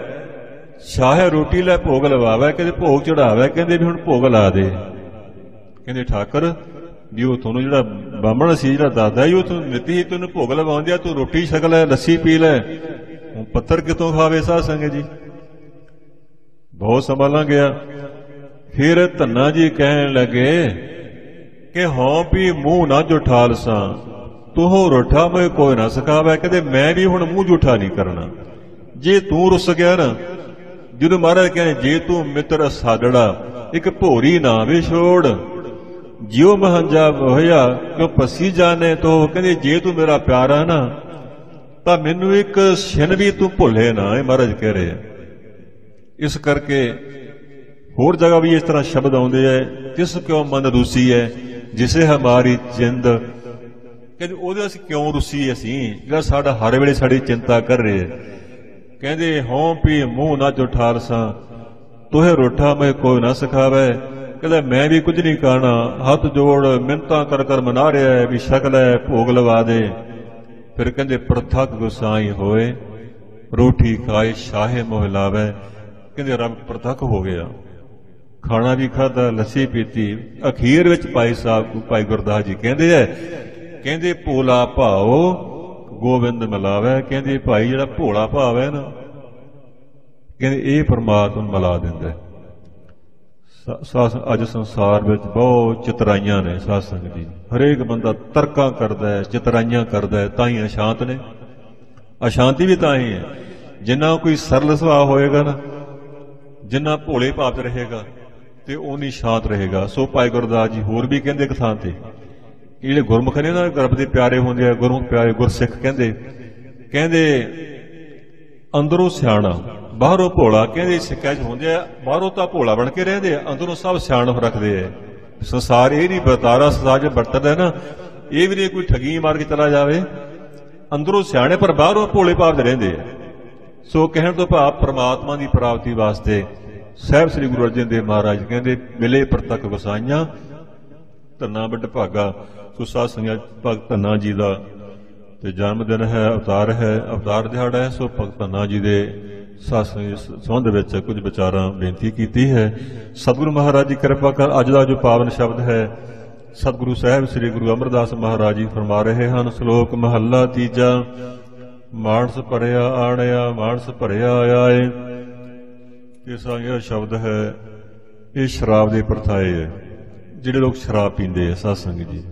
ਸ਼ਾਹੇ ਰੋਟੀ ਲੈ ਭੋਗ ਲਵਾਵੇ, ਕਹਿੰਦੇ ਭੋਗ ਚੜਾਵੇ। ਕਹਿੰਦੇ ਵੀ ਹੁਣ ਭੋਗ ਲਾ ਦੇ। ਕਹਿੰਦੇ ਠਾਕਰ ਵੀ ਉਹ ਤੁਹਾਨੂੰ ਜਿਹੜਾ ਬਾਹਮਣ ਸੀ, ਜਿਹੜਾ ਦਾਦਾ ਹੀ, ਉਹ ਤੂੰ ਨਿੱਤੀ ਹੀ ਤੈਨੂੰ ਭੋਗ ਲਵਾਉਂਦੇ, ਤੂੰ ਰੋਟੀ ਛਕ ਲੈ, ਲੱਸੀ ਪੀ ਲੈ, ਹੁਣ ਪੱਥਰ ਕਿਤੋਂ ਖਾਵੇ ਸਾਧ ਸੰਗਤ ਜੀ। ਬਹੁਤ ਸਮਾਂ ਲੰਘ ਗਿਆ। ਫਿਰ ਧੰਨਾ ਜੀ ਕਹਿਣ ਲੱਗੇ ਕਿ ਹੋਂ ਵੀ ਮੂੰਹ ਨਾ ਜੁਠਾਲ ਸਾਂ, ਤੂੰ ਰੁੱਠਾ ਮੈਂ ਕੋਈ ਨਾ ਸਿਖਾਵੇ। ਕਹਿੰਦੇ ਮੈਂ ਵੀ ਹੁਣ ਮੂੰਹ ਜੂਠਾ ਨਹੀਂ ਕਰਨਾ। ਜੇ ਤੂੰ ਰੁੱਸ ਗਿਆ ਨਾ, ਜਦੋਂ ਮਹਾਰਾਜ ਕਹਿੰਦੇ ਜੇ ਤੂੰ ਮਿੱਤਰ ਸਾਡੜਾ ਇੱਕ ਭੋਰੀ ਨਾ ਵੇ ਛੋੜ, ਜਿਉ ਮਹੰਜਾ ਹੋਇਆ ਕਿਉਂ ਪਸੀ ਜਾਣੇ ਤੋ। ਕਹਿੰਦੇ ਜੇ ਤੂੰ ਮੇਰਾ ਪਿਆਰਾ ਨਾ ਤਾਂ ਮੈਨੂੰ ਇੱਕ ਛਿਨ ਵੀ ਤੂੰ ਭੁੱਲੇ ਨਾ, ਇਹ ਮਹਾਰਾਜ ਕਹਿ ਰਹੇ ਆ। ਇਸ ਕਰਕੇ ਹੋਰ ਜਗ੍ਹਾ ਵੀ ਇਸ ਤਰ੍ਹਾਂ ਸ਼ਬਦ ਆਉਂਦੇ ਹੈ, ਤਿਸ ਕਿਉਂ ਮਨ ਰੂਸੀ ਹੈ ਜਿਸੇ ਹਮਾਰੀ ਜਿੰਦ। ਕਹਿੰਦੇ ਉਹਦੇ ਅਸੀਂ ਕਿਉਂ ਰੁੱਸੀ ਅਸੀਂ, ਜਿਹੜਾ ਸਾਡਾ ਹਰ ਵੇਲੇ ਸਾਡੀ ਚਿੰਤਾ ਕਰ ਰਹੇ। ਕਹਿੰਦੇ ਹੋਂ ਪੀ ਮੂੰਹ ਨਾ ਜੁਠਾਰ ਸਾਂ, ਤੋਹੇ ਰੋਠਾ ਮੈਂ ਕੋਈ ਨਾ ਸਿਖਾਵੇ। ਕਹਿੰਦਾ ਮੈਂ ਵੀ ਕੁਝ ਨਹੀਂ ਕਰਨਾ, ਹੱਥ ਜੋੜ ਮਿੰਨਤਾਂ ਕਰ ਕਰ ਮਨਾ ਰਿਹਾ ਹੈ ਵੀ ਸ਼ਕਲ ਹੈ ਭੋਗ ਲਵਾ ਦੇ। ਫਿਰ ਕਹਿੰਦੇ ਪ੍ਰਥਕ ਗੁਸਾਈ ਹੋਏ, ਰੋਟੀ ਖਾਏ ਸ਼ਾਹੇ ਮੋਹ ਲਾਵੇ। ਕਹਿੰਦੇ ਰੱਬ ਪ੍ਰਤੱਖ ਹੋ ਗਿਆ, ਖਾਣਾ ਵੀ ਖਾਧਾ, ਲੱਸੀ ਪੀਤੀ। ਅਖੀਰ ਵਿੱਚ ਭਾਈ ਸਾਹਿਬ ਭਾਈ ਗੁਰਦਾਸ ਜੀ ਕਹਿੰਦੇ ਹੈ, ਕਹਿੰਦੇ ਭੋਲਾ ਭਾਓ ਗੋਬਿੰਦ ਮਿਲਾਵੇ। ਕਹਿੰਦੇ ਭਾਈ ਜਿਹੜਾ ਭੋਲਾ ਭਾਵ ਹੈ ਨਾ, ਕਹਿੰਦੇ ਇਹ ਪਰਮਾਤਮਾ ਮਿਲਾ ਦਿੰਦਾ ਹੈ। ਅੱਜ ਸੰਸਾਰ ਵਿੱਚ ਬਹੁਤ ਚਤਰਾਈਆਂ ਨੇ ਸਾਧ ਸੰਗਤ ਜੀ, ਹਰੇਕ ਬੰਦਾ ਤਰਕਾਂ ਕਰਦਾ ਹੈ, ਚਤਰਾਈਆਂ ਕਰਦਾ ਹੈ, ਤਾਂ ਹੀ ਅਸ਼ਾਂਤ ਨੇ। ਅਸ਼ਾਂਤੀ ਵੀ ਤਾਂ ਹੀ ਹੈ, ਜਿੰਨਾ ਕੋਈ ਸਰਲ ਸੁਭਾਅ ਹੋਏਗਾ ਨਾ, ਜਿੰਨਾ ਭੋਲੇ ਭਾਵ ਰਹੇਗਾ ਤੇ ਉਨੀ ਸ਼ਾਂਤ ਰਹੇਗਾ। ਸੋ ਭਾਈ ਗੁਰਦਾਸ ਜੀ ਹੋਰ ਵੀ ਕਹਿੰਦੇ ਇੱਕ ਥਾਂ ਤੇ, ਜਿਹੜੇ ਗੁਰਮੁਖ ਨੇ ਨਾ ਰੱਬ ਦੇ ਪਿਆਰੇ ਹੁੰਦੇ ਆ, ਗੁਰਮੁਖ ਪਿਆਰੇ ਗੁਰਸਿੱਖ ਕਹਿੰਦੇ ਕਹਿੰਦੇ ਅੰਦਰੋਂ ਸਿਆਣਾ ਬਾਹਰੋਂ ਭੋਲਾ। ਕਹਿੰਦੇ ਸਿੱਖਾਂ 'ਚ ਹੁੰਦੇ ਆ, ਬਾਹਰੋਂ ਤਾਂ ਭੋਲਾ ਬਣ ਕੇ ਰਹਿੰਦੇ ਆ, ਅੰਦਰੋਂ ਸਭ ਸਿਆਣਪ ਰੱਖਦੇ ਆ। ਸੰਸਾਰ ਇਹ ਨਹੀਂ ਵਰਤਾਰਾ ਸੰਸਾਰ 'ਚ ਵਰਤਦਾ ਨਾ, ਇਹ ਵੀ ਨਹੀਂ ਕੋਈ ਠੱਗੀ ਮਾਰ ਕੇ ਚਲਾ ਜਾਵੇ। ਅੰਦਰੋਂ ਸਿਆਣੇ ਪਰ ਬਾਹਰੋਂ ਭੋਲੇ ਭਾਵ ਦੇ ਰਹਿੰਦੇ ਆ। ਸੋ ਕਹਿਣ ਤੋਂ ਭਾਵ ਪ੍ਰਮਾਤਮਾ ਦੀ ਪ੍ਰਾਪਤੀ ਵਾਸਤੇ ਸਾਹਿਬ ਸ੍ਰੀ ਗੁਰੂ ਅਰਜਨ ਦੇਵ ਮਹਾਰਾਜ ਕਹਿੰਦੇ ਮਿਲੇ ਪ੍ਰਤੱਖ ਗੁਸਾਈਆਂ, ਧੰਨਾ ਵੱਡ ਭਾਗਾ। ਸੋ ਸਾਧ ਸੰਗਤ ਭਗਤ ਧੰਨਾ ਜੀ ਦਾ ਤੇ ਜਨਮ ਦਿਨ ਹੈ, ਅਵਤਾਰ ਹੈ, ਅਵਤਾਰ ਦਿਹਾੜਾ ਹੈ। ਸੋ ਭਗਤ ਧੰਨਾ ਜੀ ਦੇ ਸਾਧ ਸੰਗਤ ਸੰਬੰਧ ਵਿੱਚ ਕੁਝ ਵਿਚਾਰਾਂ ਬੇਨਤੀ ਕੀਤੀ ਹੈ। ਸਤਿਗੁਰੂ ਮਹਾਰਾਜ ਜੀ ਕਿਰਪਾ ਕਰ। ਅੱਜ ਦਾ ਜੋ ਪਾਵਨ ਸ਼ਬਦ ਹੈ, ਸਤਿਗੁਰੂ ਸਾਹਿਬ ਸ੍ਰੀ ਗੁਰੂ ਅਮਰਦਾਸ ਮਹਾਰਾਜ ਜੀ ਫਰਮਾ ਰਹੇ ਹਨ। ਸ਼ਲੋਕ ਮਹੱਲਾ ਤੀਜਾ। ਮਾਨਸ ਭਰਿਆ ਆਣਿਆ, ਮਾਨਸ ਭਰਿਆ ਆਏ। ਇਹ ਸਾਰਾ ਸ਼ਬਦ ਹੈ, ਇਹ ਸ਼ਰਾਬ ਦੇ ਪਰਥਾਏ ਹੈ, ਜਿਹੜੇ ਲੋਕ ਸ਼ਰਾਬ ਪੀਂਦੇ ਆ ਸਾਧ ਸੰਗਤ ਜੀ।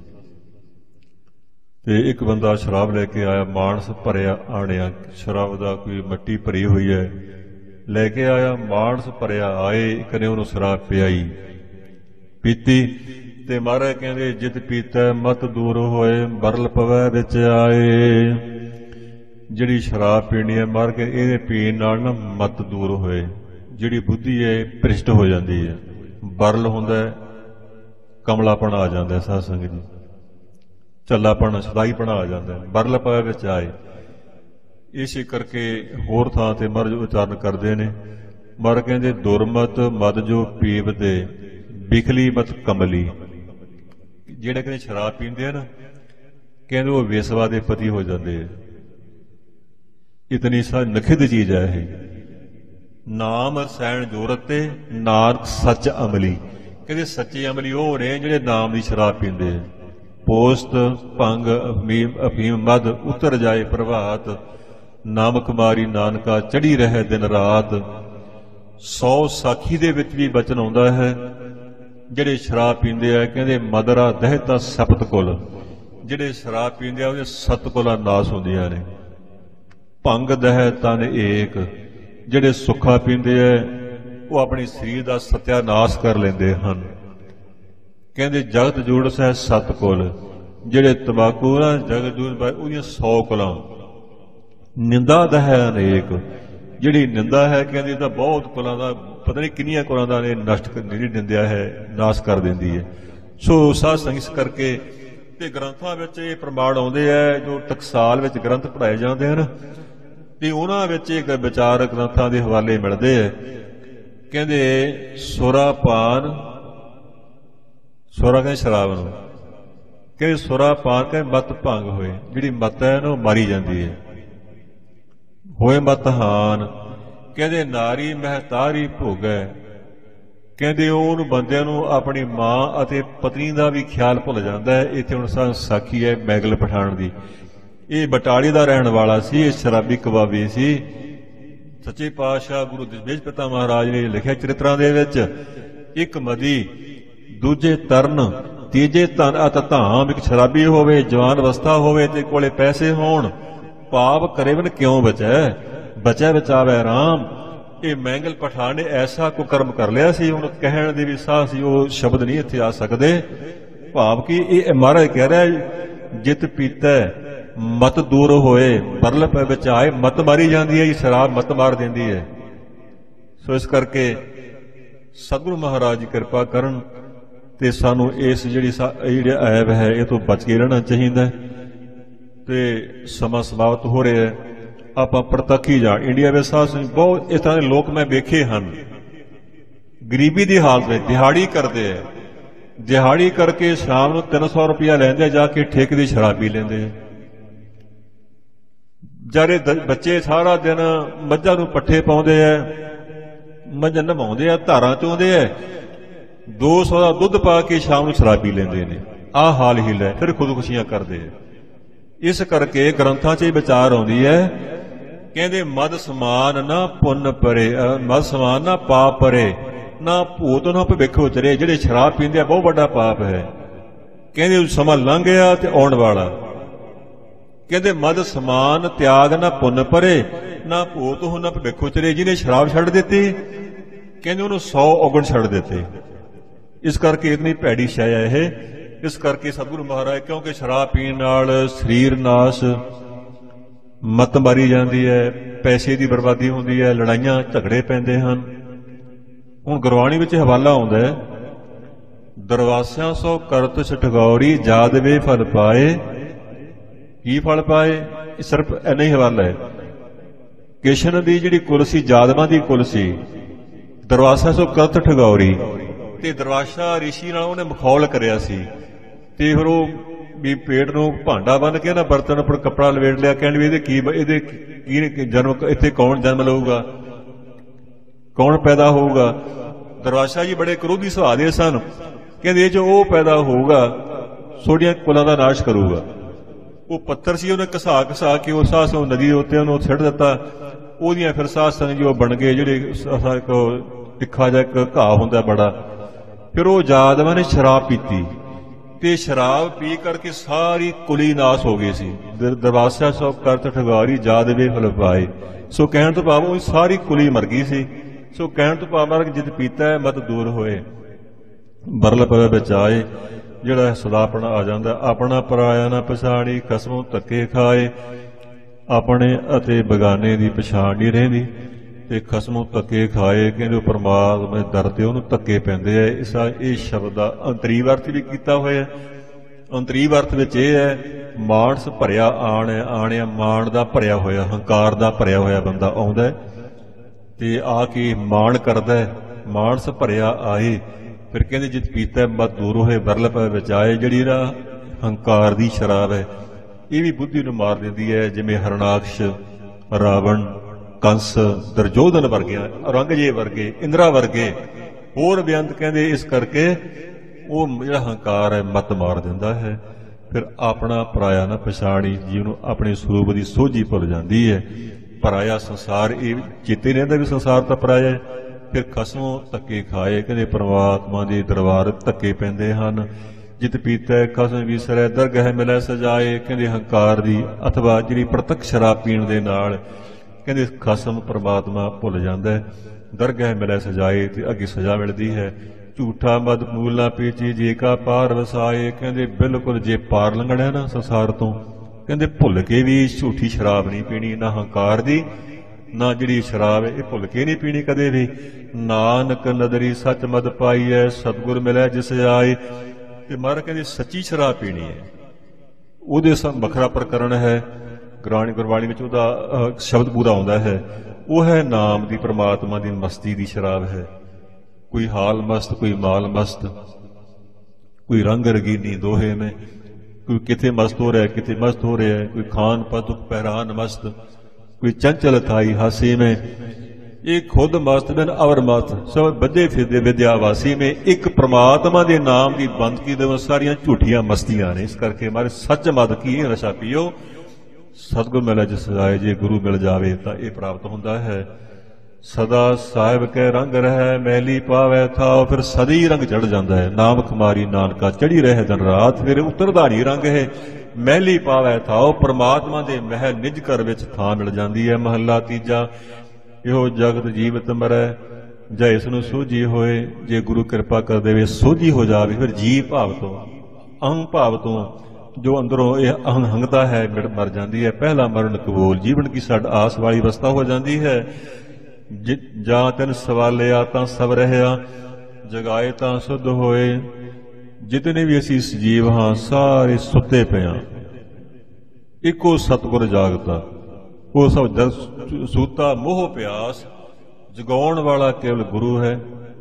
ਤੇ ਇੱਕ ਬੰਦਾ ਸ਼ਰਾਬ ਲੈ ਕੇ ਆਇਆ, ਮਾਨਸ ਭਰਿਆ ਆਣਿਆ, ਸ਼ਰਾਬ ਦਾ ਕੋਈ ਮੱਟੀ ਭਰੀ ਹੋਈ ਹੈ, ਲੈ ਕੇ ਆਇਆ। ਮਾਨਸ ਭਰਿਆ ਆਏ, ਕਦੇ ਉਹਨੂੰ ਸ਼ਰਾਬ ਪਿਆਈ, ਪੀਤੀ। ਤੇ ਮਹਾਰਾਜ ਕਹਿੰਦੇ ਜਿਤ ਪੀਤਾ ਮਤ ਦੂਰ ਹੋਏ, ਬਰਲ ਪਵੈ ਵਿੱਚ ਆਏ। ਜਿਹੜੀ ਸ਼ਰਾਬ ਪੀਣੀ ਹੈ ਮਰ ਕੇ, ਇਹਦੇ ਪੀਣ ਨਾਲ ਨਾ ਮਤ ਦੂਰ ਹੋਏ, ਜਿਹੜੀ ਬੁੱਧੀ ਹੈ ਭ੍ਰਿਸ਼ਟ ਹੋ ਜਾਂਦੀ ਹੈ, ਬਰਲ ਹੁੰਦਾ ਹੈ, ਕਮਲਾਪਣ ਆ ਜਾਂਦਾ ਹੈ ਸਾਧ ਸੰਗਤ ਜੀ, ਚੱਲਾਪਣ ਸਦਾਈਪਣ ਆ ਜਾਂਦਾ ਹੈ, ਬਰਲ ਪਵੈ ਵਿੱਚ ਆਏ। ਇਸੇ ਕਰਕੇ ਹੋਰ ਥਾਂ ਤੇ ਮਰ ਉਚਾਰਨ ਕਰਦੇ ਨੇ। ਮਰ ਕਹਿੰਦੇ ਦੁਰਮਤ ਮਦ ਜੋ ਪੀਵਦੇ, ਬਿਖਲੀ ਮਤ ਕਮਲੀ। ਜਿਹੜੇ ਕਹਿੰਦੇ ਸ਼ਰਾਬ ਪੀਂਦੇ ਆ ਨਾ, ਕਹਿੰਦੇ ਉਹ ਵੇਸਵਾ ਦੇ ਪਤੀ ਹੋ ਜਾਂਦੇ ਆ। ਇਤਨੀ ਸਾ ਨਖਿਦ ਚੀਜ਼ ਹੈ ਇਹ। ਨਾਮ ਰਸਾਇਣ ਜੋਰਤ ਤੇ ਨਾਨਕ ਸੱਚ ਅਮਲੀ। ਕਹਿੰਦੇ ਸੱਚੇ ਅਮਲੀ ਉਹ ਨੇ ਜਿਹੜੇ ਨਾਮ ਦੀ ਸ਼ਰਾਬ ਪੀਂਦੇ ਆ। ਪੋਸਤ ਭੰਗ ਅਫੀਮ ਅਫੀਮ ਮਦ ਉਤਰ ਜਾਏ ਪ੍ਰਭਾਤ, ਨਾਮਕ ਮਾਰੀ ਨਾਨਕਾ ਚੜੀ ਰਹੇ ਦਿਨ ਰਾਤ। ਸੌ ਸਾਖੀ ਦੇ ਵਿੱਚ ਵੀ ਬਚਨ ਆਉਂਦਾ ਹੈ, ਜਿਹੜੇ ਸ਼ਰਾਬ ਪੀਂਦੇ ਆ ਕਹਿੰਦੇ ਮਦਰਾ ਦਹਿਤਾ ਸਪਤ ਕੁਲ। ਜਿਹੜੇ ਸ਼ਰਾਬ ਪੀਂਦੇ ਆ ਉਹਦੇ ਸੱਤ ਕੁਲਾਂ ਨਾਸ ਹੁੰਦੀਆਂ ਨੇ। ਭੰਗ ਦਹਿ ਤਨ ਏਕ। ਜਿਹੜੇ ਸੁੱਖਾ ਪੀਂਦੇ ਆ ਉਹ ਆਪਣੇ ਸਰੀਰ ਦਾ ਸਤਿਆਨਾਸ਼ ਕਰ ਲੈਂਦੇ ਹਨ। ਕਹਿੰਦੇ ਜਗਤ ਜੂੜ ਸਹਿ ਸੱਤ ਕੁਲ। ਜਿਹੜੇ ਤੰਬਾਕੂ ਨਾ ਜਗਤ ਜੂੜ ਉਹਦੀਆਂ ਸੌ ਕੁਲਾਂ। ਨਿੰਦਾ ਦਹਿ ਅਨੇਕ। ਜਿਹੜੀ ਨਿੰਦਾ ਹੈ ਕਹਿੰਦੇ ਤਾਂ ਬਹੁਤ ਕੁਲਾਂ ਦਾ, ਪਤਾ ਨਹੀਂ ਕਿੰਨੀਆਂ ਕੁਲਾਂ ਦਾ ਨੇ ਨਸ਼ਟ ਜਿਹੜੀ ਨਿੰਦਿਆ ਹੈ ਨਾਸ਼ ਕਰ ਦਿੰਦੀ ਹੈ। ਸੋ ਸਾਧ ਸੰਗਤ ਕਰਕੇ ਤੇ ਗ੍ਰੰਥਾਂ ਵਿੱਚ ਇਹ ਪ੍ਰਮਾਣ ਆਉਂਦੇ ਹੈ, ਜੋ ਟਕਸਾਲ ਵਿੱਚ ਗ੍ਰੰਥ ਪੜ੍ਹਾਏ ਜਾਂਦੇ ਹਨ ਤੇ ਉਹਨਾਂ ਵਿੱਚ ਇੱਕ ਵਿਚਾਰ ਗ੍ਰੰਥਾਂ ਦੇ ਹਵਾਲੇ ਮਿਲਦੇ ਹੈ। ਕਹਿੰਦੇ ਸੁਰਾ ਪਾਨ, ਸੁਰਾ ਕਹਿੰਦੇ ਸ਼ਰਾਬ ਨੂੰ, ਕਹਿੰਦੇ ਸੁਰਾ ਪਾਨ ਕਹਿੰਦੇ ਮਤ ਭੰਗ ਹੋਏ। ਜਿਹੜੀ ਮਤ ਹੈ ਨਾ ਉਹ ਮਾਰੀ ਜਾਂਦੀ ਹੈ। ਹੋਏ ਮਤ ਹਾਨ। ਕਹਿੰਦੇ ਨਾਰੀ ਮਹਿਤਾਰੀ ਭੋਗੈ। ਕਹਿੰਦੇ ਉਹਨੂੰ ਬੰਦਿਆਂ ਨੂੰ ਆਪਣੀ ਮਾਂ ਅਤੇ ਪਤਨੀ ਦਾ ਵੀ ਖਿਆਲ ਭੁੱਲ ਜਾਂਦਾ ਹੈ। ਇੱਥੇ ਹੁਣ ਸਾਖੀ ਹੈ ਮੈਗਲ ਪਠਾਨ ਦੀ। ਇਹ ਬਟਾਲੀ ਦਾ ਰਹਿਣ ਵਾਲਾ ਸੀ, ਇਹ ਸ਼ਰਾਬੀ ਕਬਾਬੀ ਸੀ ਸੱਚੇ ਪਾਤਸ਼ਾਹ ਗੁਰੂ ਦਸ਼ਮੇਸ਼ ਪਿਤਾ ਮਹਾਰਾਜ ਨੇ ਲਿਖਿਆ ਚਰਿਤਰਾਂ ਦੇ ਵਿੱਚ, ਇੱਕ ਮਦੀ, ਦੂਜੇ ਤਰਨ, ਤੀਜੇ ਧਨ ਅਤ ਧਾਮ। ਇੱਕ ਸ਼ਰਾਬੀ ਹੋਵੇ, ਜਵਾਨ ਅਵਸਥਾ ਹੋਵੇ ਤੇ ਕੋਲੇ ਪੈਸੇ ਹੋਣ, ਪਾਪ ਕਰੇ ਬਿਨ ਕਿਉਂ ਬਚੈ, ਬਚੈ ਬਚਾਵੇ ਰਾਮ। ਇਹ ਮੈਂਗਲ ਪਠਾਨ ਨੇ ਐਸਾ ਕੁਕਰਮ ਕਰ ਲਿਆ ਸੀ, ਹੁਣ ਕਹਿਣ ਦੇ ਵੀ ਸਾਹ ਸੀ ਉਹ ਸ਼ਬਦ ਨਹੀਂ ਇੱਥੇ ਆ ਸਕਦੇ। ਭਾਵ ਕਿ ਇਹ ਮਹਾਰਾਜ ਕਹਿ ਰਿਹਾ, ਜਿਤ ਪੀਤੈ ਮਤ ਦੂਰ ਹੋਏ, ਬਰਲ ਪੈ ਬਚਾਏ। ਮਤ ਮਾਰੀ ਜਾਂਦੀ ਹੈ ਜੀ, ਸ਼ਰਾਬ ਮਤ ਮਾਰ ਦਿੰਦੀ ਹੈ। ਸੋ ਇਸ ਕਰਕੇ ਸਤਿਗੁਰੂ ਮਹਾਰਾਜ ਜੀ ਕਿਰਪਾ ਕਰਨ ਤੇ ਸਾਨੂੰ ਇਸ ਜਿਹੜੀ ਜਿਹੜੀ ਐਬ ਹੈ ਇਹ ਤੋਂ ਬਚ ਕੇ ਰਹਿਣਾ ਚਾਹੀਦਾ। ਤੇ ਸਮਾਂ ਸਮਾਪਤ ਹੋ ਰਿਹਾ ਹੈ, ਆਪਾਂ ਪ੍ਰਤੱਖੀ ਜਾ ਇੰਡੀਆ ਵਿੱਚ ਸਾਹ ਬਹੁਤ ਇਸ ਤਰ੍ਹਾਂ ਦੇ ਲੋਕ ਮੈਂ ਵੇਖੇ ਹਨ, ਗਰੀਬੀ ਦੀ ਹਾਲਤ ਵਿੱਚ ਦਿਹਾੜੀ ਕਰਦੇ ਹੈ, ਦਿਹਾੜੀ ਕਰਕੇ ਸ਼ਾਮ ਨੂੰ ਤਿੰਨ ਸੌ ਰੁਪਇਆ ਲੈਂਦੇ, ਜਾ ਕੇ ਠੇਕੇ ਦੀ ਸ਼ਰਾਬ ਪੀ ਲੈਂਦੇ। ਜਿਹੜੇ ਬੱਚੇ ਸਾਰਾ ਦਿਨ ਮੱਝਾਂ ਨੂੰ ਪੱਠੇ ਪਾਉਂਦੇ ਐ, ਮੱਝਾਂ ਨਵਾਉਂਦੇ ਆ, ਧਾਰਾਂ ਚੋਂਦੇ ਐ, ਦੋ ਸੌ ਦਾ ਦੁੱਧ ਪਾ ਕੇ ਸ਼ਾਮ ਨੂੰ ਸ਼ਰਾਬ ਪੀ ਲੈਂਦੇ ਨੇ। ਆਹ ਹਾਲ ਹੀ ਲੈ, ਫਿਰ ਖੁਦਕੁਸ਼ੀਆਂ ਕਰਦੇ ਐ। ਇਸ ਕਰਕੇ ਗ੍ਰੰਥਾਂ 'ਚ ਇਹ ਵਿਚਾਰ ਆਉਂਦੀ ਹੈ, ਕਹਿੰਦੇ ਮਦ ਸਮਾਨ ਨਾ ਪੁੰਨ ਪਰੇ, ਮਦ ਸਮਾਨ ਨਾ ਪਾਪ ਪਰੇ, ਨਾ ਭੂਤ ਨਾ ਭਵਿੱਖ ਉਚਰੇ। ਜਿਹੜੇ ਸ਼ਰਾਬ ਪੀਂਦੇ ਆ ਬਹੁਤ ਵੱਡਾ ਪਾਪ ਹੈ। ਕਹਿੰਦੇ ਸਮਾਂ ਲੰਘ ਗਿਆ ਤੇ ਆਉਣ ਵਾਲਾ। ਕਹਿੰਦੇ ਮਦ ਸਮਾਨ ਤਿਆਗ ਨਾ ਪੁੰਨ ਪਰੇ, ਨਾ ਭੂਤ ਹੋ ਨਾ ਭਵਿੱਖ ਉਚਰੇ। ਜਿਹਨੇ ਸ਼ਰਾਬ ਛੱਡ ਦਿੱਤੀ ਕਹਿੰਦੇ ਉਹਨੂੰ ਸੌ ਔਗਣ ਛੱਡ ਦਿੱਤੇ। ਇਸ ਕਰਕੇ ਇਤਨੀ ਭੈੜੀ ਸ਼ੈ ਹੈ ਇਹ। ਇਸ ਕਰਕੇ ਸਤਿਗੁਰੂ ਮਹਾਰਾਜ, ਕਿਉਂਕਿ ਸ਼ਰਾਬ ਪੀਣ ਨਾਲ ਸਰੀਰ ਨਾਸ਼, ਮਤ ਮਾਰੀ ਜਾਂਦੀ ਹੈ, ਪੈਸੇ ਦੀ ਬਰਬਾਦੀ ਹੁੰਦੀ ਹੈ, ਲੜਾਈਆਂ ਝਗੜੇ ਪੈਂਦੇ ਹਨ। ਹੁਣ ਗੁਰਬਾਣੀ ਵਿੱਚ ਹਵਾਲਾ ਆਉਂਦਾ ਹੈ, ਦਰਵਾਸਿਆਂ ਸੋ ਕਰਤ ਛਠਗੌਰੀ, ਜਾਦ ਵੇ ਫਲ ਪਾਏ। ਕੀ ਫਲ ਪਾਏ? ਇਹ ਸਿਰਫ ਇੰਨਾ ਹੀ ਹਵਾਲਾ ਹੈ। ਕਿਸ਼ਨ ਦੀ ਜਿਹੜੀ ਕੁਲ ਸੀ, ਜਾਦਵਾਂ ਦੀ ਕੁਲ ਸੀ, ਦਰਵਾਸਾ ਸੋ ਕਰਤ ਠਗੌਰੀ। ਤੇ ਦਰਵਾਸ਼ਾ ਰਿਸ਼ੀ ਨਾਲ ਉਹਨੇ ਮਖੌਲ ਕਰਿਆ ਸੀ, ਤੇ ਫਿਰ ਉਹ ਵੀ ਪੇਟ ਨੂੰ ਭਾਂਡਾ ਬੰਨ ਕੇ ਨਾ ਬਰਤਨ ਉੱਪਰ ਕੱਪੜਾ ਲਵੇਟ ਲਿਆ, ਕਹਿਣ ਵੀ ਇਹਦੇ ਕੀ ਇਹਦੇ ਕੀ ਜਨਮ, ਇੱਥੇ ਕੌਣ ਜਨਮ ਲਊਗਾ, ਕੌਣ ਪੈਦਾ ਹੋਊਗਾ। ਦਰਵਾਸ਼ਾ ਜੀ ਬੜੇ ਕਰੋਧੀ ਸੁਭਾਅ ਦੇ ਸਨ। ਕਹਿੰਦੇ ਜੋ ਉਹ ਪੈਦਾ ਹੋਊਗਾ ਤੁਹਾਡੀਆਂ ਕੁਲਾਂ ਦਾ ਨਾਸ਼ ਕਰੂਗਾ। ਉਹ ਪੱਥਰ ਸੀ, ਉਹਨੇ ਘਸਾ ਘਸਾ ਕੇ ਉਹ ਸਾਹ ਸੋ ਨਦੀ ਉੱਤੇ ਉਹਨੂੰ ਛੱਡ ਦਿੱਤਾ। ਉਹਦੀਆਂ ਫਿਰ ਸਾਹ ਸੰਗ ਜੀ ਉਹ ਬਣ ਗਏ, ਜਿਹੜੇ ਤਿੱਖਾ ਜਿਹਾ ਇੱਕ ਘਾਹ ਹੁੰਦਾ ਬੜਾ। ਫਿਰ ਉਹ ਜਾਦਵਾਂ ਨੇ ਸ਼ਰਾਬ ਪੀਤੀ, ਤੇ ਸ਼ਰਾਬ ਪੀ ਕਰਕੇ ਸਾਰੀ ਕੁਲੀ ਨਾਸ ਹੋ ਗਈ ਸੀ। ਦਰਵਾਸਾ ਸੋ ਕਰਤ ਠਗਾਰੀ, ਜਾਦ ਵੇ ਫਲ ਪਾਏ। ਸੋ ਕਹਿਣ ਤੋਂ ਭਾਵ ਉਹ ਸਾਰੀ ਕੁਲੀ ਮਰ ਗਈ ਸੀ। ਸੋ ਕਹਿਣ ਤੋਂ ਭਾਵ ਜਿਤ ਪੀਤਾ ਹੈ ਮਤ ਦੂਰ ਹੋਏ, ਬਰਲ ਪਵੇ ਬਚਾਏ। ਜਿਹੜਾ ਸਦਾ ਆਪਣਾ ਆ ਜਾਂਦਾ, ਆਪਣਾ ਪਰਾਇਆ ਨਾ ਪਛਾਣੀ, ਖਸਮੋਂ ਧੱਕੇ ਖਾਏ। ਆਪਣੇ ਅਤੇ ਬਗਾਨੇ ਦੀ ਪਛਾਣ ਨਹੀਂ ਰਹਿੰਦੀ, ਤੇ ਖਸਮੋਂ ਧੱਕੇ ਖਾਏ। ਕਹਿੰਦੇ ਪਰਮਾਤਮਾ ਦੇ ਦਰ ਤੇ ਉਹਨੂੰ ਧੱਕੇ ਪੈਂਦੇ ਆ। ਇਸ ਇਹ ਸ਼ਬਦ ਦਾ ਅੰਤਰੀ ਅਰਥ ਵੀ ਕੀਤਾ ਹੋਇਆ। ਅੰਤਰੀ ਅਰਥ ਵਿੱਚ ਇਹ ਹੈ, ਮਾਨਸ ਭਰਿਆ ਆਣ ਹੈ, ਆਣਿਆ ਮਾਣ ਦਾ ਭਰਿਆ ਹੋਇਆ, ਹੰਕਾਰ ਦਾ ਭਰਿਆ ਹੋਇਆ ਬੰਦਾ ਆਉਂਦਾ ਹੈ ਤੇ ਆ ਕੇ ਮਾਣ ਕਰਦਾ ਹੈ, ਮਾਨਸ ਭਰਿਆ ਆਏ। ਫਿਰ ਕਹਿੰਦੇ ਜਿਤ ਪੀਤਾ ਮਤ ਦੂਰ ਹੋਏ, ਬਰਲ ਪੈ ਬਚਾਏ। ਜਿਹੜੀ ਨਾ ਹੰਕਾਰ ਦੀ ਸ਼ਰਾਬ ਹੈ, ਇਹ ਵੀ ਬੁੱਧੀ ਨੂੰ ਮਾਰ ਦਿੰਦੀ ਹੈ। ਜਿਵੇਂ ਹਰਨਾਕਸ਼, ਰਾਵਣ, ਕੰਸ, ਦੁਰਯੋਧਨ ਵਰਗਿਆਂ, ਔਰੰਗਜ਼ੇਬ ਵਰਗੇ, ਇੰਦਰਾ ਵਰਗੇ ਹੋਰ ਬੇਅੰਤ। ਕਹਿੰਦੇ ਇਸ ਕਰਕੇ ਉਹ ਜਿਹੜਾ ਹੰਕਾਰ ਹੈ ਮਤ ਮਾਰ ਦਿੰਦਾ ਹੈ। ਫਿਰ ਆਪਣਾ ਪਰਾਇਆ ਨਾ ਪਛਾਣੀ, ਜੀਵ ਨੂੰ ਆਪਣੇ ਸਰੂਪ ਦੀ ਸੋਝੀ ਭੁੱਲ ਜਾਂਦੀ ਹੈ। ਪਰਾਇਆ ਸੰਸਾਰ ਇਹ ਚੇਤੇ ਰਹਿੰਦਾ ਵੀ ਸੰਸਾਰ ਤਾਂ ਪਰਾਇਆ ਹੈ। ਫਿਰ ਖਸਮੋਂ ਧੱਕੇ ਖਾਏ। ਕਹਿੰਦੇ ਪਰਮਾਤਮਾ ਦੇ ਦਰਬਾਰ ਧੱਕੇ ਪੈਂਦੇ ਹਨ। ਜਿਤ ਪੀਤਾ ਖਸਮ ਵਿਸਰੈ, ਦਰਗਹਿ ਮਿਲੈ ਸਜਾਏ। ਕਹਿੰਦੇ ਹੰਕਾਰ ਦੀ ਅਥਵਾ ਜਿਹੜੀ ਪ੍ਰਤੱਖ ਸ਼ਰਾਬ ਪੀਣ ਦੇ ਨਾਲ ਕਹਿੰਦੇ ਖਸਮ ਪਰਮਾਤਮਾ ਭੁੱਲ ਜਾਂਦਾ ਹੈ। ਦਰਗਹਿ ਮਿਲੈ ਸਜਾਏ, ਤੇ ਅੱਗੇ ਸਜ਼ਾ ਮਿਲਦੀ ਹੈ। ਝੂਠਾ ਮਦ ਮੂਲ ਨਾ ਪੀਚੀ, ਜੇ ਕਾ ਪਾਰ ਵਸਾਏ। ਕਹਿੰਦੇ ਬਿਲਕੁਲ ਜੇ ਪਾਰ ਲੰਘਣਾ ਨਾ ਸੰਸਾਰ ਤੋਂ, ਕਹਿੰਦੇ ਭੁੱਲ ਕੇ ਵੀ ਝੂਠੀ ਸ਼ਰਾਬ ਨਹੀਂ ਪੀਣੀ, ਨਾ ਹੰਕਾਰ ਦੀ, ਨਾ ਜਿਹੜੀ ਸ਼ਰਾਬ ਹੈ ਇਹ ਭੁੱਲ ਕੇ ਨਹੀਂ ਪੀਣੀ ਕਦੇ ਵੀ। ਨਾਨਕ ਨਦਰੀ ਸੱਚ ਮਦ ਪਾਈ ਹੈ, ਸਤਿਗੁਰ ਮਿਲਿਆ ਜਿਸ ਆਏ। ਤੇ ਮਹਾਰਾਜ ਕਹਿੰਦੇ ਸੱਚੀ ਸ਼ਰਾਬ ਪੀਣੀ ਹੈ। ਉਹਦੇ ਸਭ ਵੱਖਰਾ ਪ੍ਰਕਰਣ ਹੈ, ਗੁਰਬਾਣੀ ਗੁਰਬਾਣੀ ਵਿੱਚ ਉਹਦਾ ਸ਼ਬਦ ਪੂਰਾ ਆਉਂਦਾ ਹੈ। ਉਹ ਹੈ ਨਾਮ ਦੀ, ਪ੍ਰਮਾਤਮਾ ਦੀ ਮਸਤੀ ਦੀ ਸ਼ਰਾਬ ਹੈ। ਕੋਈ ਹਾਲ ਮਸਤ, ਕੋਈ ਮਾਲ ਮਸਤ, ਕੋਈ ਰੰਗ ਰਗੀਨੀ ਦੋਹੇ में, कोई किथे मस्त हो रहा है, किथे मस्त हो रहा है, कोई खान पतुक पहरान मस्त, कोई चंचल थाई हासी में, एक खुद मस्त बिन अवर मस्त, सब बदे फिरदे विद्यावासी में। एक परमात्मा के नाम की बंदगी दे सारियां झूठियां मस्तियां ने। इस करके हमारे सच मद की नशा पीओ, सतगुर मिले जिस आए, जे गुरु मिल जाए तो यह प्राप्त होता है। ਸਦਾ ਸਾਹਿਬ ਕੇ ਰੰਗ ਰਹਿ ਮੈਲੀ ਪਾਵੈ ਥਾਉ। ਫਿਰ ਸਦੀ ਰੰਗ ਚੜ ਜਾਂਦਾ ਹੈ। ਨਾਮ ਖੁਮਾਰੀ ਨਾਨਕਾ ਚੜੀ ਰਹੇ ਦਿਨ ਰਾਤ। ਫਿਰ ਉਤਰਦਾ ਨਹੀਂ ਰੰਗ ਹੈ। ਮਹਿਲੀ ਪਾਵੈ ਥਾਉ। ਪਰਮਾਤਮਾ ਦੇ ਮਹਿਲ ਨਿਜ ਘਰ ਵਿੱਚ ਥਾਂ ਮਿਲ ਜਾਂਦੀ ਹੈ। ਮਹੱਲਾ ਤੀਜਾ। ਇਹੋ ਜਗਤ ਜੀਵਤ ਮਰੈ ਜੇ ਇਸ ਨੂੰ ਸੋਝੀ ਹੋਏ। ਜੇ ਗੁਰੂ ਕਿਰਪਾ ਕਰ ਦੇਵੇ ਸੋਝੀ ਹੋ ਜਾਵੇ ਫਿਰ ਜੀਵ ਭਾਵ ਤੋਂ ਅਹੰ ਭਾਵ ਤੋਂ ਜੋ ਅੰਦਰੋਂ ਇਹ ਅਹੰ ਹੰਗਦਾ ਹੈ ਮਰ ਜਾਂਦੀ ਹੈ। ਪਹਿਲਾ ਮਰਨ ਕਬੂਲ ਜੀਵਨ ਕੀ ਛੱਡ ਆਸ ਵਾਲੀ ਅਵਸਥਾ ਹੋ ਜਾਂਦੀ ਹੈ। ਜਾਂ ਤੈਨ ਸਵਾਲਿਆ ਤਾਂ ਸਭ ਰਹਿਆ ਜਗਾਏ ਤਾਂ ਸੁਧ ਹੋਏ। ਜਿਤਨੇ ਵੀ ਅਸੀਂ ਸਜੀਵ ਹਾਂ ਸਾਰੇ ਸੁੱਤੇ ਪਏ ਹਾਂ। ਇੱਕੋ ਸਤਿਗੁਰ ਜਾਗਤਾ ਉਹ ਸਭ ਜਗ ਸੂਤਾ ਮੋਹ ਪਿਆਸ। ਜਗਾਉਣ ਵਾਲਾ ਕੇਵਲ ਗੁਰੂ ਹੈ।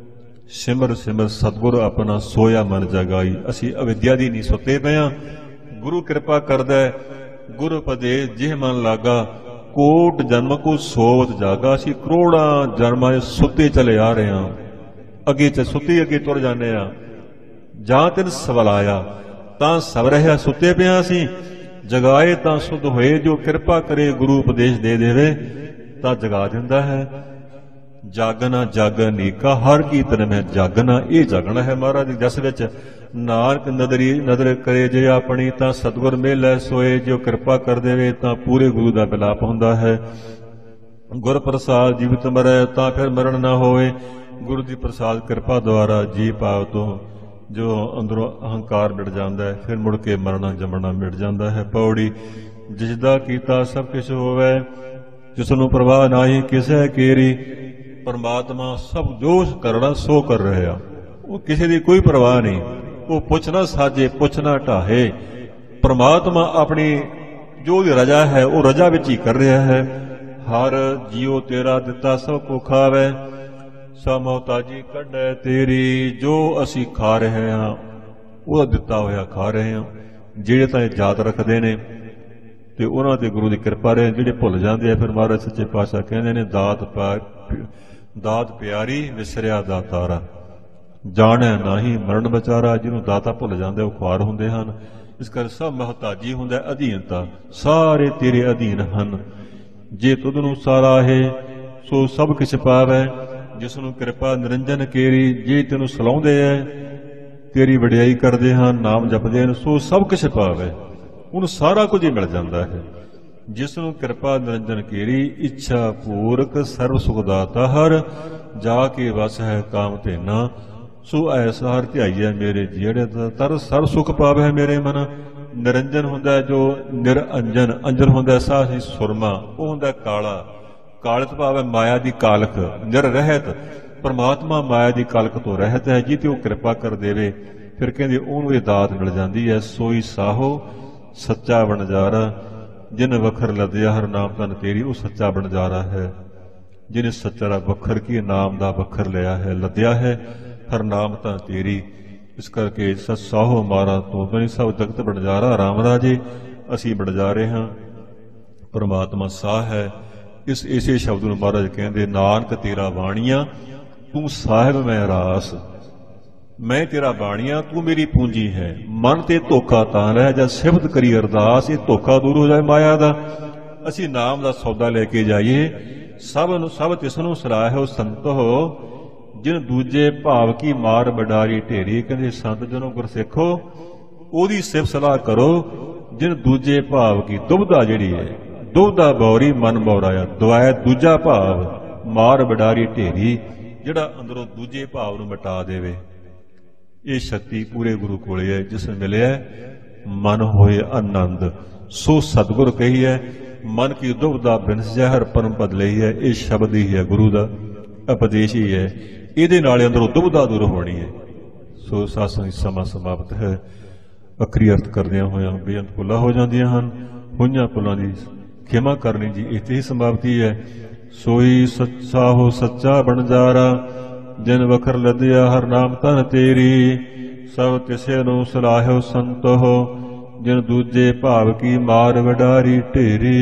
ਸਿਮਰ ਸਿਮਰ ਸਤਿਗੁਰ ਆਪਣਾ ਸੋਇਆ ਮਨ ਜਗਾਈ। ਅਸੀਂ ਅਵਿਦਿਆ ਦੀ ਨਹੀਂ ਸੁੱਤੇ ਪਏ ਹਾਂ। ਗੁਰੂ ਕਿਰਪਾ ਕਰਦਾ ਹੈ। ਗੁਰ ਉਪਦੇਸ਼ ਜਿਹ ਮਨ ਲਾਗਾ ਕੋਟ ਜਨਮ ਕੋ ਸੋਵਤ ਜਾਗਾ। ਅਸੀਂ ਕਰੋੜਾਂ ਜਨਮਾਂ ਸੁੱਤੇ ਚਲੇ ਆ ਰਹੇ ਹਾਂ। ਅੱਗੇ ਚ ਸੁੱਤੇ ਅੱਗੇ ਤੁਰ ਜਾਂਦੇ ਹਾਂ। ਜਾਂ ਤਿਨ ਸਵਲਾਇਆ ਤਾਂ ਸਵ ਰਹਿਆ ਸੁੱਤੇ ਪਿਆ ਅਸੀਂ। ਜਗਾਏ ਤਾਂ ਸੁਧ ਹੋਏ। ਜੋ ਕਿਰਪਾ ਕਰੇ ਗੁਰੂ ਉਪਦੇਸ਼ ਦੇ ਦੇਵੇ ਤਾਂ ਜਗਾ ਦਿੰਦਾ ਹੈ। ਜਾਗਣਾ ਜਾਗਣ ਨੀਕਾ ਹਰ ਕੀਰਤਨ ਮੈਂ ਜਾਗਣਾ। ਇਹ ਜਾਗਣਾ ਹੈ ਮਹਾਰਾਜ ਦੀ ਜਸ ਵਿੱਚ। ਨਾਨਕ ਨਦਰੀ ਨਦਰ ਕਰੇ ਜੇ ਆਪਣੀ ਤਾਂ ਸਤਿਗੁਰ ਮੇਲੈ ਸੋਏ। ਜੋ ਕਿਰਪਾ ਕਰ ਦੇਵੇ ਤਾਂ ਪੂਰੇ ਗੁਰੂ ਦਾ ਮਿਲਾਪ ਹੁੰਦਾ ਹੈ। ਗੁਰ ਪ੍ਰਸਾਦ ਜੀਵਤ ਮਰੈ ਤਾਂ ਫਿਰ ਮਰਨ ਨਾ ਹੋਵੇ। ਗੁਰੂ ਦੀ ਪ੍ਰਸਾਦ ਕਿਰਪਾ ਦੁਆਰਾ ਜੀ ਭਾਵ ਤੋਂ ਜੋ ਅੰਦਰੋਂ ਅਹੰਕਾਰ ਮਿਟ ਜਾਂਦਾ ਹੈ ਫਿਰ ਮੁੜ ਕੇ ਮਰਨਾ ਜੰਮਣਾ ਮਿਟ ਜਾਂਦਾ ਹੈ। ਪੌੜੀ। ਜਿਸ ਦਾ ਕੀਤਾ ਸਭ ਕੁਛ ਹੋਵੇ ਜਿਸ ਨੂੰ ਪ੍ਰਵਾਹ ਨਾਹੀ ਕਿਸੇ ਕੇਰੀ। ਪਰਮਾਤਮਾ ਸਭ ਜੋ ਕਰਨਾ ਸੋ ਕਰ ਰਿਹਾ। ਉਹ ਕਿਸੇ ਦੀ ਕੋਈ ਪਰਵਾਹ ਨਹੀਂ। ਉਹ ਪੁੱਛ ਨਾ ਸਾਜੇ ਪੁੱਛ ਨਾ ਢਾਹੇ। ਪਰਮਾਤਮਾ ਆਪਣੀ ਜੋ ਉਹਦੀ ਰਜਾ ਹੈ ਉਹ ਰਜਾ ਵਿੱਚ ਹੀ ਕਰ ਰਿਹਾ ਹੈ। ਹਰ ਜੀਉ ਤੇਰਾ ਦਿੱਤਾ ਸਭ ਕੋ ਖਾਵੇ। ਸਭ ਮੁਹਤਾਜੀ ਕੱਢੈ ਤੇਰੀ। ਜੋ ਅਸੀਂ ਖਾ ਰਹੇ ਹਾਂ ਉਹਦਾ ਦਿੱਤਾ ਹੋਇਆ ਖਾ ਰਹੇ ਹਾਂ। ਜਿਹੜੇ ਤਾਂ ਇਹ ਯਾਦ ਰੱਖਦੇ ਨੇ ਤੇ ਉਹਨਾਂ ਤੇ ਗੁਰੂ ਦੀ ਕਿਰਪਾ ਰਹੇ। ਜਿਹੜੇ ਭੁੱਲ ਜਾਂਦੇ ਆ ਫਿਰ ਮਹਾਰਾਜ ਸੱਚੇ ਪਾਤਸ਼ਾਹ ਕਹਿੰਦੇ ਨੇ ਦਾਤ ਪਾ ਦਾਤ ਪਿਆਰੀ ਵਿਸਰਿਆ ਦਾਤਾਰਾ। ਜਾਣੈ ਨਾਹੀ ਮਰਨ ਵਿਚਾਰਾ। ਜਿਹਨੂੰ ਦਾਤਾ ਭੁੱਲ ਜਾਂਦੇ ਉਹ ਖੁਆਰ ਹੁੰਦੇ ਹਨ। ਇਸ ਕਰ ਸਭ ਮੁਹਤਾਜੀ ਹੁੰਦਾ ਅਧੀਨਤਾ। ਸਾਰੇ ਤੇਰੇ ਅਧੀਨ ਹਨ। ਜੇ ਤੁਧ ਨੂੰ ਸਾਰਾ ਹੈ ਸੋ ਸਭ ਕਿਛ ਪਾਵੈ। ਜਿਸ ਨੂੰ ਕਿਰਪਾ ਨਿਰੰਜਨ ਕੇਰੀ। ਜੇ ਤੈਨੂੰ ਸਲਾਉਂਦੇ ਐ ਤੇਰੀ ਵਡਿਆਈ ਕਰਦੇ ਹਨ ਨਾਮ ਜਪਦੇ ਹਨ ਸੋ ਸਭ ਕਿਛ ਪਾਵੈ। ਉਹਨੂੰ ਸਾਰਾ ਕੁਝ ਹੀ ਮਿਲ ਜਾਂਦਾ ਹੈ। ਜਿਸ ਨੂੰ ਕਿਰਪਾ ਨਿਰੰਜਨ ਕੇਰੀ। ਇੱਛਾ ਪੂਰਕ ਸਰਬ ਸੁਖ ਦਾਤਾ ਹਰ। ਜਾ ਕੇ ਵਸ ਹੈ ਕਾਮ ਧੇਨਾ। ਸੋ ਐਸਾ ਹਰ ਧਿਆਈਐ ਮੇਰੇ ਜਿਹੜੇ ਤਰ ਸਰਬ ਸੁਖ ਪਾਵੈ ਮੇਰੇ ਮਨ। ਨਿਰੰਜਨ ਹੁੰਦਾ ਜੋ ਨਿਰਅੰਜਨ। ਅੰਜਨ ਹੁੰਦਾ ਸਾਹ ਸੁਰਮਾ। ਉਹ ਹੁੰਦਾ ਕਾਲਾ। ਕਾਲਤ ਭਾਵ ਮਾਇਆ ਦੀ ਕਾਲਕ। ਨਿਰ ਰਹਿਤ ਪਰਮਾਤਮਾ ਮਾਇਆ ਦੀ ਕਾਲਕ ਤੋਂ ਰਹਿਤ ਹੈ। ਜਿਹ ਤੇ ਉਹ ਕਿਰਪਾ ਕਰ ਦੇਵੇ ਫਿਰ ਕਹਿੰਦੇ ਉਹਨੂੰ ਇਹ ਦਾਤ ਮਿਲ ਜਾਂਦੀ ਹੈ। ਸੋਈ ਸਾਹੋ ਸੱਚਾ ਵਣਜਾਰਾ। ਜਿਨ ਵਖਰ ਲੱਦਿਆ ਹਰ ਨਾਮ ਤਨ ਤੇਰੀ। ਉਹ ਸੱਚਾ ਵਣਜਾਰਾ ਹੈ ਜਿਹਨੇ ਸੱਚਾ ਵਖਰ ਕੀ ਨਾਮ ਦਾ ਵਖਰ ਲਿਆ ਹੈ ਲੱਦਿਆ ਹੈ ਹਰ ਨਾਮ ਤਾਂ ਤੇਰੀ। ਇਸ ਕਰਕੇ ਸਾਹੋ ਮਾਰਾ ਤੋਂ ਬਣੀ ਸਭ ਜਗਤ ਵਣਜਾਰਾ। ਰਾਮ ਰਾਜੇ ਅਸੀਂ ਵਣਜਾਰੇ ਹਾਂ। ਪਰਮਾਤਮਾ ਸਾਹ ਹੈ। ਇਸ ਇਸੇ ਸ਼ਬਦ ਨੂੰ ਮਹਾਰਾਜ ਕਹਿੰਦੇ ਨਾਨਕ ਤੇਰਾ ਬਾਣੀਆਂ ਤੂੰ ਸਾਹਿਬ ਮੈਂ ਰਾਸ। ਮੈਂ ਤੇਰਾ ਬਾਣੀਆਂ ਤੂੰ ਮੇਰੀ ਪੂੰਜੀ ਹੈ। ਮਨ ਤੇ ਧੋਖਾ ਤਾਂ ਰਹਿ ਜਾ ਸਿਫਤ ਕਰੀ ਅਰਦਾਸ। ਇਹ ਧੋਖਾ ਦੂਰ ਹੋ ਜਾਏ ਮਾਇਆ ਦਾ। ਅਸੀਂ ਨਾਮ ਦਾ ਸੌਦਾ ਲੈ ਕੇ ਜਾਈਏ। ਸਭ ਨੂੰ ਸਭ ਤਿਸ ਨੂੰ ਸਲਾਹੋ ਸੰਤੋ। ਜਿਨ ਦੂਜੇ ਭਾਵ ਕੀ ਮਾਰ ਬਡਾਰੀ ਢੇਰੀ। ਕਹਿੰਦੇ ਸੰਤ ਜਨੋ ਗੁਰਸਿੱਖੋ ਉਹਦੀ ਸਿਫਤ ਸਲਾਹ ਕਰੋ ਜਿਨ ਦੂਜੇ ਭਾਵ ਕੀ ਦੁਬਦਾ ਜਿਹੜੀ ਹੈ ਦੁਬਦਾ ਬੌਰੀ ਮਨ ਬੌਰਾਇਆ। ਦੁਆਏ ਦੂਜਾ ਭਾਵ ਮਾਰ ਬਡਾਰੀ ਢੇਰੀ। ਜਿਹੜਾ ਅੰਦਰੋਂ ਦੂਜੇ ਭਾਵ ਨੂੰ ਮਿਟਾ ਦੇਵੇ। ਇਹ ਸ਼ਕਤੀ ਪੂਰੇ ਗੁਰੂ ਕੋਲੇ ਹੈ। ਜਿਸ ਮਿਲਿਆ ਮਨ ਹੋਏ ਆਨੰਦ। ਸੋ ਸਤਿਗੁਰ ਕਹੀ ਹੈ ਮਨ ਕੀ ਦੁਬਦਾ ਬਿਨਸ ਜੈ ਹਰ ਪਰਮ ਪਦ ਲਈ ਹੈ। ਇਹ ਸ਼ਬਦ ਹੀ ਹੈ ਗੁਰੂ ਦਾ ਉਪਦੇਸ਼ ਹੀ ਹੈ। ਇਹਦੇ ਨਾਲ ਅੰਦਰੋਂ ਦੁਬਦਾ ਦੂਰ ਹੋਣੀ ਹੈ। ਸੋ ਸਾਸੰਗ ਸਮਾਂ ਸਮਾਪਤ ਹੈ। ਅਖਰੀ ਅਰਥ ਕਰਦਿਆਂ ਹੋਇਆਂ ਬੇਅੰਤ ਭੁੱਲਾਂ ਹੋ ਜਾਂਦੀਆਂ ਹਨ। ਹੋਈਆਂ ਭੁੱਲਾਂ ਦੀ ਖਿਮਾ ਕਰਨੀ ਜੀ ਇੱਥੇ ਹੀ ਸਮਾਪਤੀ ਹੈ। ਸੋਈ ਸੱਚਾ ਹੋ ਸੱਚਾ ਬਣਜਾਰਾ। ਜਿਨ ਵਖਰ ਲੱਦਿਆ ਹਰ ਨਾਮ ਤਨ ਤੇਰੀ। ਸਭ ਤਿਸੇ ਨੂੰ ਸਲਾਹਿਓ ਸੰਤੋ। ਜਿਨ ਦੂਜੇ ਭਾਵ ਕੀ ਮਾਰ ਵਡਾਰੀ ਢੇਰੀ।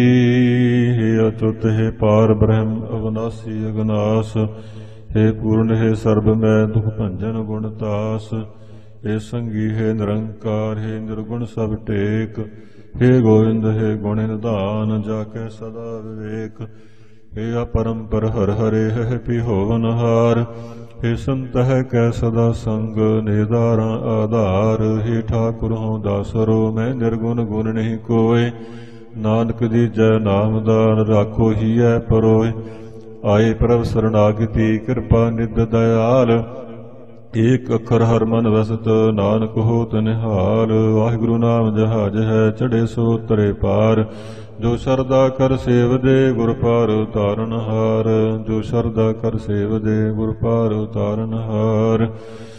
ਹੈ ਅਚੁੱਤ ਹੈ ਪਾਰ ਬ੍ਰਹਮ ਅਵਨਾਸੀ ਅਗਨਾਸ। ਹੈ ਪੂਰਨ ਹੈ ਸਰਬ ਮੈਂ ਦੁਖ ਭੰਜਨ ਗੁਣ ਤਾਸ। ਹੈ ਸੰਗੀ ਹੈ ਨਿਰੰਕਾਰ ਹੈ ਨਿਰਗੁਣ ਸਭ ਟੇਕ। हे गोविंद हे गुण निधान जाके सदा विवेक। हे अपरंपर हर हरे है पी होवनहार हे संत है कै सदा संग निधारा आधार हे ठाकुर हों दासरो मैं निर्गुण गुण नहीं कोय नानक दी जय नामदान राखो ही है परोय आए प्रभ शरणागति कृपा निध दयाल एक अखर हर मन वसत नानक होत निहाल वाहिगुरु नाम जहाज है चढ़े सो तरे पार जो शरदा कर सेव दे गुर पार उतारन हार जो शरदा कर सेव दे गुर पार उतारन हार